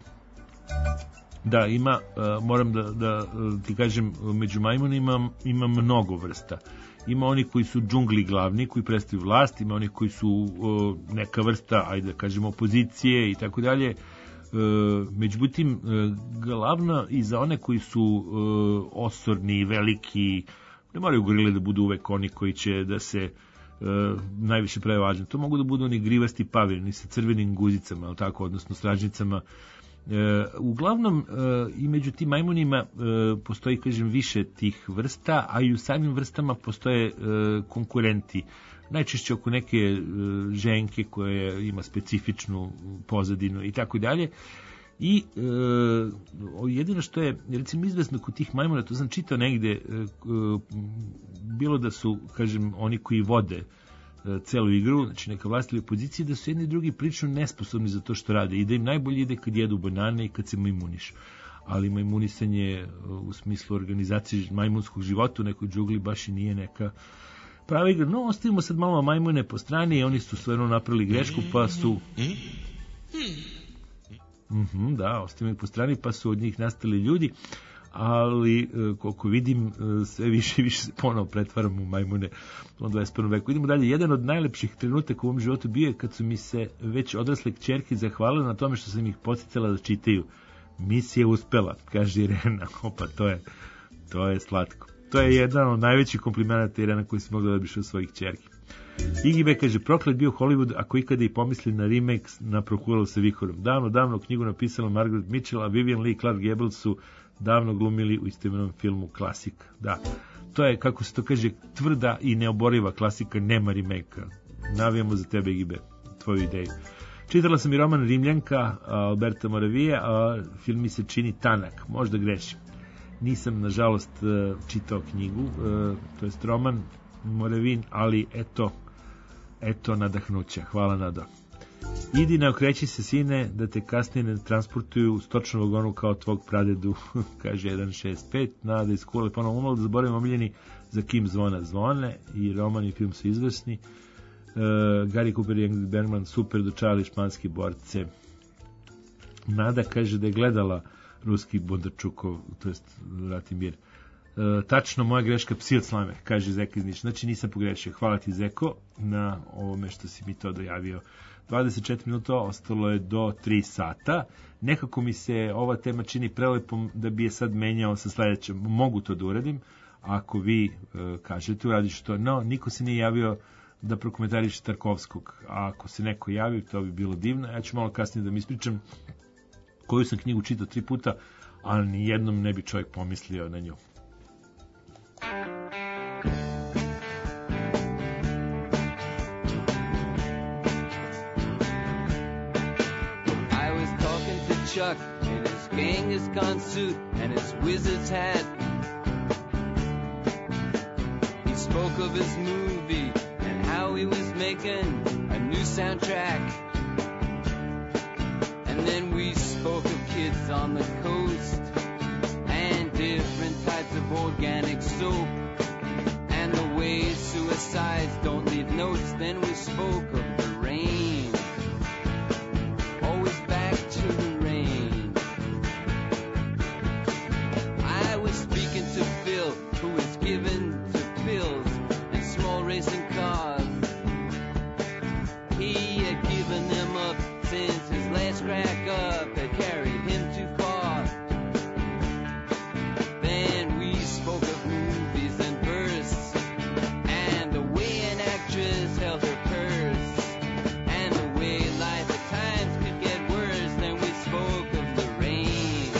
Da, ima, uh, moram da, da uh, ti kažem, među majmunima ima mnogo vrsta. Ima oni koji su džungli glavni, koji predstavljaju vlast, ima oni koji su uh, neka vrsta, ajde da kažemo, opozicije i tako dalje. Međutim, uh, glavno i za one koji su uh, osorni, veliki, ne moraju gorile da budu uvek oni koji će da se uh, najviše prave važni. To mogu da budu oni grivasti pavljeni sa crvenim guzicama, ali tako, odnosno stražnicama. E, uglavnom e, i među tim majmunima e, postoji, kažem, više tih vrsta, a i u samim vrstama postoje e, konkurenti. najčešće oko neke e, ženke koja ima specifičnu pozadinu i tako dalje. I e, jedino što je, recimo, izvesno kod tih majmuna, to sam čitao negde, e, e, bilo da su, kažem, oni koji vode e, celu igru, znači neka vlast ili opozicija, da su jedni i drugi prilično nesposobni za to što rade i da im najbolje ide kad jedu banane i kad se majmunišu. Ali majmunisanje u smislu organizacije majmunskog života u nekoj džungli baš i nije neka prava igra. No, ostavimo sad malo majmune po strani i oni su stvarno napravili grešku, pa su... Mm-hmm, da, ostavimo ih po strani, pa su od njih nastali ljudi, ali koliko vidim, sve više i više se ponovo pretvaramo u majmune u dvadeset prvom veku. Idemo dalje. Jedan od najlepših trenutaka u ovom životu bio je kad su mi se već odrasle kćerke zahvalile na tome što sam ih podsjetila da čitaju. Misija uspela, kaže Irena. Opa, to je, to je slatko. To je jedan od najvećih komplimenata, Irena, koji si mogla da biš od svojih ćerki. Igibe kaže, proklet bio Hollywood ako ikada i pomisli na remake na Prokuralo sa vihorom. Davno, davno knjigu napisala Margaret Mitchell, a Vivian Leigh, Clark Gable su davno glumili u istoimenom filmu klasik. Da, to je, kako se to kaže, tvrda i neoboriva klasika, nema remake-a. Navijamo za tebe, Igibe, tvoju ideju. Čitala sam i roman Rimljanka Alberta Moravije, a film mi se čini tanak, možda grešim. Nisam, nažalost, čitao knjigu, to jest roman Moravin, ali eto, eto nadahnuća. Hvala, Nado. Idi, ne okreći se, sine, da te kasnije ne transportuju u stočnom vagonu kao tvog pradedu, kaže jedan šest pet. Nada iz Kule, ponovno umalo da zaboravim omiljeni za kim zvona zvone, i roman i film su izvrsni. Uh, Gary Cooper i Ingrid Bergman super dočarali španske borce. Nada kaže da je gledala ruski Bondarčukov, to jest Ratimir. Uh, tačno, moja greška, psi od slame, kaže Zeka iz Niša. Znači nisam pogrešio. Hvala ti, Zeko, na ovome što si mi to dojavio. dvadeset četiri minuta, ostalo je do tri sata. Nekako mi se ova tema čini prelepom da bi je sad menjao sa sledećem. Mogu to da uradim, ako vi uh, kažete, uradiš to. No, niko se nije javio da prokomentariše Tarkovskog. A ako se neko javi, to bi bilo divno. Ja ću malo kasnije da mi ispričam koju sam knjigu čitao tri puta, ali ni jednom ne bi čovjek pomislio na nju. I was talking to Chuck in his Genghis-Khan suit and his wizard's hat. He spoke of his movie and how he was making a new soundtrack. And then we spoke of kids on the coast and different types of organic soap and the way suicides don't leave notes. Then we spoke of the rain, always back to the rain. I was speaking to Phil, who was given to pills and small racing cars. He had given them up since his last crack up had carried him too far. Then we spoke of movies and verse and the way an actress held her purse and the way life at times could get worse. Then we spoke of the rain,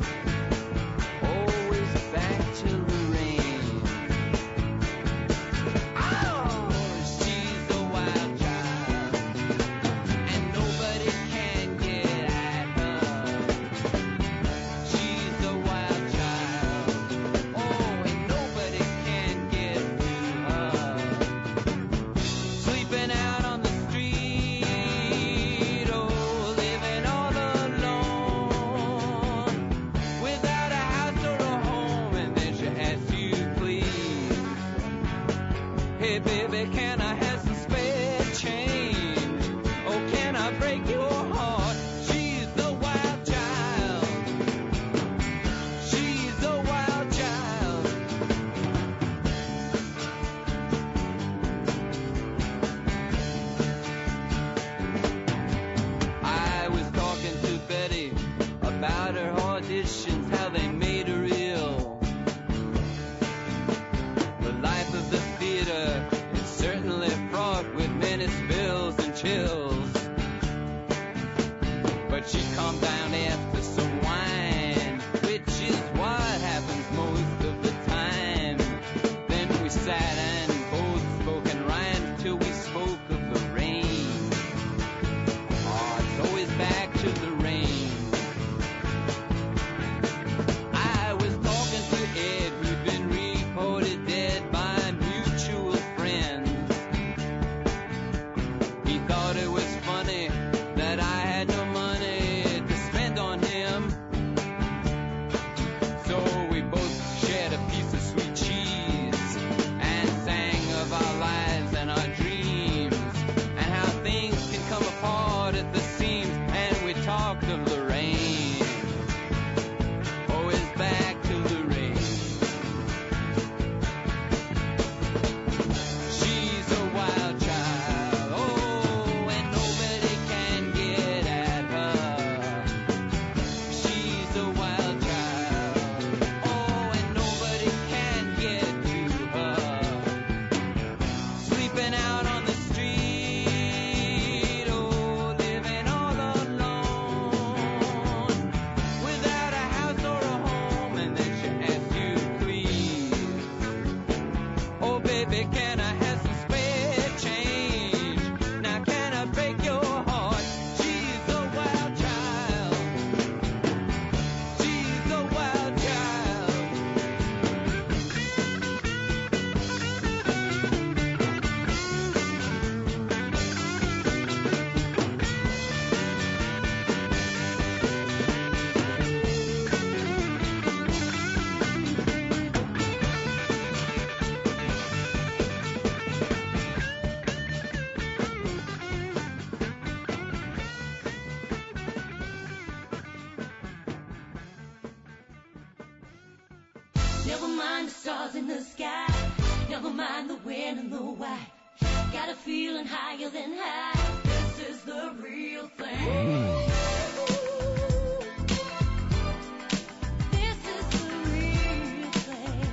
always back to the rain. Oh, she's a wild child and nobody can get at her. She's a wild child, oh, and nobody can get to her. Sleeping out on the street, oh, living all alone, without a house or a home, and then she asks you, please, hey baby, can I have some spare change? Oh, can I break your heart? She's the wild child. She's the wild child. I was talking to Betty about her auditions, how they made her ill. The life of the theater is certainly fraught with many spills and chills. But she calmed down after some wine, which is what happens most of the time. Then we sat and both spoke in rhyme till we Say, can I have some spare change? Now can I break your heart? She's a wild child. She's a wild child. Never mind the stars in the sky. Never mind the when and the why. Got a feeling higher than high. This is the real thing. This is the real thing.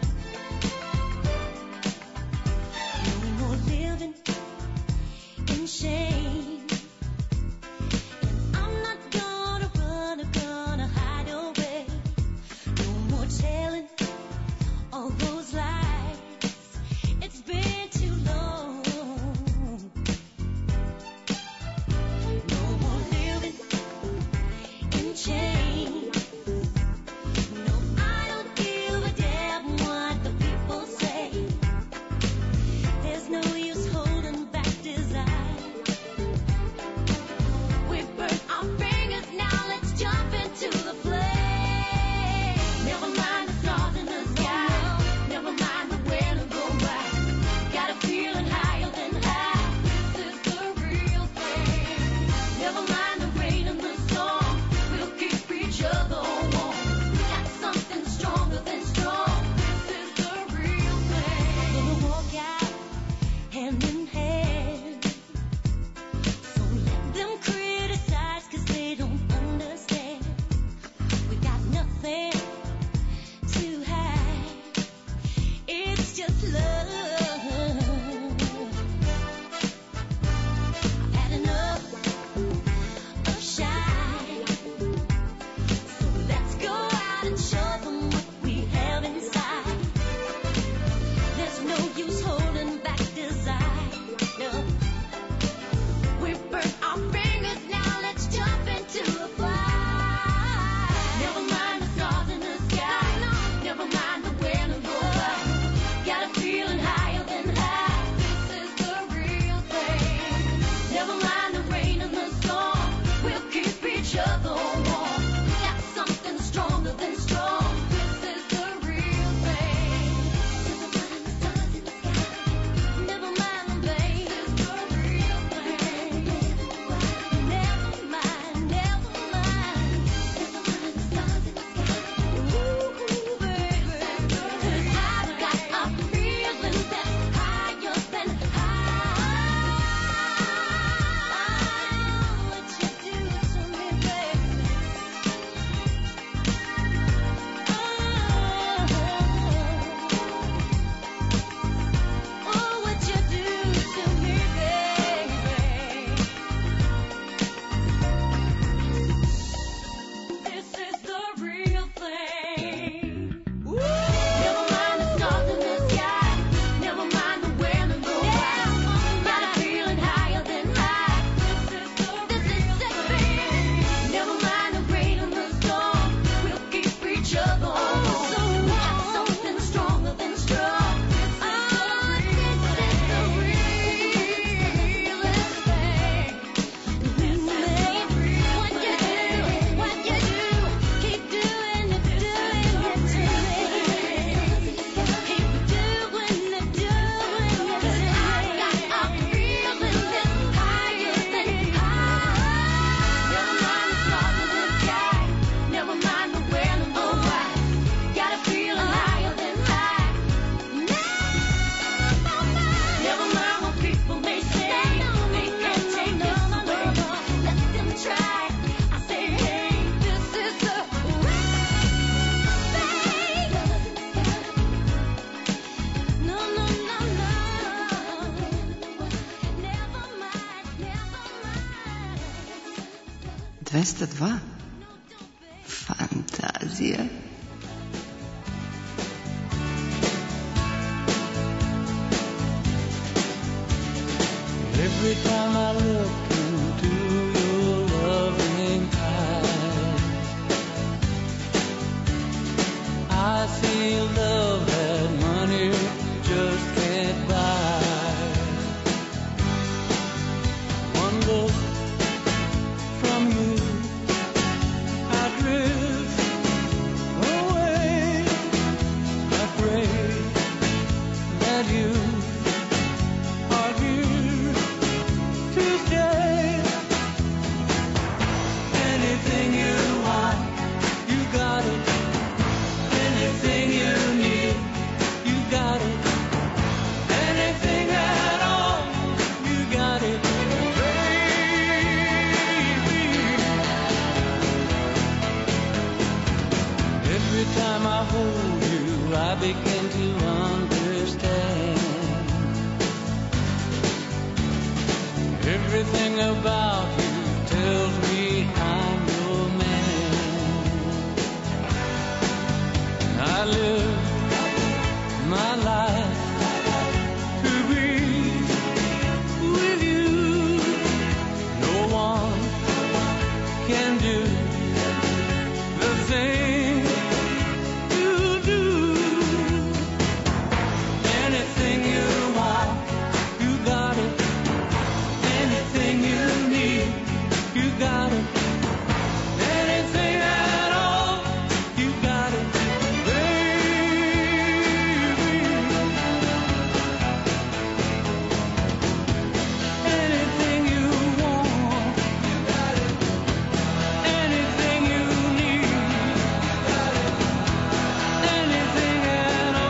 No more living in shame. And I'm not gonna run or gonna hide away. No more telling all those lies. It's been too long. No more living in chains. No, I don't give a damn what the people say. There's no use holding back desire. We've burnt our fingers, now let's jump into the flame. Never mind the stars in the sky. Never mind the when and the why. Got a feeling higher than high. This is the real thing. Never mind the rain and the storm. We'll keep each other warm. Got something stronger than strong. This is the real thing. Gonna walk out hand in hand. So let them criticize 'cause they don't understand. We got nothing to hide. It's just love. I've had enough of shy. So let's go out and show them what we have inside. There's no use holding back desire. No. We've burnt our fingers, now let's jump into the fire. Never mind the stars in the sky. Never mind the when and the why. Got a feeling higher than high. This is the real thing. Never mind the rain and the storm. We'll keep each other warm. Got something stronger than strong. This is the real thing. Never mind the stars in the sky. Never mind the rain. This is the real thing. Never mind, never mind. Never mind the stars in the sky. Ooh, baby. 'Cause I've got a feeling that's higher than high. What you do to me, baby. Oh, what you do to me, baby. This is the real thing. Never mind the stars in the sky. Never mind the when and the why. Got a feeling higher than high. This is the real thing. Never mind the rain and the storm. We'll keep each other warm. Got something stronger than strong. This is the realest thing. This is the real thing. What you do, keep doing it, doing it to me. Keep doing it, doing it to me. I've got a feeling that's higher than high. Never mind the stars in the sky. Never mind the when and the why. Got a feeling higher than high. Never mind what people may say. They can't take this away. Let them try. I say, hey, this is the real thing. No, no, no, no. Never mind, never mind. двеста два. Фантазия. me love that money just can't buy. One look from you, I drift away. I pray that you are here to stay. Anything you want, you got it. Anything you need, you got it. Anything at all, you got it, baby. Every time I hold you, I begin to understand. Everything about you tells me I'm your man. I live my life to be with you. No one can do the thing you do. Anything you want, you got it. Anything you need, you got it. Anything at all, you got it, baby. Anything you want, you got it. Anything you need, you got it. Anything at all.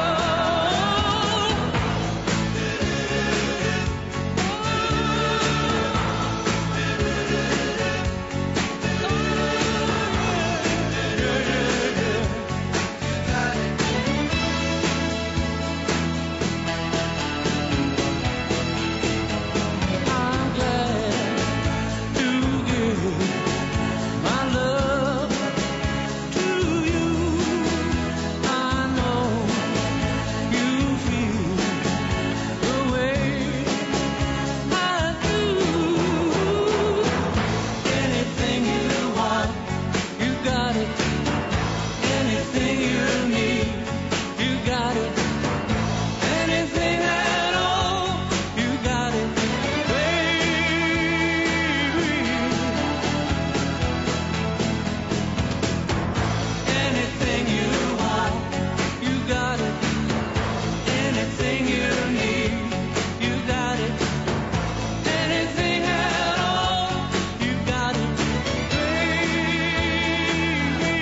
I'm glad to give my love to you. I know you feel the way I do. Anything you want, you got it. Anything you need, you got it. Anything at all, you got it, baby. Anything you want, you got it. Anything you need, you got it. Anything at all, you got it, baby.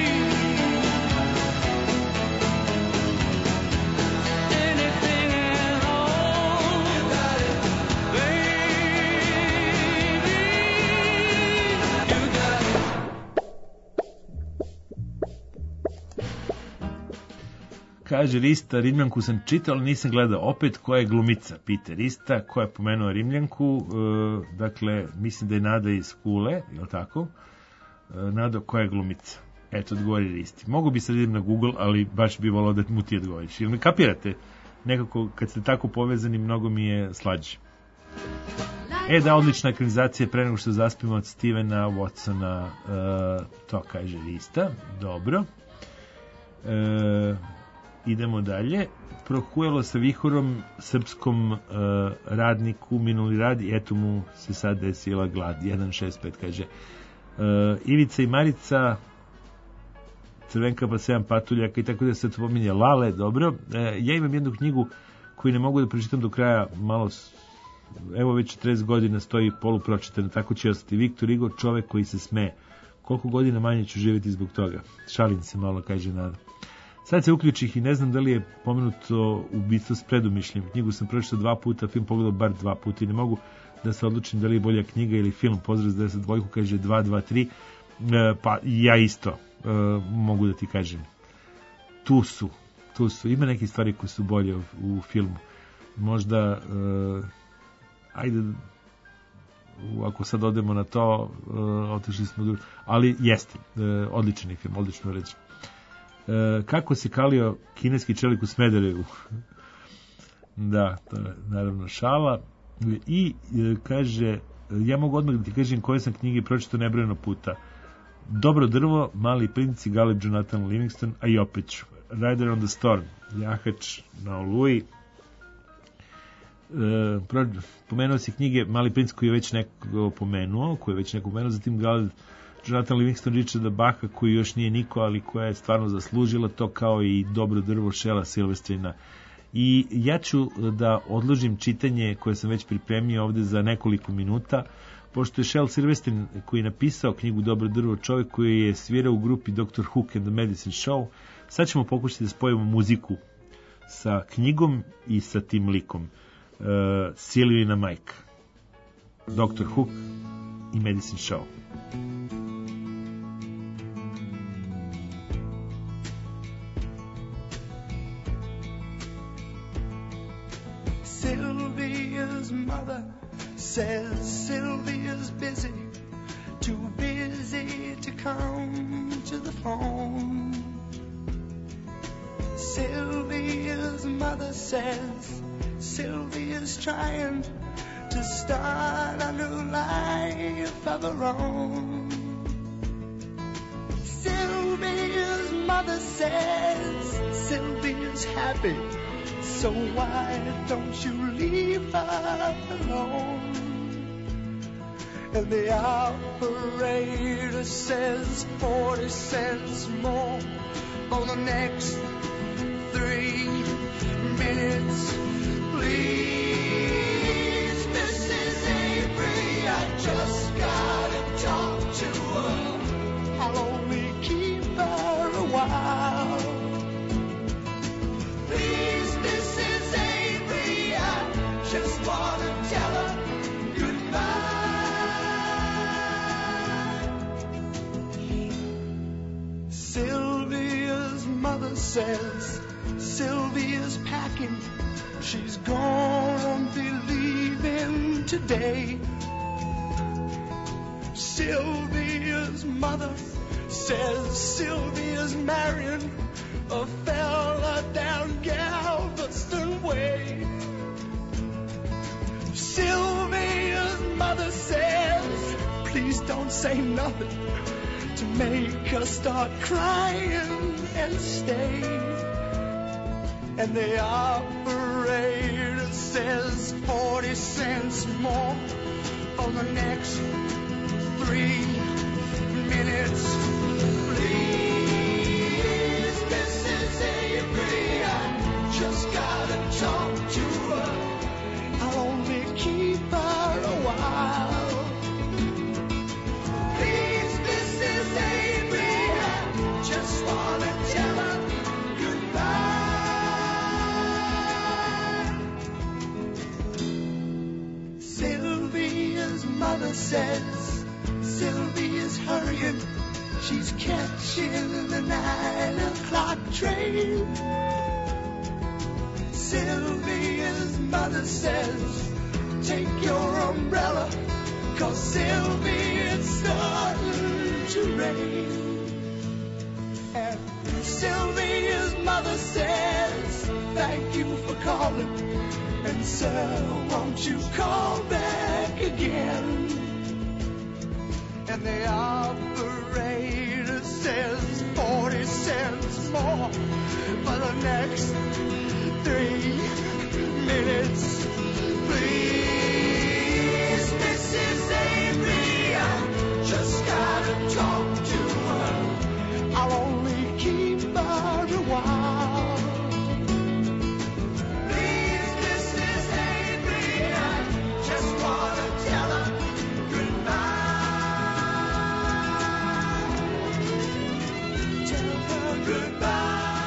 Anything at all, you got it, baby. You got it. Kaže Rista, Rimljanku sam čitao, ali nisam gledao. Opet, koja je glumica? Pita Rista, ko je pomenuo Rimljanku? E, dakle, mislim da je Nada iz Kule, je li tako? E, Nado, koja je glumica? Eto, odgovori Risti. Mogu bi sad idem na Google, ali baš bi volao da mu ti odgovoriš. Ili me kapirate? Nekako, kad ste tako povezani, mnogo mi je slađe. E, da, odlična ekranizacija pre nego što zaspimo od Stevena Watsona, e, to kaže Rista. Dobro. E, idemo dalje. Prohujalo sa vihorom srpskom e, radniku minuli rad i eto mu se sad desila glad. jedan šest pet kaže. E, Ivica i Marica, Crvenka pa sedam patuljaka i tako da se to pominje. Lale, dobro. E, ja imam jednu knjigu koju ne mogu da pročitam do kraja, malo s- evo već četrdeset godina stoji polupročitana, tako će ostati. Viktor Hugo, čovek koji se smeje. Koliko godina manje ću živjeti zbog toga? Šalim se malo, kaže Nada. Sad se uključih i ne znam da li je pomenuto ubistvo s predumišljem. Knjigu sam pročitao dva puta, film pogledao bar dva puta i ne mogu da se odlučim da li je bolja knjiga ili film. Pozdrav za deset dvojku, kaže dva dva tri. E, pa ja isto e, mogu da ti kažem. Tu su, tu su. Ima neke stvari koje su bolje u, u filmu. Možda, e, ajde, u- ako sad odemo na to, e, otišli smo drugo. Ali jeste, e, odličan je film, odlično reći. E, kako se kalio kineski čelik u Smederevu? Da, to je naravno šala. I e, kaže, ja mogu odmah da ti kažem koje sam knjige pročitao nebrojeno puta. Dobro drvo, Mali princ i Galeb Jonathan Livingston, a i opet ću. Rider on the Storm, jahač na oluji. E, pro, pomenuo si knjige Mali princ koji je već neko pomenuo, koji je već neko pomenuo, zatim Gal Jonathan Livingston Richarda Bacha koji još nije niko, ali koja je stvarno zaslužila to, kao i Dobro drvo Shella Silvestrina. I ja ću da odložim čitanje koje sam već pripremio ovde za nekoliko minuta, pošto je Shel Silvestrin koji je napisao knjigu Dobro drvo, čovjek koji je svirao u grupi doktor Hook and the Medicine Show. Sad ćemo pokušati da spojimo muziku sa knjigom i sa tim likom. Uh, Silvina Mike, doktor Hook i Medicine Show. Sylvia's mother says Sylvia's busy, too busy to come to the phone. Sylvia's mother says Sylvia's trying to start a new life of her own. Sylvia's mother says Sylvia's happy, so why don't you leave her alone? And the operator says forty cents more for the next three minutes. Please, Missus Avery, I just gotta talk to her. I'll only keep her a while. Please, Missus Avery, I just wanna tell her goodbye. Sylvia's mother says Sylvia's packing, she's gonna be leaving today. Sylvia's mother says Sylvia's marrying a fella down Galveston way. Sylvia's mother says, please don't say nothing to make her start crying and stay. And the operator says forty cents more for the next three minutes. Please, Missus Avery, I just gotta talk to her. I'll only keep her a while. Please, Missus Avery, I just wanna tell her goodbye. Sylvia's mother says Sylvia's hurrying, she's catching the nine o'clock train. Sylvia's mother says, take your umbrella, 'cause Sylvia, it's starting to rain. And Sylvia's mother says, thank you for calling, and sir, won't you call back again? And the operator says forty cents more for the next three minutes. Please, Missus Avery, I just gotta talk to her. I'll only keep her a while. Please, Missus Avery, I just wanna tell her goodbye. Tell her goodbye.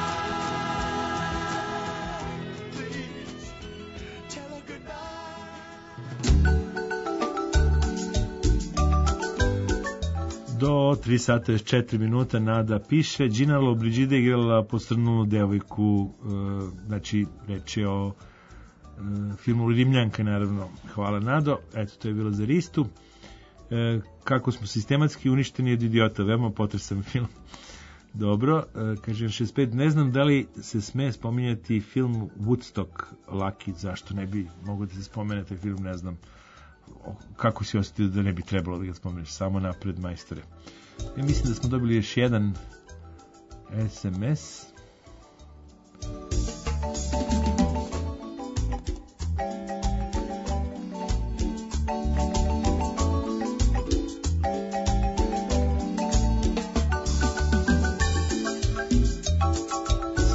Do tri sata i četiri minuta Nada piše. Gina Lollobrigida igrala posrnulu devojku, uh, znači reč je o uh, filmu Rimljanka, naravno. Hvala, Nado. Eto, to je bilo za Ristu. Uh, kako smo sistematski uništeni od idiota, veoma potresan film. Dobro, uh, kažem šezdeset pet, ne znam da li se sme spominjati film Woodstock, Lucky, zašto ne bi mogo da se spomene taj film, ne znam. Kako si osjetio da ne bi trebalo da ga spomeneš, samo napred, majstore. Ja mislim da smo dobili još jedan es em es.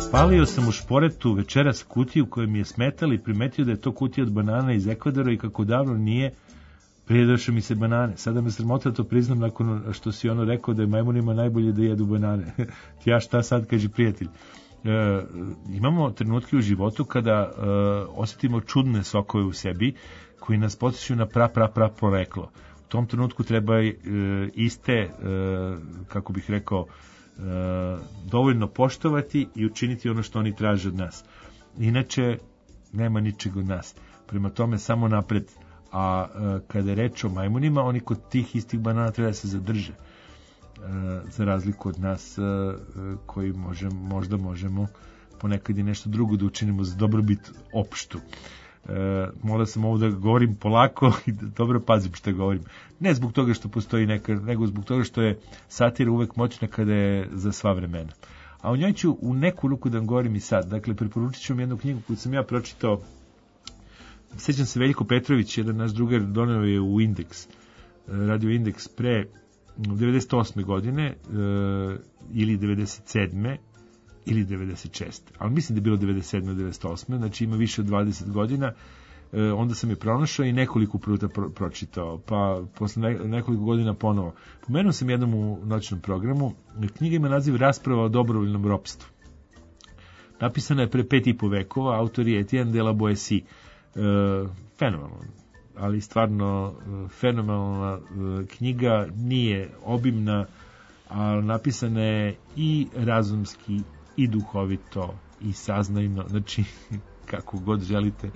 Spalio sam u šporetu večeras kutiju koja mi je smetala i primetio da je to kutija od banana iz Ekvadora i kako davno nije prijedošao mi se banane. Sada me sramota da to priznam nakon što si ono rekao da je majmunima najbolje da jedu banane. Ja šta sad, kaže prijatelj. E, imamo trenutke u životu kada e, osjetimo čudne sokove u sebi koji nas podsjećaju na pra, pra, pra poreklo. U tom trenutku treba e, iste, e, kako bih rekao, e, dovoljno poštovati i učiniti ono što oni traže od nas. Inače, nema ničeg od nas. Prema tome, samo napred. A e, kada je reč o majmunima, oni kod tih istih banana treba da se zadrže. E, za razliku od nas e, koji možem, možda možemo ponekad i nešto drugo da učinimo za dobrobit opštu. E, mora sam ovo da govorim polako i da dobro pazim što govorim. Ne zbog toga što postoji neka, nego zbog toga što je satira uvek moćna kada je za sva vremena. A o njoj ću u neku ruku da vam govorim i sad. Dakle, preporučit ću vam jednu knjigu koju sam ja pročitao. Sjećam se, Veljko Petrović, jedan naš drugar, doneo je u Indeks, radio Indeks pre devedeset osme godine e, ili devedeset sedme ili devedeset šeste. Ali mislim da je bilo devedeset sedme devedeset osme, znači ima više od dvadeset godina. E, onda sam je pronašao i nekoliko puta pro, pročitao, pa posle ne, nekoliko godina ponovo. Pomenuo sam jednom u noćnom programu. Knjiga ima naziv Rasprava o dobrovoljnom ropstvu. Napisana je pre pet i po vekova, autor je Etienne de la Boétie. E, fenomenalno, ali stvarno fenomenalna e, knjiga, nije obimna, a napisana je i razumski i duhovito i saznajno, znači kako god želite.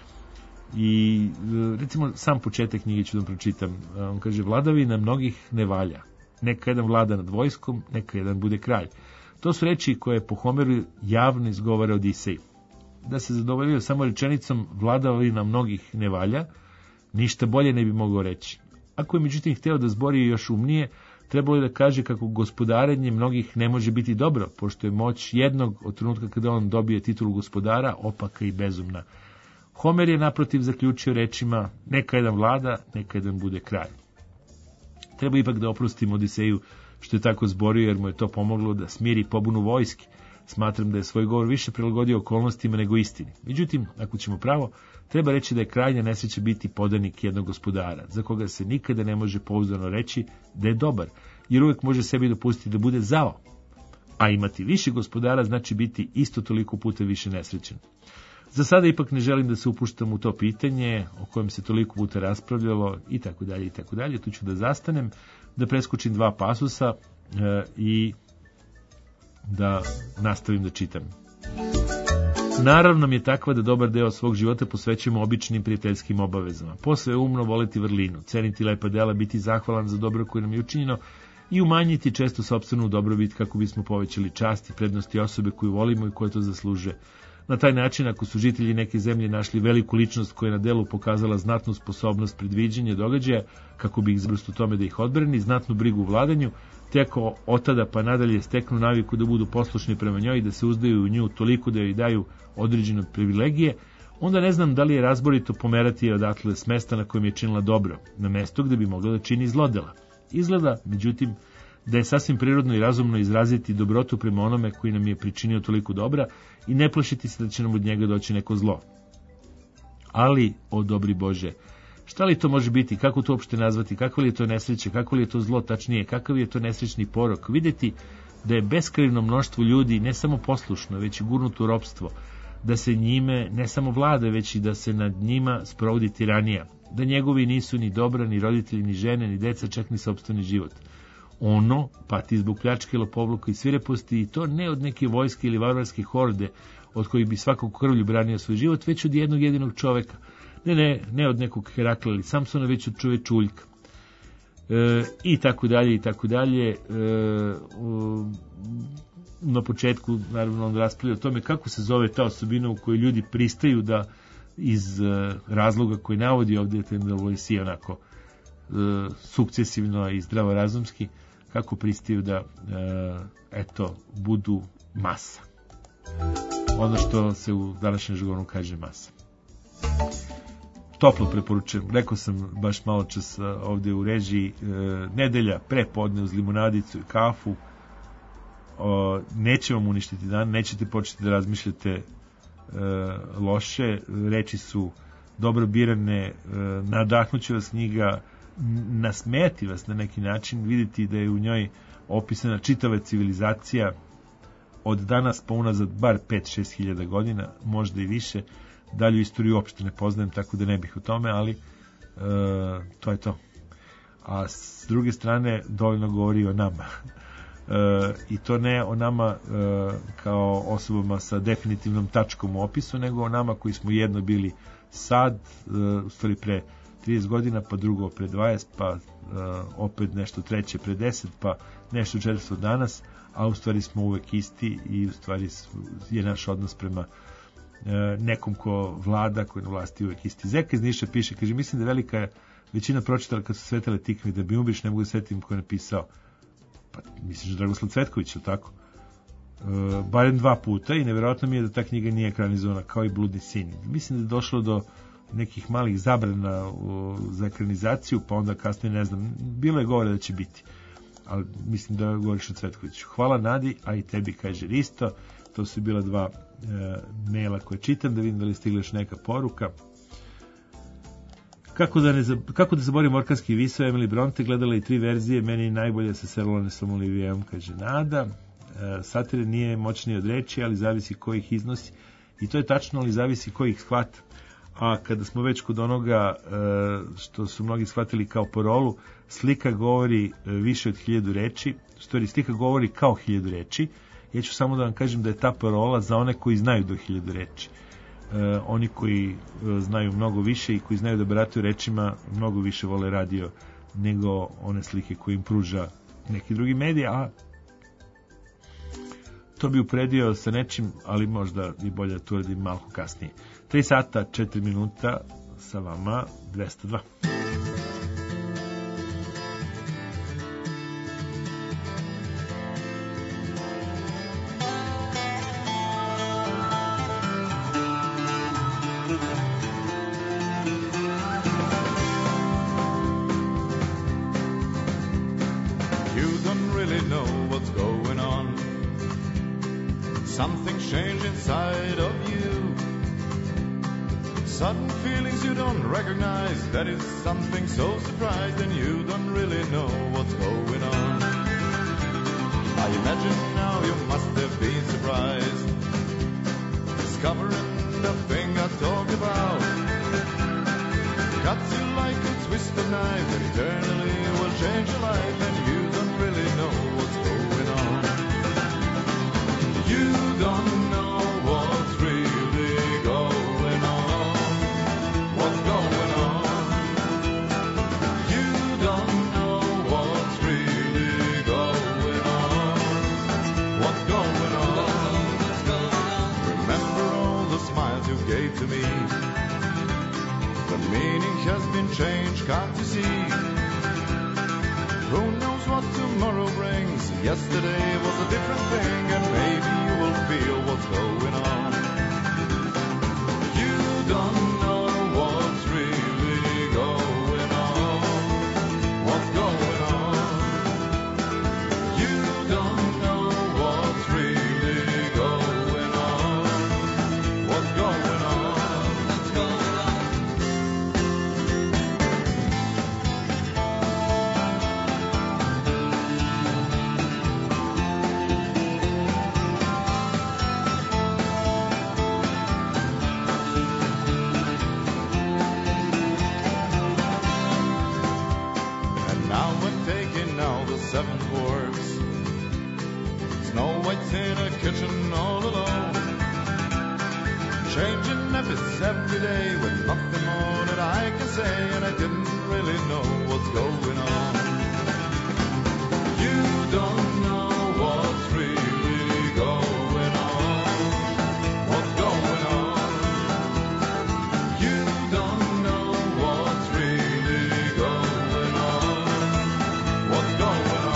I e, recimo sam početak knjige ću da pročitam. On kaže: vladavina mnogih ne valja, neka jedan vlada nad vojskom, neka jedan bude kralj. To su reči koje po Homeru javno izgovara Odisej. Da se zadovoljio samo rečenicom vladavina mnogih ne valja, ništa bolje ne bi mogao reći. Ako je međutim hteo da zbori još umnije, trebalo je da kaže kako gospodarenje mnogih ne može biti dobro, pošto je moć jednog od trenutka kada on dobije titulu gospodara opaka i bezumna. Homer je naprotiv zaključio rečima: neka jedan vlada, neka jedan bude kralj. Treba ipak da oprostim Odiseju što je tako zborio, jer mu je to pomoglo da smiri pobunu vojske. Smatram da je svoj govor više prilagodio okolnostima nego istini. Međutim, ako ćemo pravo, treba reći da je krajnja nesreća biti podanik jednog gospodara, za koga se nikada ne može pouzdano reći da je dobar, jer uvek može sebi dopustiti da bude zao. A imati više gospodara znači biti isto toliko puta više nesrećen. Za sada ipak ne želim da se upuštam u to pitanje o kojem se toliko puta raspravljalo i tako dalje i tako dalje. Tu ću da zastanem, da preskočim dva pasusa e, i da nastavim da čitam. Naravno nam je takva da dobar deo svog života posvećujemo običnim prijateljskim obavezama. Posle je umno voleti vrlinu, ceniti lepa dela, biti zahvalan za dobro koje nam je učinjeno i umanjiti često sopstvenu dobrobit kako bismo povećali čast i prednosti osobe koju volimo i koje to zaslužuje. Na taj način, ako su žitelji neke zemlje našli veliku ličnost koja je na delu pokazala znatnu sposobnost predviđanja događaja kako bi ih zabrst u tome da ih odbrani, znatnu brigu u vladanju, te ako od tada pa nadalje steknu naviku da budu poslušni prema njoj i da se uzdaju u nju toliko da joj daju određene privilegije, onda ne znam da li je razborito pomerati je odatle s mesta na kojem je činila dobro, na mesto gde bi mogla da čini zlodela. Izgleda, međutim, da je sasvim prirodno i razumno izraziti dobrotu prema onome koji nam je pričinio toliko dobra i ne plašiti se da će nam od njega doći neko zlo. Ali, o dobri Bože, šta li to može biti, kako to uopšte nazvati, kako li je to nesreće, kako li je to zlo tačnije, kakav je to nesrećni porok, videti da je beskrajno mnoštvo ljudi ne samo poslušno, već i gurnuto u ropstvo, da se njime ne samo vlada, već i da se nad njima sprovodi tiranija, da njegovi nisu ni dobra, ni roditelji, ni žene, ni deca, čak ni sopstveni život. Ono pati zbog pljačke, lopovluka i svireposti, i to ne od neke vojske ili varvarske horde od kojih bi svakog krvlju branio svoj život, već od jednog jedinog čoveka. Ne, ne, ne od nekog Herakla ili Samsona, već od čovečuljka. E, I tako dalje, i tako dalje. E, u, na početku, naravno, on raspravlja o tome kako se zove ta osobina u kojoj ljudi pristaju da iz e, razloga koji navodi ovdje Boétie onako e, sukcesivno i zdravorazumski, kako pristaju da e, eto, budu masa. Ono što se u današnjem žargonu kaže masa. Toplo preporučujem. Rekao sam baš malo čas ovdje u režiji, e, nedelja, prepodne uz limunadicu i kafu. o, neće vam uništiti dan, nećete početi da razmišljate e, loše, reči su dobro birane, e, nadahnuće vas knjiga, nasmejati vas na neki način, vidjeti da je u njoj opisana čitava civilizacija od danas pa unazad bar pet do šest hiljada godina, možda i više. Dalju istoriju uopšte ne poznajem, tako da ne bih o tome, ali e, to je to. A s druge strane dovoljno govori o nama. E, I to ne o nama e, kao osobama sa definitivnom tačkom u opisu, nego o nama koji smo jedno bili sad, e, u stvari pre trideset godina, pa drugo pre dvadeset, pa e, opet nešto treće pre deset, pa nešto četvrsto danas, a u stvari smo uvek isti i u stvari je naš odnos prema e, nekom ko vlada, ko je na vlasti uvek isti. Zeka iz Niša piše, kaže, mislim da velika većina pročitala kad su Svetale tikve da bi ubiš, ne mogu da setim ko je napisao. Pa misliš da Dragoslav Cvetković, ili tako? E, barem dva puta i nevjerojatno mi je da ta knjiga nije ekranizovana kao i Bludni sin. Mislim da je došlo do nekih malih zabrana u, za ekranizaciju, pa onda kasnije ne znam, bilo je govore da će biti, ali mislim da govoriš o Cvetkoviću. Hvala Nadi, a i tebi, kaže Risto. To su bila dva e, maila koje čitam, da vidim da li stigla još neka poruka. Kako da, ne, kako da zaborim Orkanski viso, Emily Bronte, gledala i tri verzije, meni najbolje sa Serlonesom Olivijom, kaže Nada. E, satire nije moćnije od reči, ali zavisi ko ih iznosi. I to je tačno, ali zavisi ko ih shvata. A kada smo već kod onoga e, što su mnogi shvatili kao parolu, slika govori e, više od hiljadu reči, stvari slika govori kao hiljadu reči. Ja ću samo da vam kažem da je ta parola za one koji znaju do hiljadu reči. E, oni koji e, znaju mnogo više i koji znaju da barataju rečima, mnogo više vole radio nego one slike koje im pruža neki drugi medij, a to bi upredio sa nečim, ali možda i bolje da to radim malo kasnije. tri sata, četiri minuta sa vama, dvesta dva. That is something so surprised and you don't really know what's going on. I imagine now you must have been surprised, discovering the thing I talk about. Cuts you like a twisted knife and eternally will change your life and you don't really know what's going on. You don't know what's really going on. What's going on? Gave to me, the meaning has been changed, can't you see? Who knows what tomorrow brings? Yesterday was a different thing, and maybe you will feel what's going on. You don't know what's really going on. What's going on? You don't know what's really going on. What's going on? Seven dwarfs, Snow White's in a kitchen all alone, changing nappies every day with nothing more that I can say, and I didn't really know what's going on. You don't know what's really going on. What's going on? You don't know what's really going on. What's going on?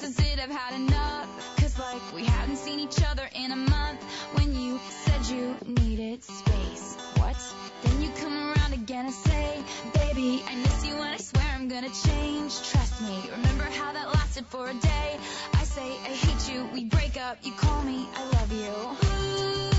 Was it I've had enough? Cause like we hadn't seen each other in a month. When you said you needed space. What? Then you come around again and say, baby, I miss you and I swear I'm gonna change. Trust me, remember how that lasted for a day? I say I hate you, we break up, you call me, I love you. Ooh.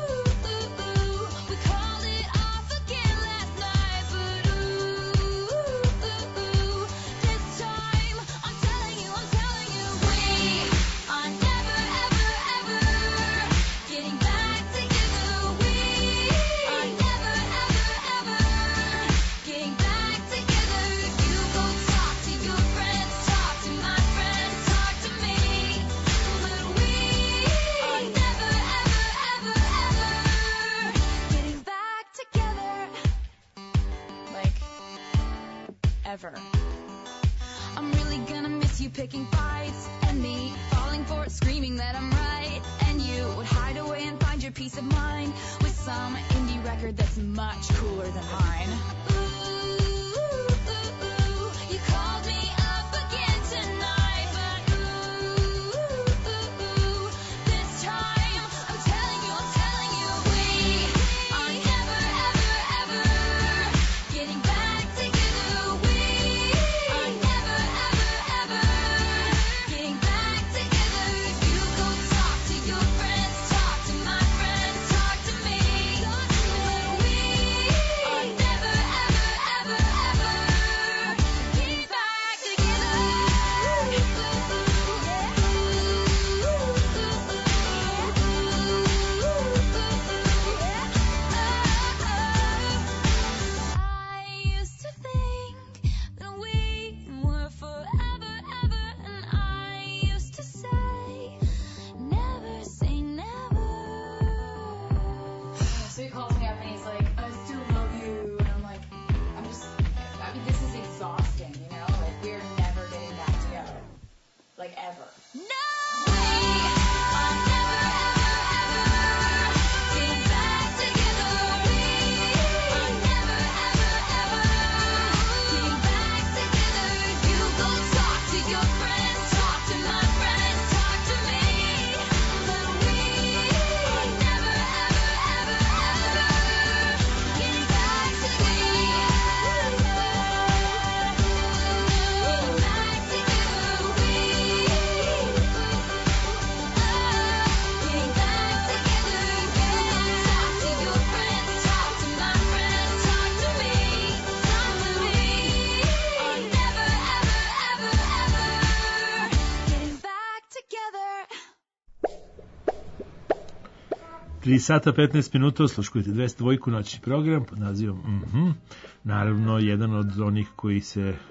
Ever. I'm really gonna miss you picking fights and me falling for it, screaming that I'm right. And you would hide away and find your peace of mind with some indie record that's much cooler than mine. Ooh, ooh, ooh, you called me up again tonight, but ooh, ooh, ooh, this time I'm telling you, I'm telling you, we are never, ever, ever getting back together. tri sata petnaest minuta, sluškujete dvesta dva noćni program pod nazivom mm-hmm. Naravno, jedan od onih koji se e,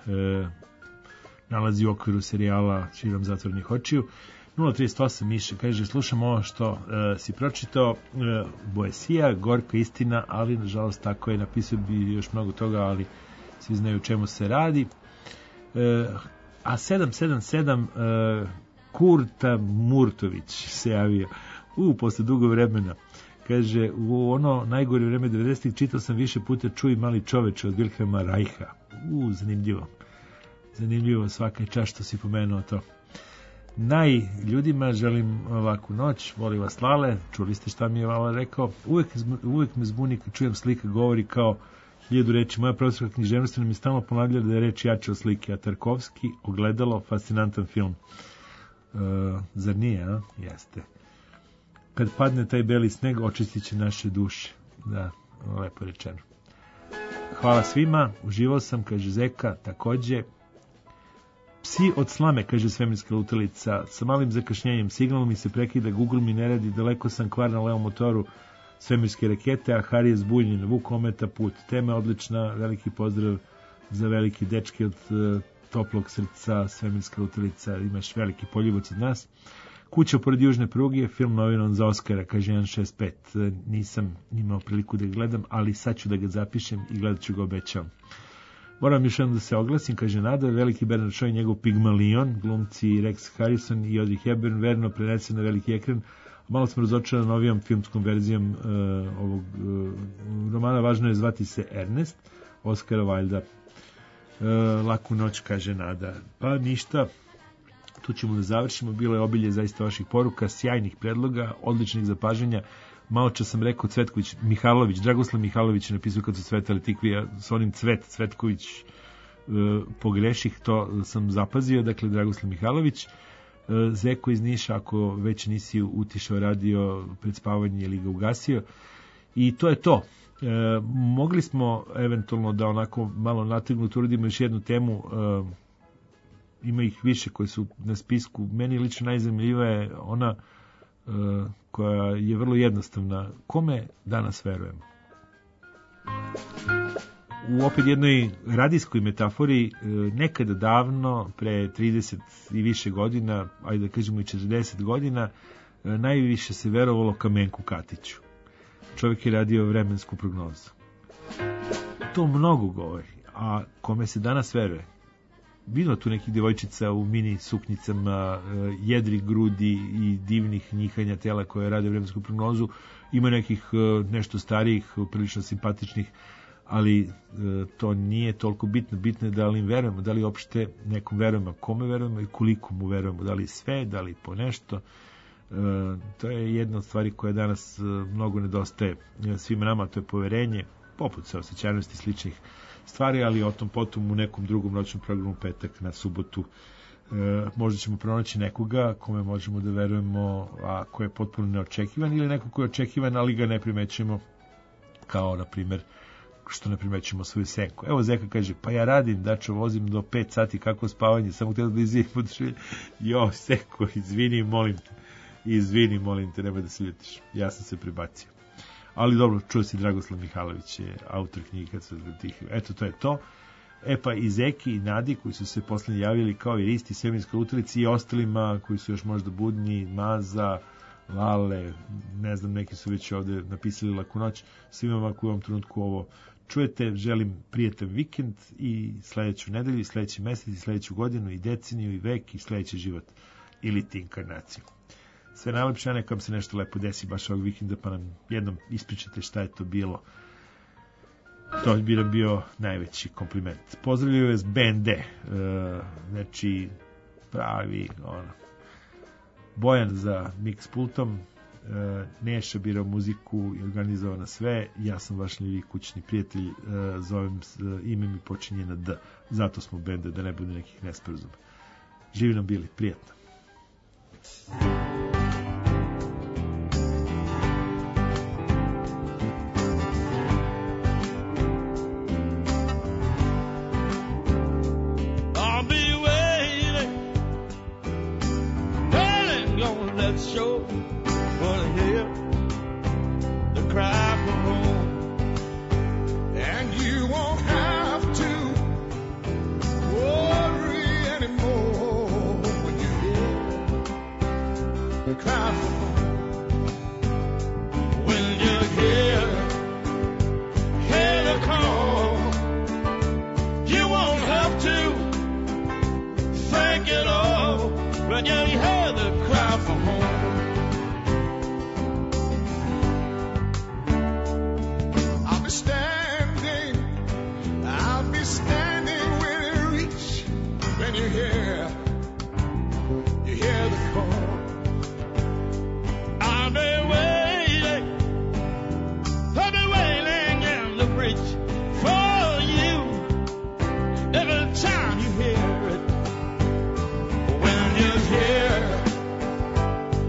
nalazi u okviru serijala Širom zatvorenih očiju. nula trideset osam Miše kaže, slušam ovo što e, si pročitao, e, Boesija, gorka istina, ali nažalost tako je, napisao bi još mnogo toga, ali svi znaju o čemu se radi. E, a sedam sedam sedam e, Kurta Murtović se javio. U, posle dugo vremena. Kaže, u ono najgore vreme devedesetih čitao sam više puta Čuj mali čoveče od Wilhelma Reicha. U, zanimljivo. Zanimljivo, svaka čast što si pomenuo to. Naj ljudima želim ovakvu noć, volim vas Lale, čuli ste šta mi je Lale rekao. Uvek, uvek me zbuni kad čujem slika govori kao hiljadu reči. Moja profesorka književnosti nam je stalno ponavljala da je reč jače od slike, a Tarkovski, Ogledalo, fascinantan film. Uh, zar nije, a? Jeste. Kad padne taj beli sneg, očistit će naše duše. Da, lepo rečeno. Hvala svima, uživao sam, kaže Zeka, takođe. Psi od slame, kaže svemirska lutalica, sa malim zakašnjenjem, signal mi se prekida, Google mi ne radi, daleko sam, kvar na levom motoru svemirske rakete, a Hari je zbunjen, Vuk ometa put. Tema odlična, veliki pozdrav za veliki dečki od uh, toplog srca, svemirska lutalica, imaš veliki poljubac od nas. Kuća pored južne pruge, film novinovan za Oskara, kaže jedan šest pet. Nisam imao priliku da ga gledam, ali sad ću da ga zapišem i gledat ću ga, obećavam. Moram još jednom da se oglasim, kaže Nada, veliki Bernard Shaw i njegov Pigmalion, glumci Rex Harrison i Audrey Hepburn, verno prenesen na veliki ekran. Malo smo razočarani novijom filmskom verzijom uh, ovog uh, romana, važno je zvati se Ernest, Oscara Wilda. Uh, laku noć, kaže Nada. Pa ništa, Tu ćemo da završimo. Bilo je obilje zaista vaših poruka, sjajnih predloga, odličnih zapažanja. Malo čas sam rekao Cvetković, Mihalović, Dragoslav Mihalović je napisao kad su cvetali tikvi, s onim Cvet, Cvetković e, pogreših, to sam zapazio, dakle Dragoslav Mihalović. E, Zeko iz Niša, ako već nisi utišao radio pred spavanje ili ga ugasio. I to je to. E, mogli smo eventualno da onako malo nategnuti uradimo još jednu temu, e, ima ih više koji su na spisku. Meni lično najzanimljivija je ona e, koja je vrlo jednostavna. Kome danas verujemo? U opet jednoj radijskoj metafori, e, nekada davno, pre trideset i više godina, ajde da kažemo i četrdeset godina, e, najviše se verovalo Kamenku Katiću. Čovjek je radio vremensku prognozu. To mnogo govori. A kome se danas veruje? Bilo tu nekih djevojčica u mini suknjicama, jedri grudi i divnih njihanja tela koje rade vremensku prognozu. Ima nekih nešto starijih, prilično simpatičnih, ali to nije toliko bitno. Bitno je da li im verujemo, da li uopšte nekom verujemo, kome verujemo i koliko mu verujemo, da li sve, da li po nešto. To je jedna od stvari koja danas mnogo nedostaje svima nama, to je poverenje, poput saosećajnosti sličnih stvari, ali o tom potom u nekom drugom noćnom programu petak na subotu. E, možda ćemo pronaći nekoga kome možemo da verujemo, a ko je potpuno neočekivan, ili neko ko je očekivan, ali ga ne primećujemo, kao na primjer što ne primećujemo svoju senku. Evo Zeka kaže, pa ja radim, dačo, vozim do pet sati, kako spavanje, samo htio da izvinim podršilje. Jo, Seko, izvini, molim te. Izvini, molim te, nemoj da se ljutiš. Ja sam se prebacio. Ali dobro, čuo si, Dragoslav Mihalović je autor knjige Kad su tih. Eto, to je to. E pa i Zeki i Nadi, koji su se poslednje javili, kao i Risti, Svemirska utrici, i ostalima koji su još možda budni, Maza, Lale, ne znam, neki su već ovde napisali Laku noć. Svima vam u ovom trenutku ovo čujete, želim prijetan vikend i sledeću nedelju, i sledeći mesec, i sledeću godinu, i deceniju, i vek, i sledeći život, ili ti inkarnaciju. Sve najlepše, neka vam se nešto lepo desi baš ovog vikenda, pa nam jednom ispričate šta je to bilo. To bi nam bio najveći kompliment. Pozdravljaju vas B N D, e, znači pravi ono, Bojan za mix pultom, e, Neša birao muziku i organizovao na sve, ja sam vaš ljivi kućni prijatelj, e, zovem s, ime mi počinje na D, zato smo B N D, da ne bude nekih nesporazuma. Živi nam bili, prijatno. Show wanna hear the cry for home, and you won't have to worry anymore when you hear the cry for home. When you hear hear the call, you won't have to think it all when you hear the cry for home. You hear, you hear the call. I've been waiting, I've been waiting in the bridge for you. Every time you hear it, when you hear,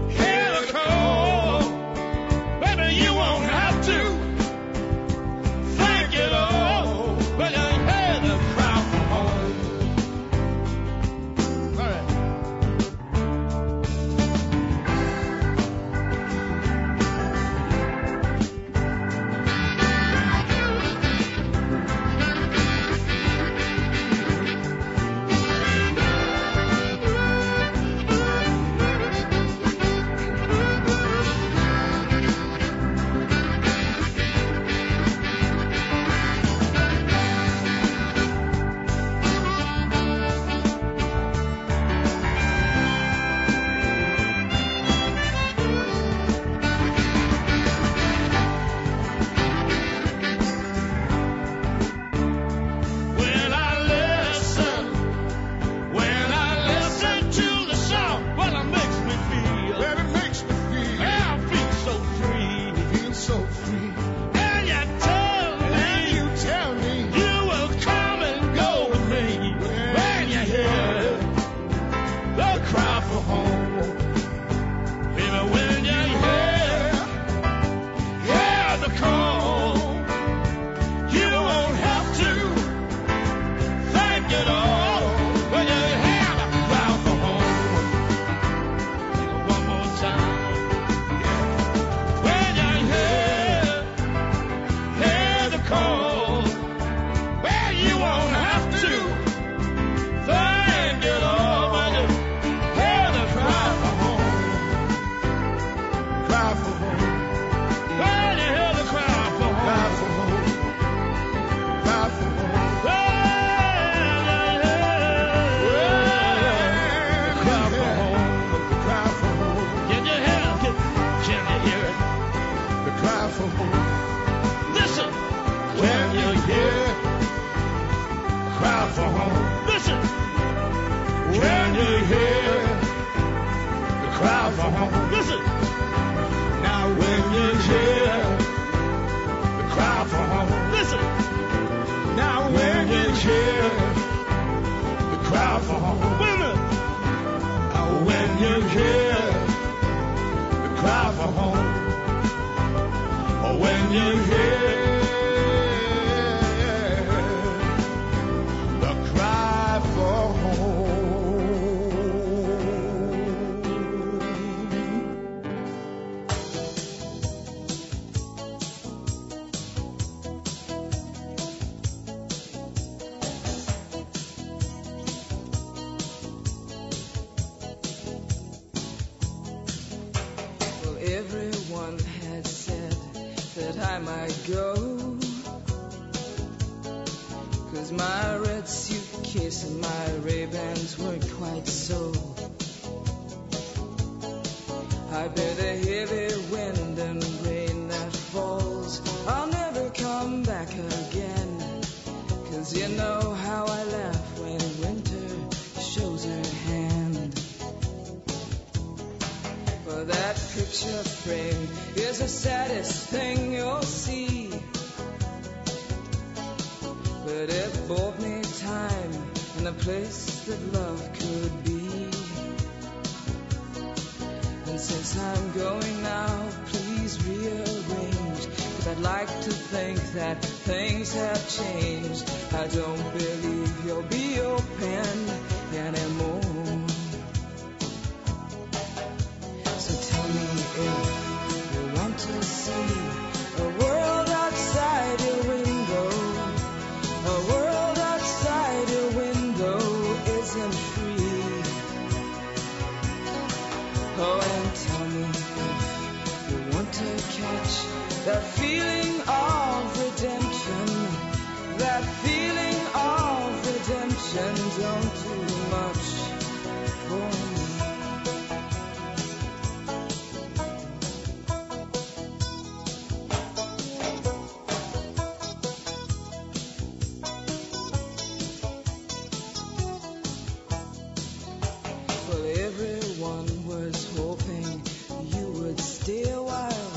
hear the cry for home. Listen. Now when you hear the cry for home. Listen. Now when you hear the cry for home. Wait a minute. Now when you hear the cry for home. Or when you hear the cry for home. Well, everyone had said that I might go, 'cause my red suitcase and my Ray-Bans weren't quite so. I bear the heavy wind and rain that falls. I'll never come back again, 'cause you know how I laugh when winter shows her hand. Well, that picture frame is the saddest thing you'll see, but it bought me time and a place that love could be. And since I'm going now, please rearrange, 'cause I'd like to think that things have changed. I don't believe you'll be open anymore. So tell me if you want to see a world outside your window. A world outside your window isn't free. Oh, and tell me if you want to catch that feeling of redemption. That feeling of redemption. Don't do much for me. Well, everyone was hoping you would stay a while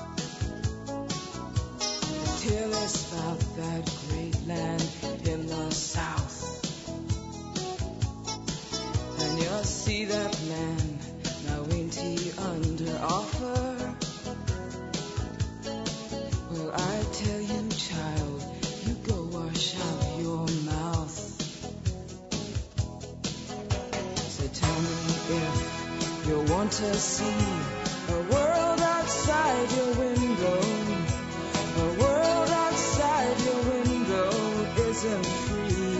to tell us about that great land in the south. And you'll see that man, now ain't he under offer? Well, I tell you, child, you go wash out your mouth. So tell me if you want to see a world outside your window. A world outside your window isn't free.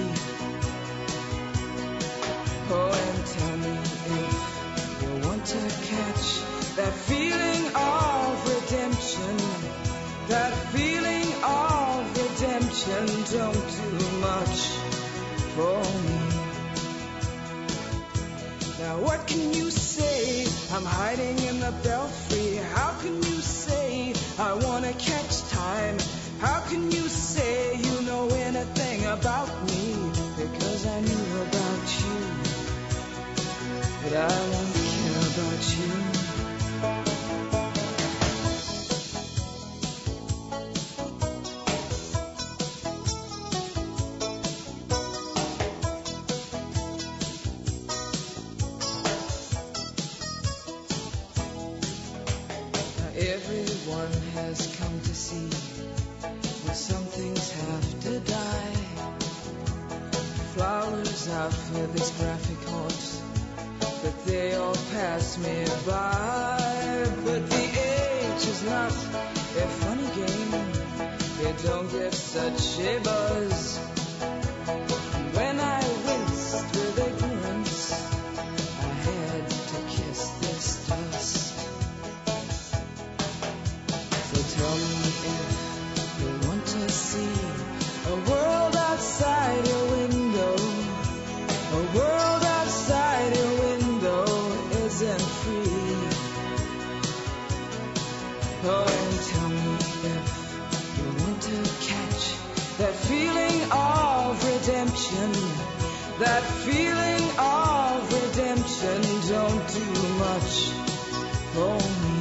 Oh, and tell me if you want to catch that feeling of redemption. That feeling of redemption. Don't do much for me. Now what can you say? I'm hiding in the belfry. How can you say I wanna catch time? How can you say you know anything about me? Because I knew about you, but I don't care about you. Everyone has come to see, well, some things have to die. Flowers out for this graphic horse, but they all pass me by. But the age is not a funny game, it don't give such a buzz. When I winced with ignorance, I had to kiss this dust. So tell me if you want to see a world outside your window. A world outside your window isn't free. Oh, and tell me if you want to catch that feeling of redemption. That feeling of redemption. much for me.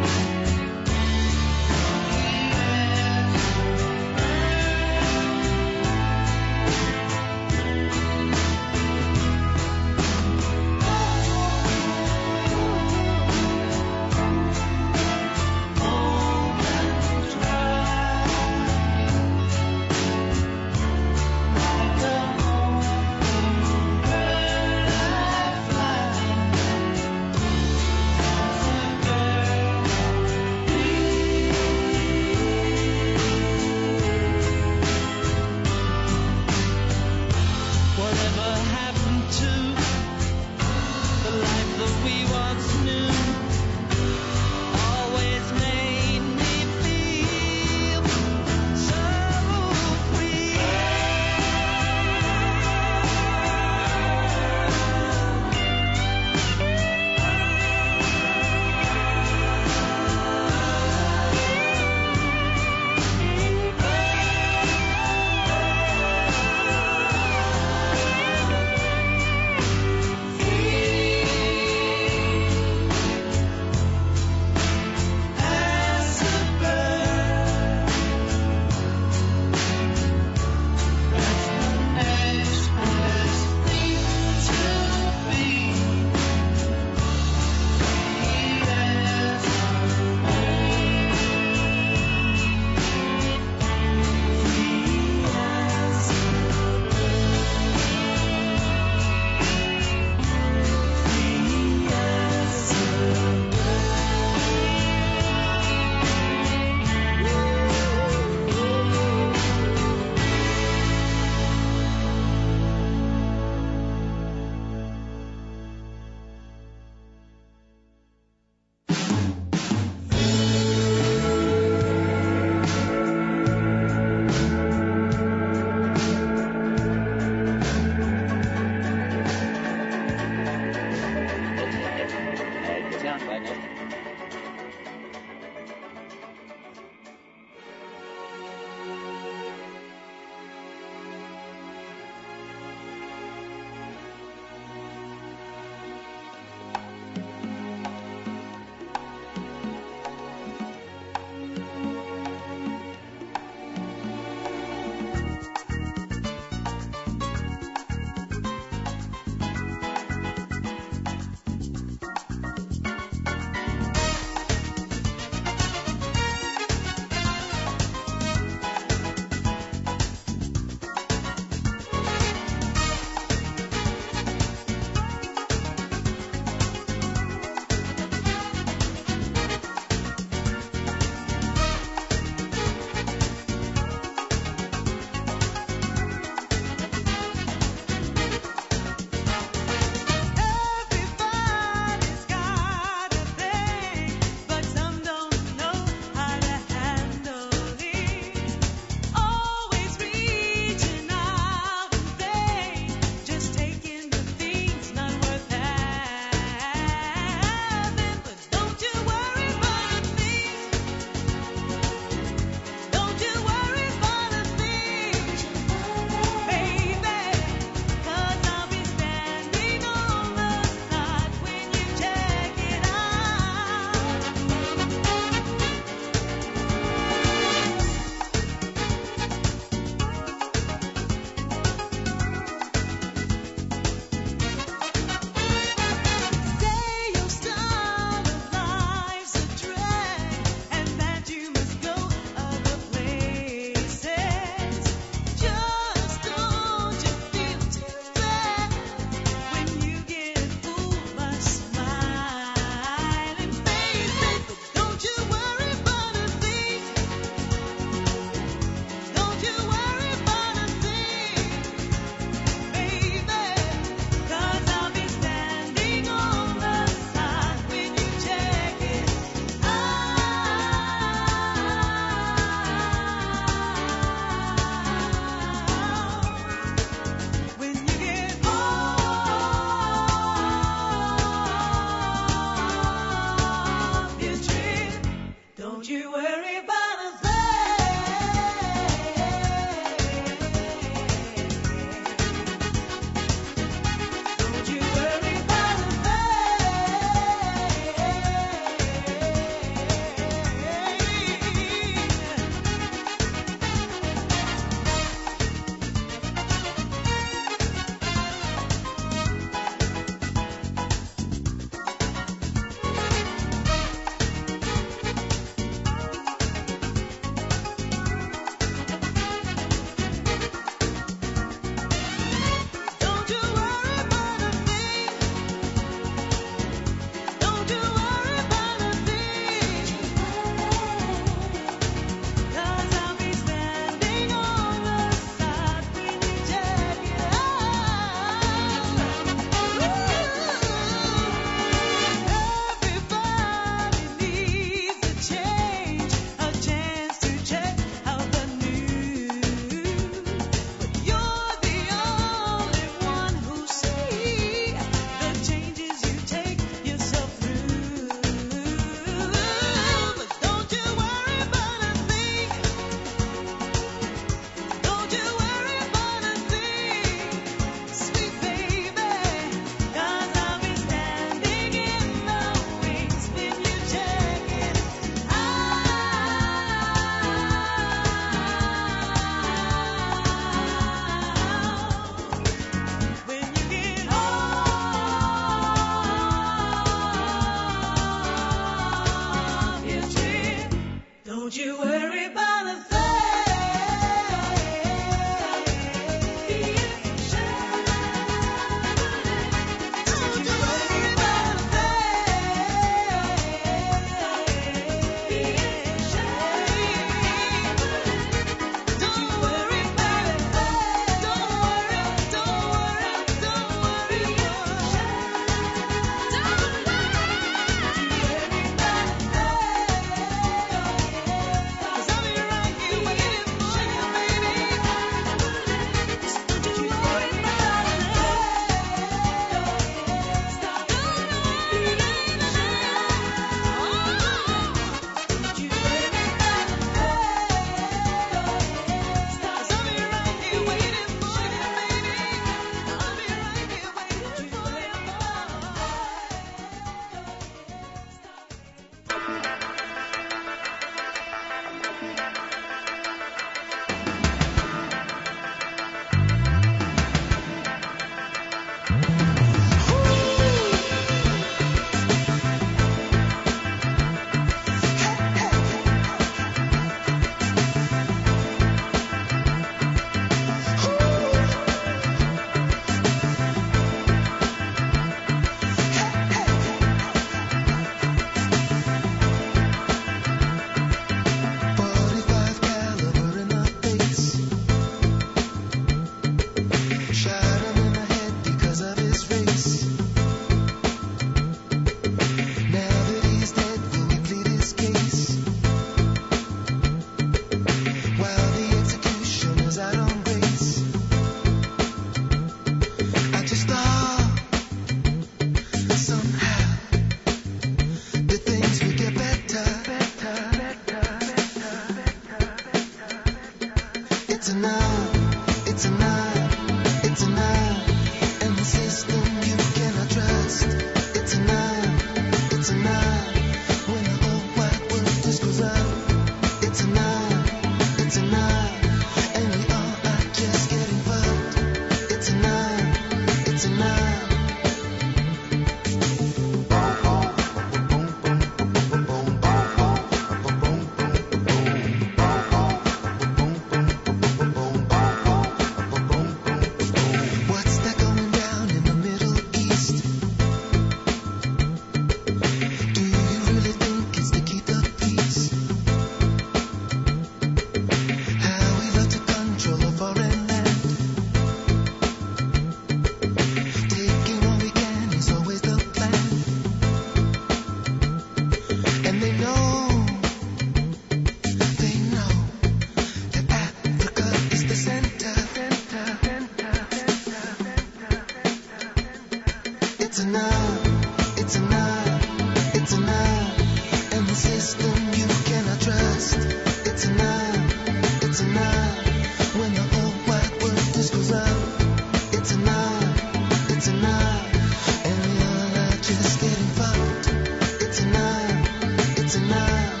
just goes out. It's enough, it's enough, and we all are just getting fucked. It's enough, it's enough.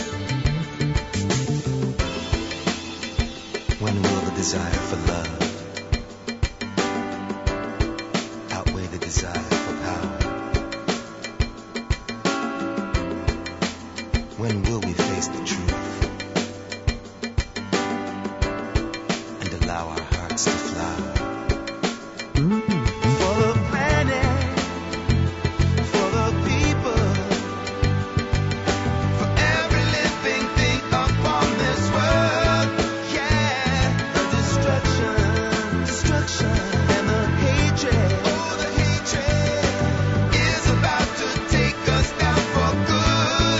When will the desire for love outweigh the desire for power? When will we face the truth and allow our hearts to flower? For the planet, for the people, for every living thing upon this world, yeah, the destruction, destruction, and the hatred, oh, the hatred is about to take us down for good.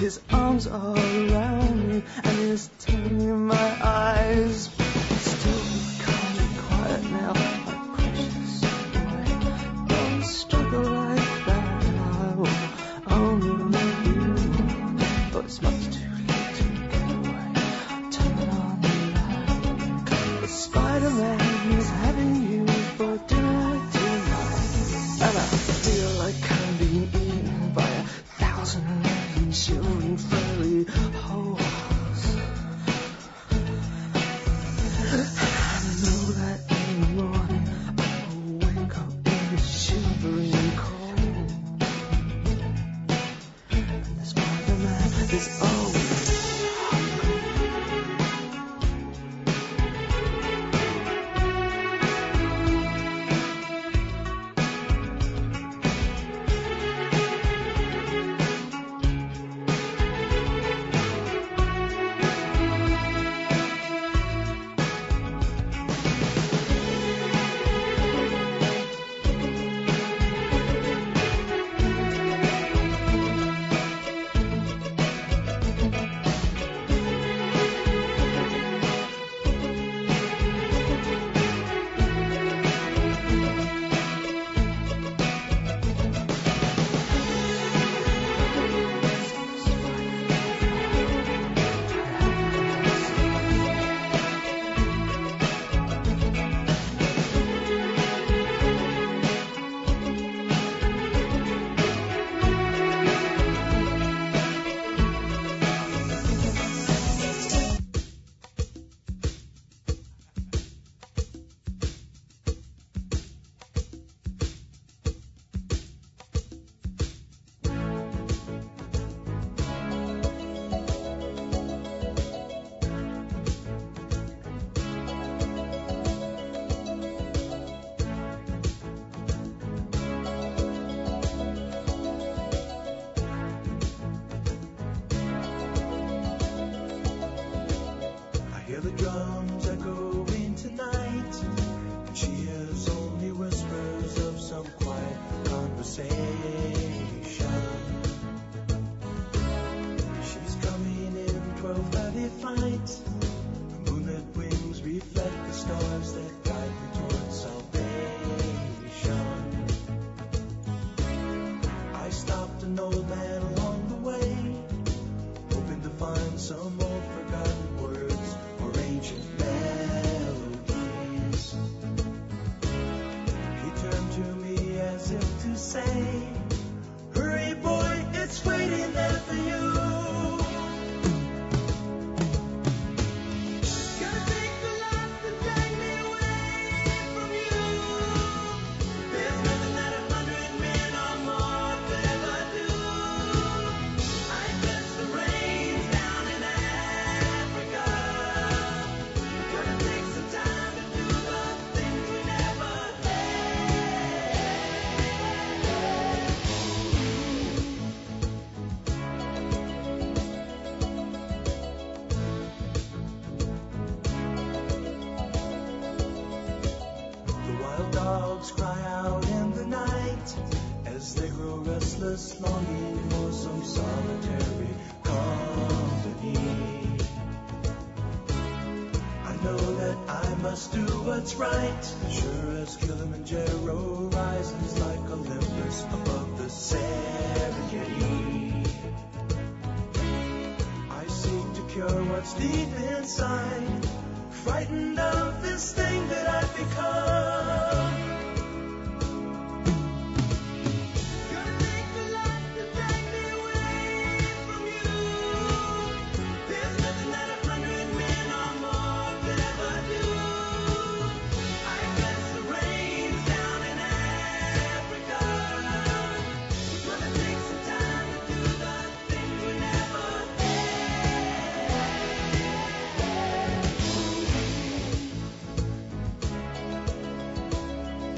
his arms all around me, and his tongue in my eyes. Still, can't be quiet now, my precious boy. Don't struggle like that, I will only love you. But it's much too late to get away. Turn on the light. The Spider-Man is having you for dinner tonight, and I feel like I'm being eaten by a thousand living, shivering, friendly holes. I know that in the morning I'll wake up in the shivering cold, and the Spider-Man is always hungry. Hear the drums echoing tonight, and she hears only whispers of some quiet conversation. She's coming in twelve thirty flight. The moonlit wings reflect the stars that guide me towards salvation. I stopped an old man along the way, hoping to find some old forgotten words or ancient melodies. He turned to me as if to say, hurry boy, it's waiting there for you. Gonna take the life that drag me away from you. There's nothing that a hundred men or more could ever do. I bless the rains down in Africa. Gonna take some time to do the things we never The wild dogs cry out in the night as they grow restless, longing for some solitary company. I know that I must do what's right, sure as Kilimanjaro rises like Olympus above the Serengeti. I seek to cure what's deep inside, frightened of this thing that I've become. Gonna take the life that drag me away from you. There's nothing that a hundred men or more could ever do. I bless the rains down in Africa. We're gonna take some time to do the things we never had.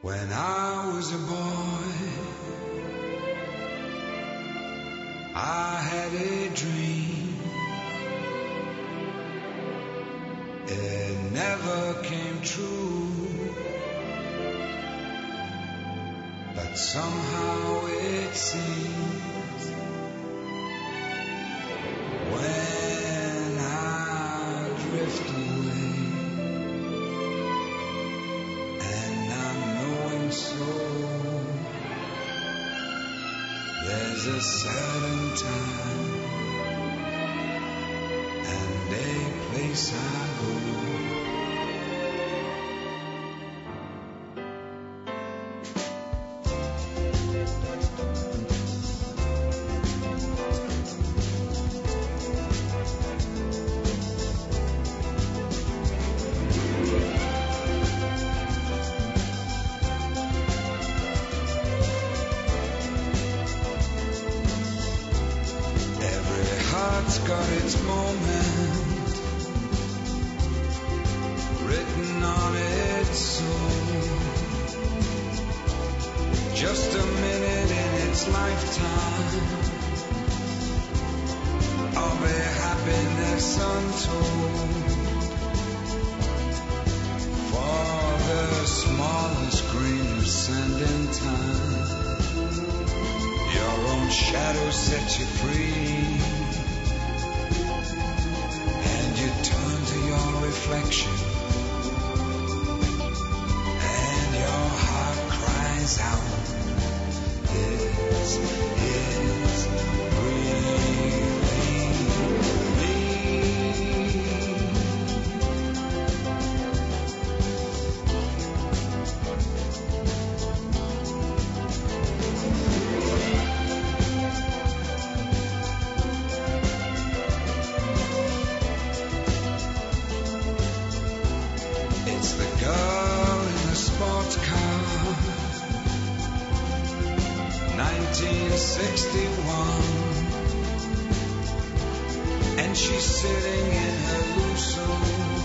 When I was a boy, I had a dream. It never came true, but somehow it seems when I drift away, and I'm knowing so, there's a certain time and a place I go. Heart's got its moment written on its soul. Just a minute in its lifetime of a happiness untold. For the smallest grain of sand in time, your own shadow sets you free. Turn to your reflection, and your heart cries out, this is really nineteen sixty-one, and she's sitting in her Lusso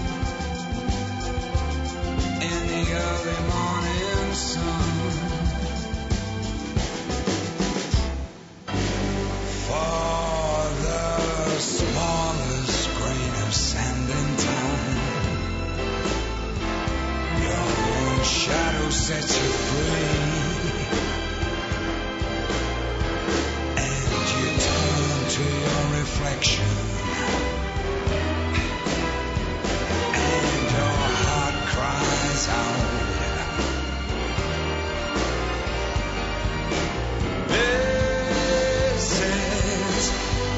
in the early morning sun. For the smallest grain of sand in time, your own shadow sets you free. To your reflection, and your heart cries out, this is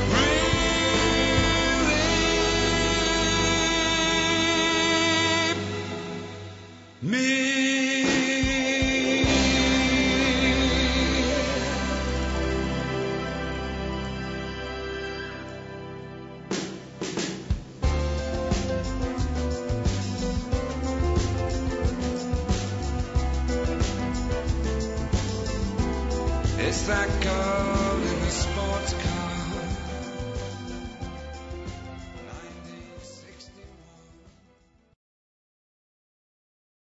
really me. It's that girl